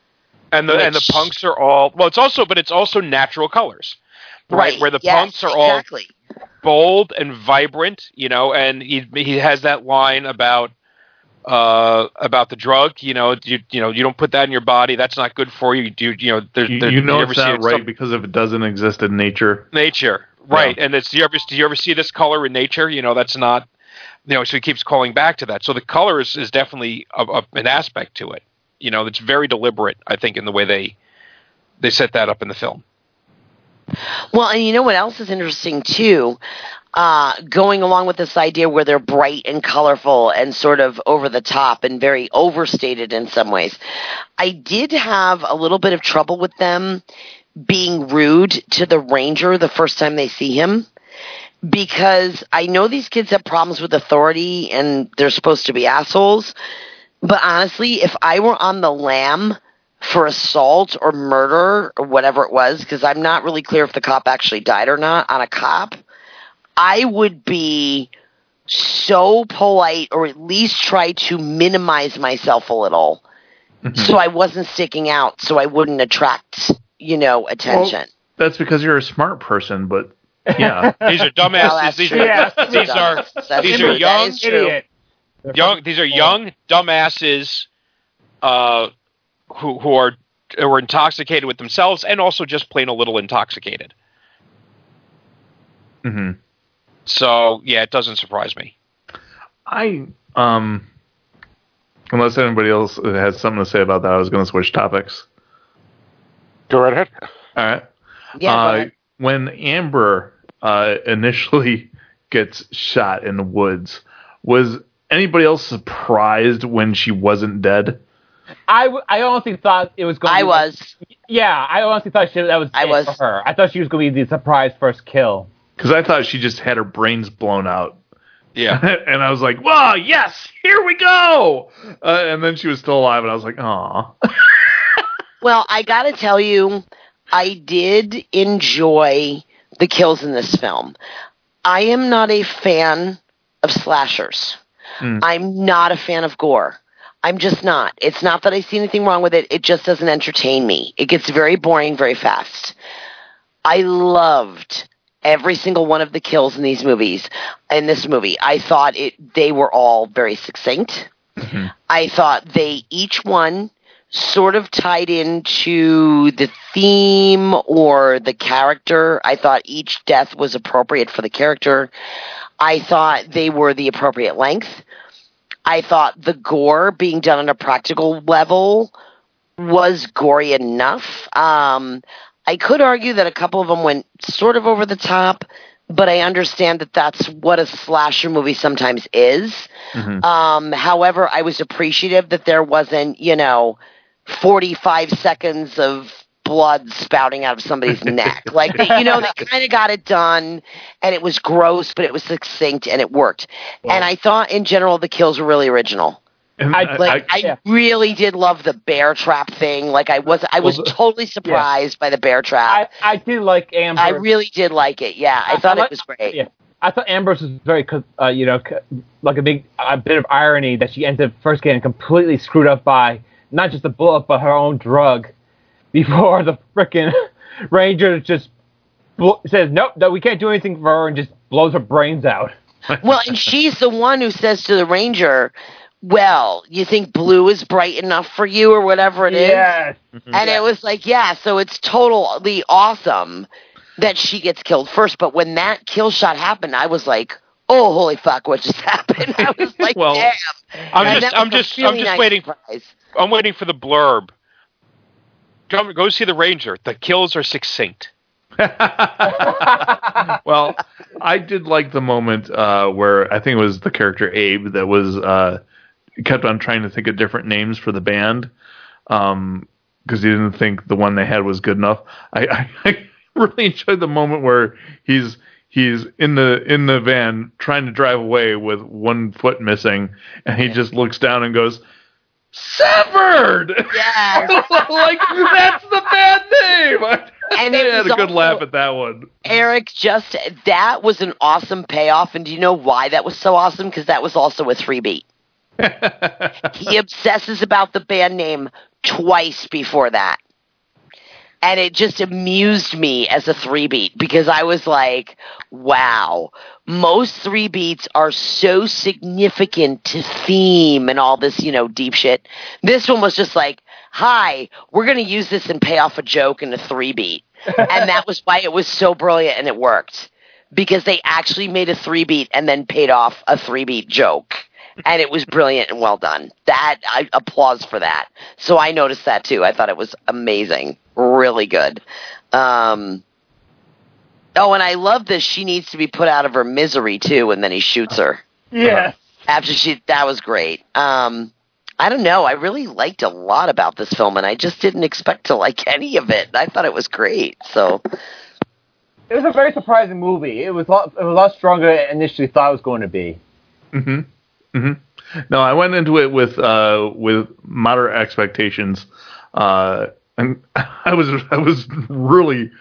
And the punks are all it's also natural colors, right? Where the punks are all bold and vibrant, and he has that line about the drug, you don't put that in your body. That's not good for you. It's not right because if it doesn't exist in nature. Nature, right? Yeah. And do you ever see this color in nature? That's not, so he keeps calling back to that. So the color is definitely an aspect to it. It's very deliberate, I think, in the way they set that up in the film. Well, and you know what else is interesting too? Going along with this idea where they're bright and colorful and sort of over the top and very overstated in some ways, I did have a little bit of trouble with them being rude to the Ranger the first time they see him, because I know these kids have problems with authority and they're supposed to be assholes, but honestly, if I were on the lam for assault or murder or whatever it was, because I'm not really clear if the cop actually died or not on a cop, I would be so polite, or at least try to minimize myself a little, so I wasn't sticking out, so I wouldn't attract, attention. Well, that's because you're a smart person, but yeah. These are dumbasses. These are young dumbasses who are intoxicated with themselves and also just plain a little intoxicated. Mm-hmm. So yeah, it doesn't surprise me. Unless anybody else has something to say about that, I was going to switch topics. Go right ahead. All right. Yeah. When Amber initially gets shot in the woods, was anybody else surprised when she wasn't dead? I honestly thought it was going to be... was. Yeah, I honestly thought that was it for her. I thought she was going to be the surprise first kill. Because I thought she just had her brains blown out. Yeah. And I was like, wow, yes, here we go! And then she was still alive, and I was like, aw. Well, I got to tell you, I did enjoy the kills in this film. I am not a fan of slashers. I'm not a fan of gore. I'm just not. It's not that I see anything wrong with it. It just doesn't entertain me. It gets very boring very fast. I loved every single one of the kills in this movie. I thought they were all very succinct. Mm-hmm. I thought each one sort of tied into the theme or the character. I thought each death was appropriate for the character. I thought they were the appropriate length. I thought the gore being done on a practical level was gory enough. I could argue that a couple of them went sort of over the top, but I understand that that's what a slasher movie sometimes is. Mm-hmm. However, I was appreciative that there wasn't, 45 seconds of blood spouting out of somebody's neck. Like, they kind of got it done, and it was gross, but it was succinct, and it worked. Wow. And I thought, in general, the kills were really original. I really did love the bear trap thing. Like, I was totally surprised by the bear trap. I did like Amber. I really did like it. Yeah, I thought it was great. Yeah. I thought Amber's was very, like a bit of irony that she ended up first getting completely screwed up by not just the bullet, but her own drug, before the frickin' Ranger just says, nope, that we can't do anything for her, and just blows her brains out. Well, and she's the one who says to the Ranger, well, you think blue is bright enough for you, or whatever it is? Yes. And it was like, yeah, so it's totally awesome that she gets killed first. But when that kill shot happened, I was like, oh, holy fuck, what just happened? I was like, well, damn. I'm just waiting. Surprise. I'm waiting for the blurb. Go see the Ranger. The kills are succinct. Well, I did like the moment where I think it was the character Abe that was kept on trying to think of different names for the band because he didn't think the one they had was good enough. I really enjoyed the moment where he's in the van trying to drive away with one foot missing, and he just looks down and goes, "Severed!" Yes. Like, that's the bad name! And I had a good laugh at that one. Eric, that was an awesome payoff, and do you know why that was so awesome? Because that was also a 3-beat. He obsesses about the band name twice before that. And it just amused me as a 3-beat because I was like, wow, most 3-beats are so significant to theme and all this, deep shit. This one was just like, hi, we're going to use this and pay off a joke in a 3-beat. And that was why it was so brilliant and it worked. Because they actually made a 3-beat and then paid off a 3-beat joke. And it was brilliant and well done. That, I applause for that. So I noticed that too. I thought it was amazing. Really good. And I love this. She needs to be put out of her misery too, and then he shoots her. Yeah. That was great. I don't know. I really liked a lot about this film, and I just didn't expect to like any of it. I thought it was great. So it was a very surprising movie. It was a lot stronger than I initially thought it was going to be. Mm-hmm. Mm-hmm. No, I went into it with moderate expectations, and I was really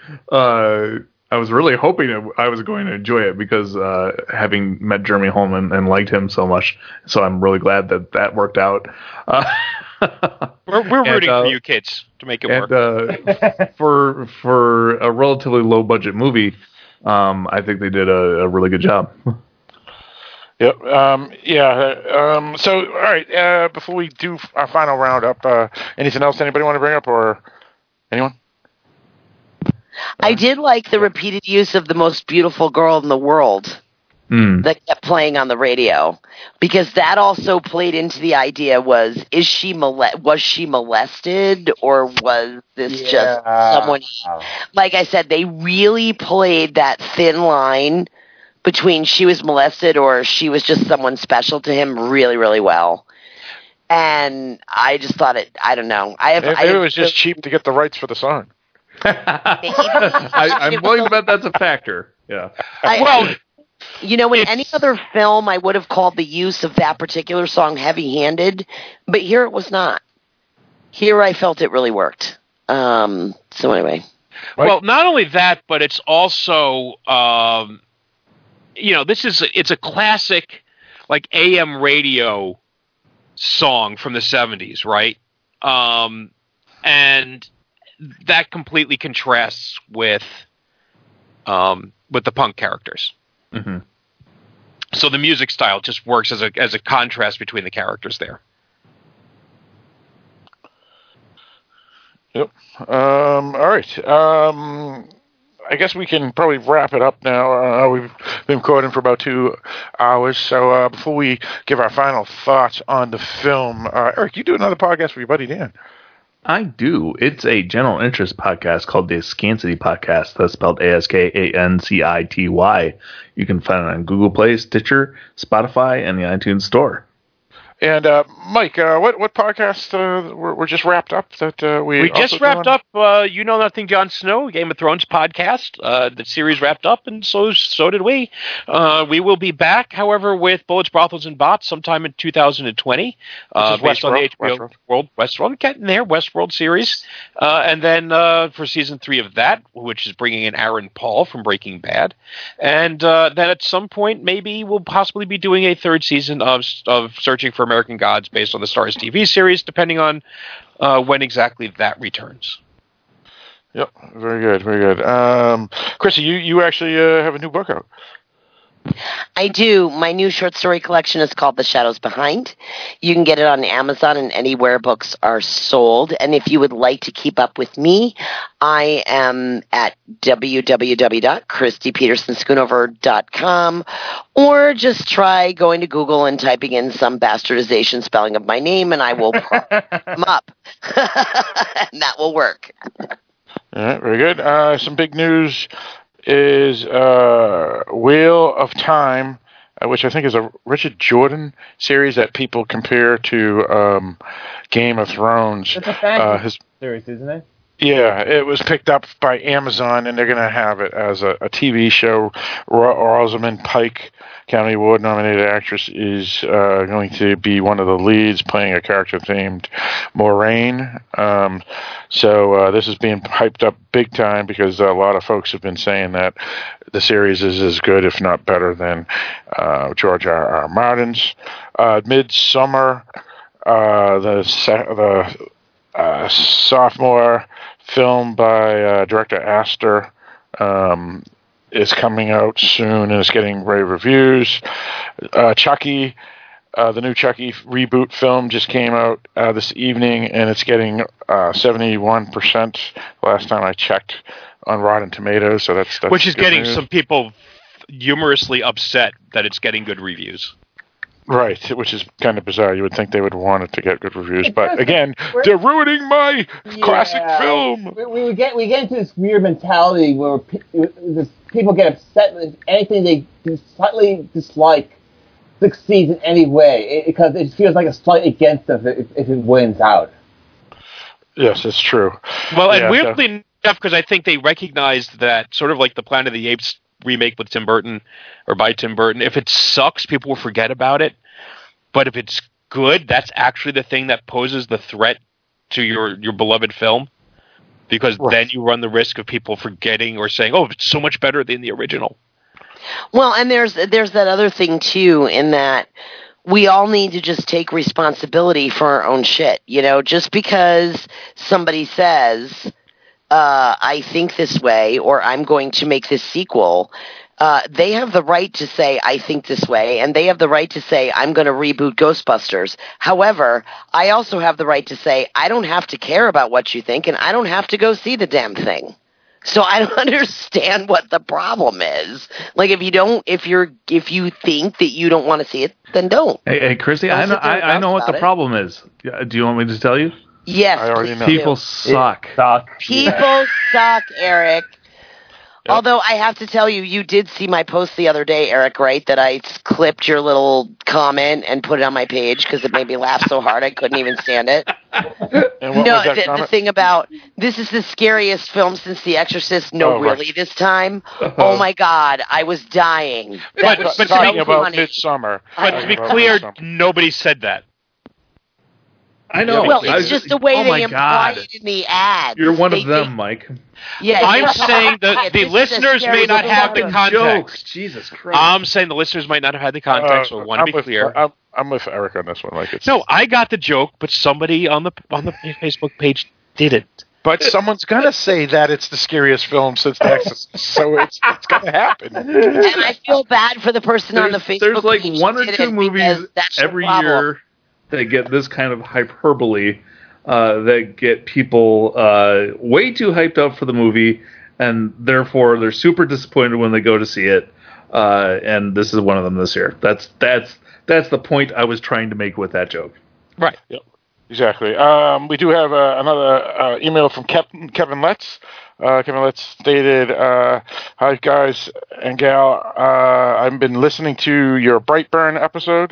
hoping I was going to enjoy it because having met Jeremy Holman and liked him so much, so I'm really glad that worked out. We're rooting for you kids to make it work. For a relatively low budget movie, I think they did a really good job. Yep. So, all right. Before we do our final roundup, anything else anybody want to bring up, or anyone? I did like the repeated use of the most beautiful girl in the world that kept playing on the radio, because that also played into the idea: was she molested, or was this just someone? Like I said, they really played that thin line between she was molested or she was just someone special to him really, really well. And I just thought I don't know. It was just cheap to get the rights for the song. I'm willing to bet that's a factor. Yeah. In any other film, I would have called the use of that particular song heavy-handed, but here it was not. Here I felt it really worked. So anyway. Well, not only that, but it's also... it's a classic, like, AM radio song from the 70s, right? And that completely contrasts with the punk characters. Mm-hmm. So the music style just works as a contrast between the characters there. Yep. All right. I guess we can probably wrap it up now. We've been recording for about 2 hours. So before we give our final thoughts on the film, Eric, you do another podcast with your buddy Dan. I do. It's a general interest podcast called the Askancity Podcast. That's spelled ASKANCITY. You can find it on Google Play, Stitcher, Spotify, and the iTunes Store. And Mike, what podcast we're just wrapped up? We just wrapped up. You Know Nothing, Jon Snow, Game of Thrones podcast. The series wrapped up, and so did we. We will be back, however, with Bullets, Brothels, and Bots sometime in 2020, based on the HBO Westworld, getting there, Westworld series, and then for season 3 of that, which is bringing in Aaron Paul from Breaking Bad, and then at some point maybe we'll possibly be doing a 3rd season of Searching for American Gods based on the Starz TV series, depending on when exactly that returns. Yep, very good, very good. Chrissy, you actually have a new book out. I do. My new short story collection is called The Shadows Behind. You can get it on Amazon and anywhere books are sold. And if you would like to keep up with me, I am at www.christypetersonschoonover.com, or just try going to Google and typing in some bastardization spelling of my name, and I will prop them up. And that will work. All right, very good. Some big news is Wheel of Time, which I think is a Richard Jordan series that people compare to Game of Thrones. It's a fantasy series, isn't it? Yeah, it was picked up by Amazon, and they're going to have it as a TV show. Rosamund Pike, Academy Award nominated actress, is going to be one of the leads, playing a character named Moraine. So this is being hyped up big time because a lot of folks have been saying that the series is as good, if not better, than George R. R. Martin's. Midsummer, the sophomore film by director Astor is coming out soon and is getting rave reviews. Chucky, the new Chucky reboot film just came out this evening, and it's getting 71% last time I checked on Rotten Tomatoes. So that's which is getting news. some people humorously upset that it's getting good reviews. Right, which is kind of bizarre. You would think they would want it to get good reviews, but again, they're ruining my classic film. We get into this weird mentality where people get upset with anything they slightly dislike succeeds in any way because it feels like a slight against them if it wins out. Yes, it's true. Well, and weirdly enough, because I think they recognized that sort of like the Planet of the Apes remake with Tim Burton or by Tim Burton, if it sucks, people will forget about it. But if it's good, that's actually the thing that poses the threat to your beloved film, because then you run the risk of people forgetting or saying, "Oh, it's so much better than the original." Well, and there's that other thing too, in that we all need to just take responsibility for our own shit. You know, just because somebody says, I think this way, or I'm going to make this sequel, they have the right to say, I think this way, and they have the right to say, I'm going to reboot Ghostbusters. However, I also have the right to say, I don't have to care about what you think, and I don't have to go see the damn thing. So I don't understand what the problem is. Like, if you think that you don't want to see it, then don't. Hey, Chrissy, I know what the problem is. Do you want me to tell you? Yes, I already know. People suck. People suck, Eric. Yep. Although I have to tell you, you did see my post the other day, Eric, right? That I clipped your little comment and put it on my page because it made me laugh so hard I couldn't even stand it. And what was that comment? The thing about, this is the scariest film since The Exorcist. No, really, this time. Oh my God, I was dying. But talking about Midsommar. But to be clear, nobody said that. I know. Well, it's just the way they imply it in the ad. You're one of them, Mike. Yeah, I'm saying the listeners may not have the context. Jesus Christ. I'm saying the listeners might not have had the context, so I want to be clear. I'm with Eric on this one. Like, no, I got the joke, but somebody on the Facebook page didn't. But someone's gonna say that it's the scariest film since The Exorcist, so it's gonna happen. And I feel bad for the person on the Facebook There's like page one or two movies every year that get this kind of hyperbole, that get people way too hyped up for the movie, and therefore they're super disappointed when they go to see it. And this is one of them this year. That's the point I was trying to make with that joke. Right. Yep. Exactly. We do have another email from Kevin Letts. Kevin Letts stated, "Hi guys and gal. I've been listening to your Brightburn episode.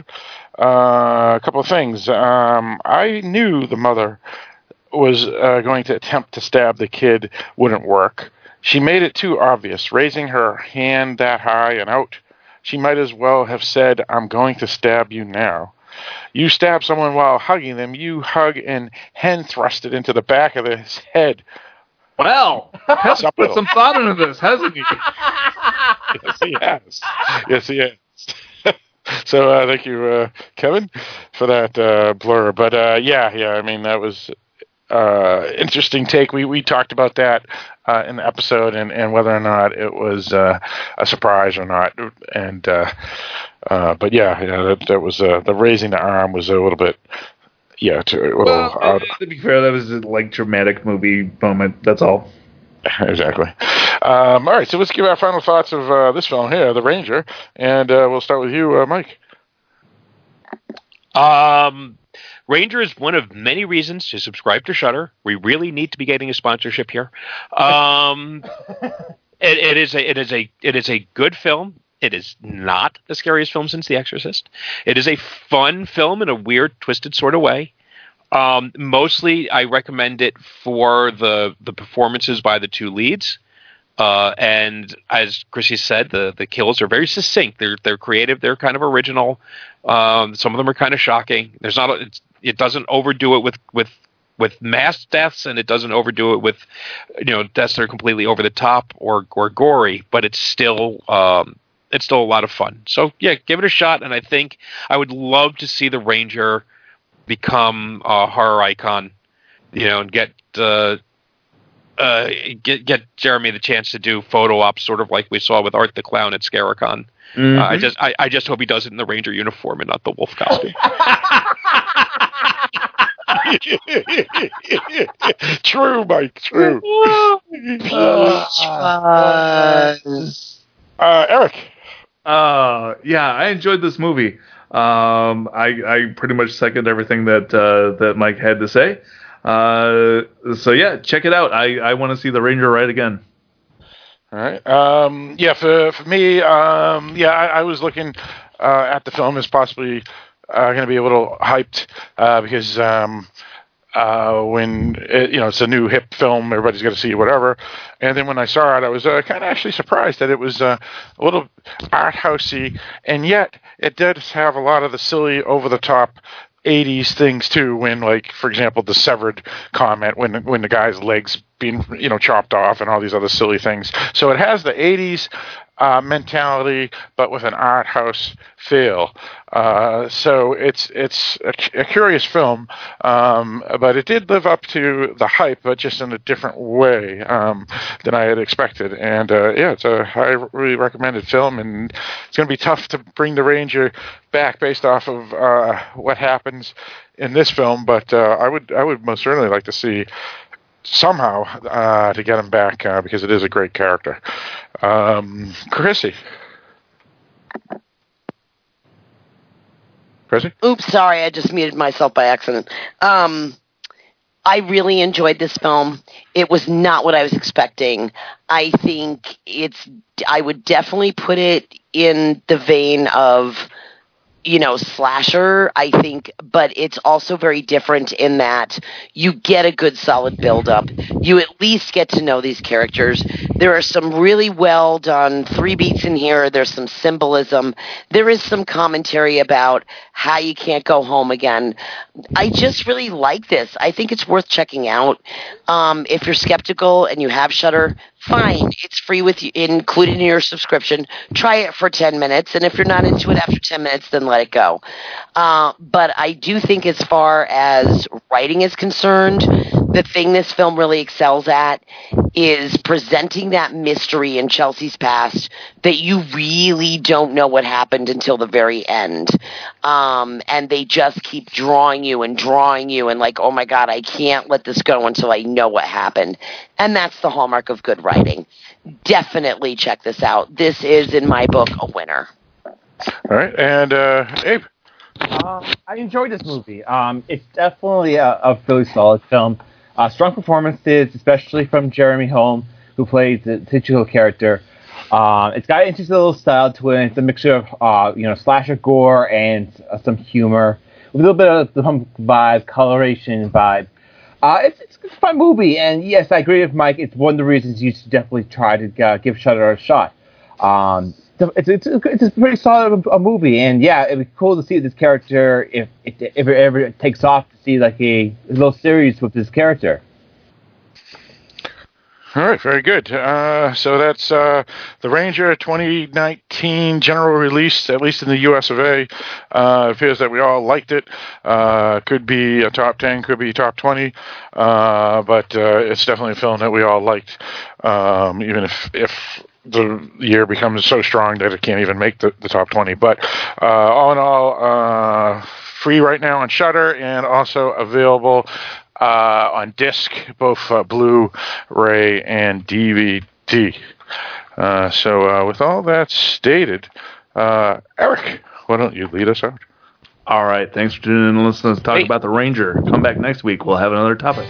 A couple of things. I knew the mother was going to attempt to stab the kid wouldn't work. She made it too obvious, raising her hand that high and out. She might as well have said, 'I'm going to stab you now.' You stab someone while hugging them, you hug and hen thrust it into the back of his head." Well, has put some thought into this, hasn't he? Yes, he has. Yes, he has. So thank you, Kevin, for that blur. But yeah, I mean, that was interesting take. We talked about that in the episode and whether or not it was a surprise or not. And but that was the raising the arm was a little bit. Yeah, to be fair, that was a dramatic movie moment. That's all. Exactly. All right, so let's give our final thoughts of this film here, The Ranger, and we'll start with you, Mike. Ranger is one of many reasons to subscribe to Shudder. We really need to be getting a sponsorship here. It is a good film. It is not the scariest film since The Exorcist. It is a fun film in a weird, twisted sort of way. Mostly, I recommend it for the performances by the two leads. And as Chrissy said, the kills are very succinct. They're creative. They're kind of original. Some of them are kind of shocking. It doesn't overdo it with mass deaths, and it doesn't overdo it with deaths that are completely over the top or gory. But it's still a lot of fun. So yeah, give it a shot. And I think I would love to see The Ranger become a horror icon and get Jeremy the chance to do photo ops, sort of like we saw with Art the Clown at Scaricon. Mm-hmm. I just hope he does it in the Ranger uniform and not the wolf costume. True, Mike. True. Eric. Yeah, I enjoyed this movie. I pretty much second everything that Mike had to say. So yeah, check it out. I want to see the Ranger ride again. All right. For me, I was looking at the film as possibly going to be a little hyped because when it's a new hip film, everybody's going to see it, whatever. And then when I saw it, I was kind of actually surprised that it was a little art housey, and yet it did have a lot of the silly, over the top 80s things too, when, like, for example, the severed comment when the guy's legs being chopped off and all these other silly things. So it has the 80s mentality, but with an art house feel. So it's a curious film, but it did live up to the hype, but just in a different way than I had expected. And it's a highly recommended film, and it's going to be tough to bring the Ranger back based off of what happens in this film. But I would most certainly like to see somehow to get him back because it is a great character. Chrissy. Oops, sorry, I just muted myself by accident. I really enjoyed this film. It was not what I was expecting. I think I would definitely put it in the vein of, slasher, I think, but it's also very different in that you get a good solid build-up. You at least get to know these characters. There are some really well done 3 beats in here. There's some symbolism. There is some commentary about how you can't go home again. I just really like this. I think it's worth checking out. If you're skeptical and you have Shudder, fine. It's free with you, included in your subscription. Try it for 10 minutes, and if you're not into it after 10 minutes, then let it go. But I do think as far as writing is concerned, the thing this film really excels at is presenting that mystery in Chelsea's past that you really don't know what happened until the very end. And they just keep drawing you and like, oh my God, I can't let this go until I know what happened. And that's the hallmark of good writing. Definitely check this out. This is, in my book, a winner. All right. And Abe? I enjoyed this movie. It's definitely a really solid film. Strong performances, especially from Jeremy Holm, who plays the titular character. It's got an interesting little style to it. It's a mixture of slasher gore and some humor, with a little bit of the vibe, coloration vibe. It's a fun movie, and yes, I agree with Mike. It's one of the reasons you should definitely try to give Shudder a shot. It's a pretty solid movie, and yeah, it'd be cool to see this character if it ever takes off, to see like a little series with this character. All right, very good. So that's The Ranger 2019 general release, at least in the US of A. It appears that we all liked it. Could be a top 10, could be top 20, but it's definitely a film that we all liked, even if the year becomes so strong that it can't even make the top 20. But all in all, free right now on Shudder, and also available on disc, both Blu-ray and DVD. So with all that stated, Eric, why don't you lead us out? All right. Thanks for tuning in and listening to us talk about The Ranger. Come back next week. We'll have another topic.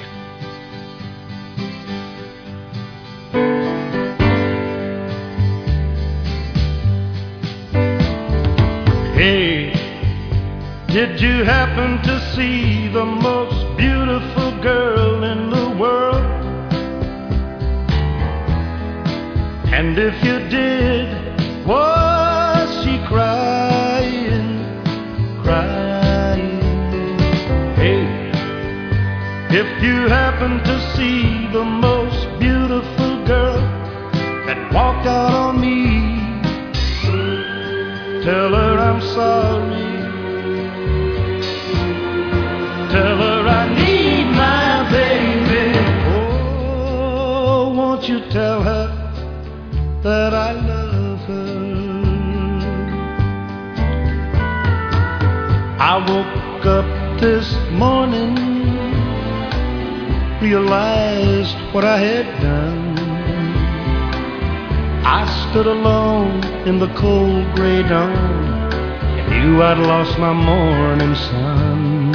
Hey, did you happen to see the most beautiful girl in the world? And if you did, was she crying? Hey, if you happen to see the most beautiful girl that walked out on me, tell her I'm sorry. Tell her I need my baby. I woke up this morning, realized what I had done. I stood alone in the cold gray dawn and knew I'd lost my morning sun.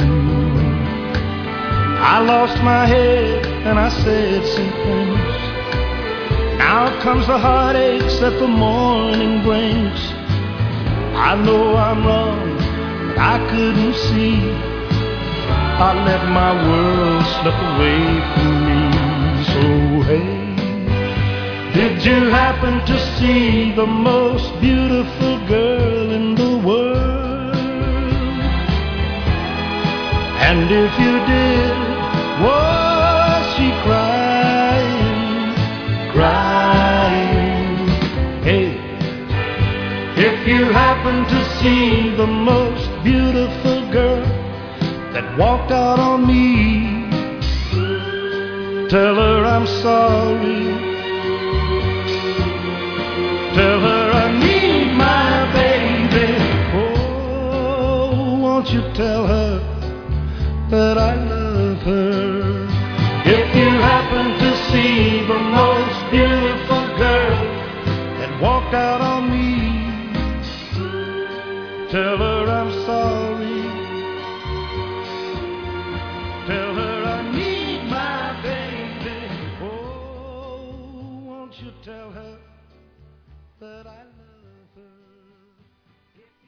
I lost my head and I said some things. Now comes the heartaches that the morning brings. I know I'm wrong, but I couldn't see. I let my world slip away from me. So hey, did you happen to see the most beautiful girl in the world? And if you did, was she crying, crying? Hey, if you happen to see the most beautiful girl that walked out on me, tell her I'm sorry. Tell her I need my baby. Oh, won't you tell her that I love her? If you happen to see the most beautiful girl that walked out on me, tell her I'm sorry.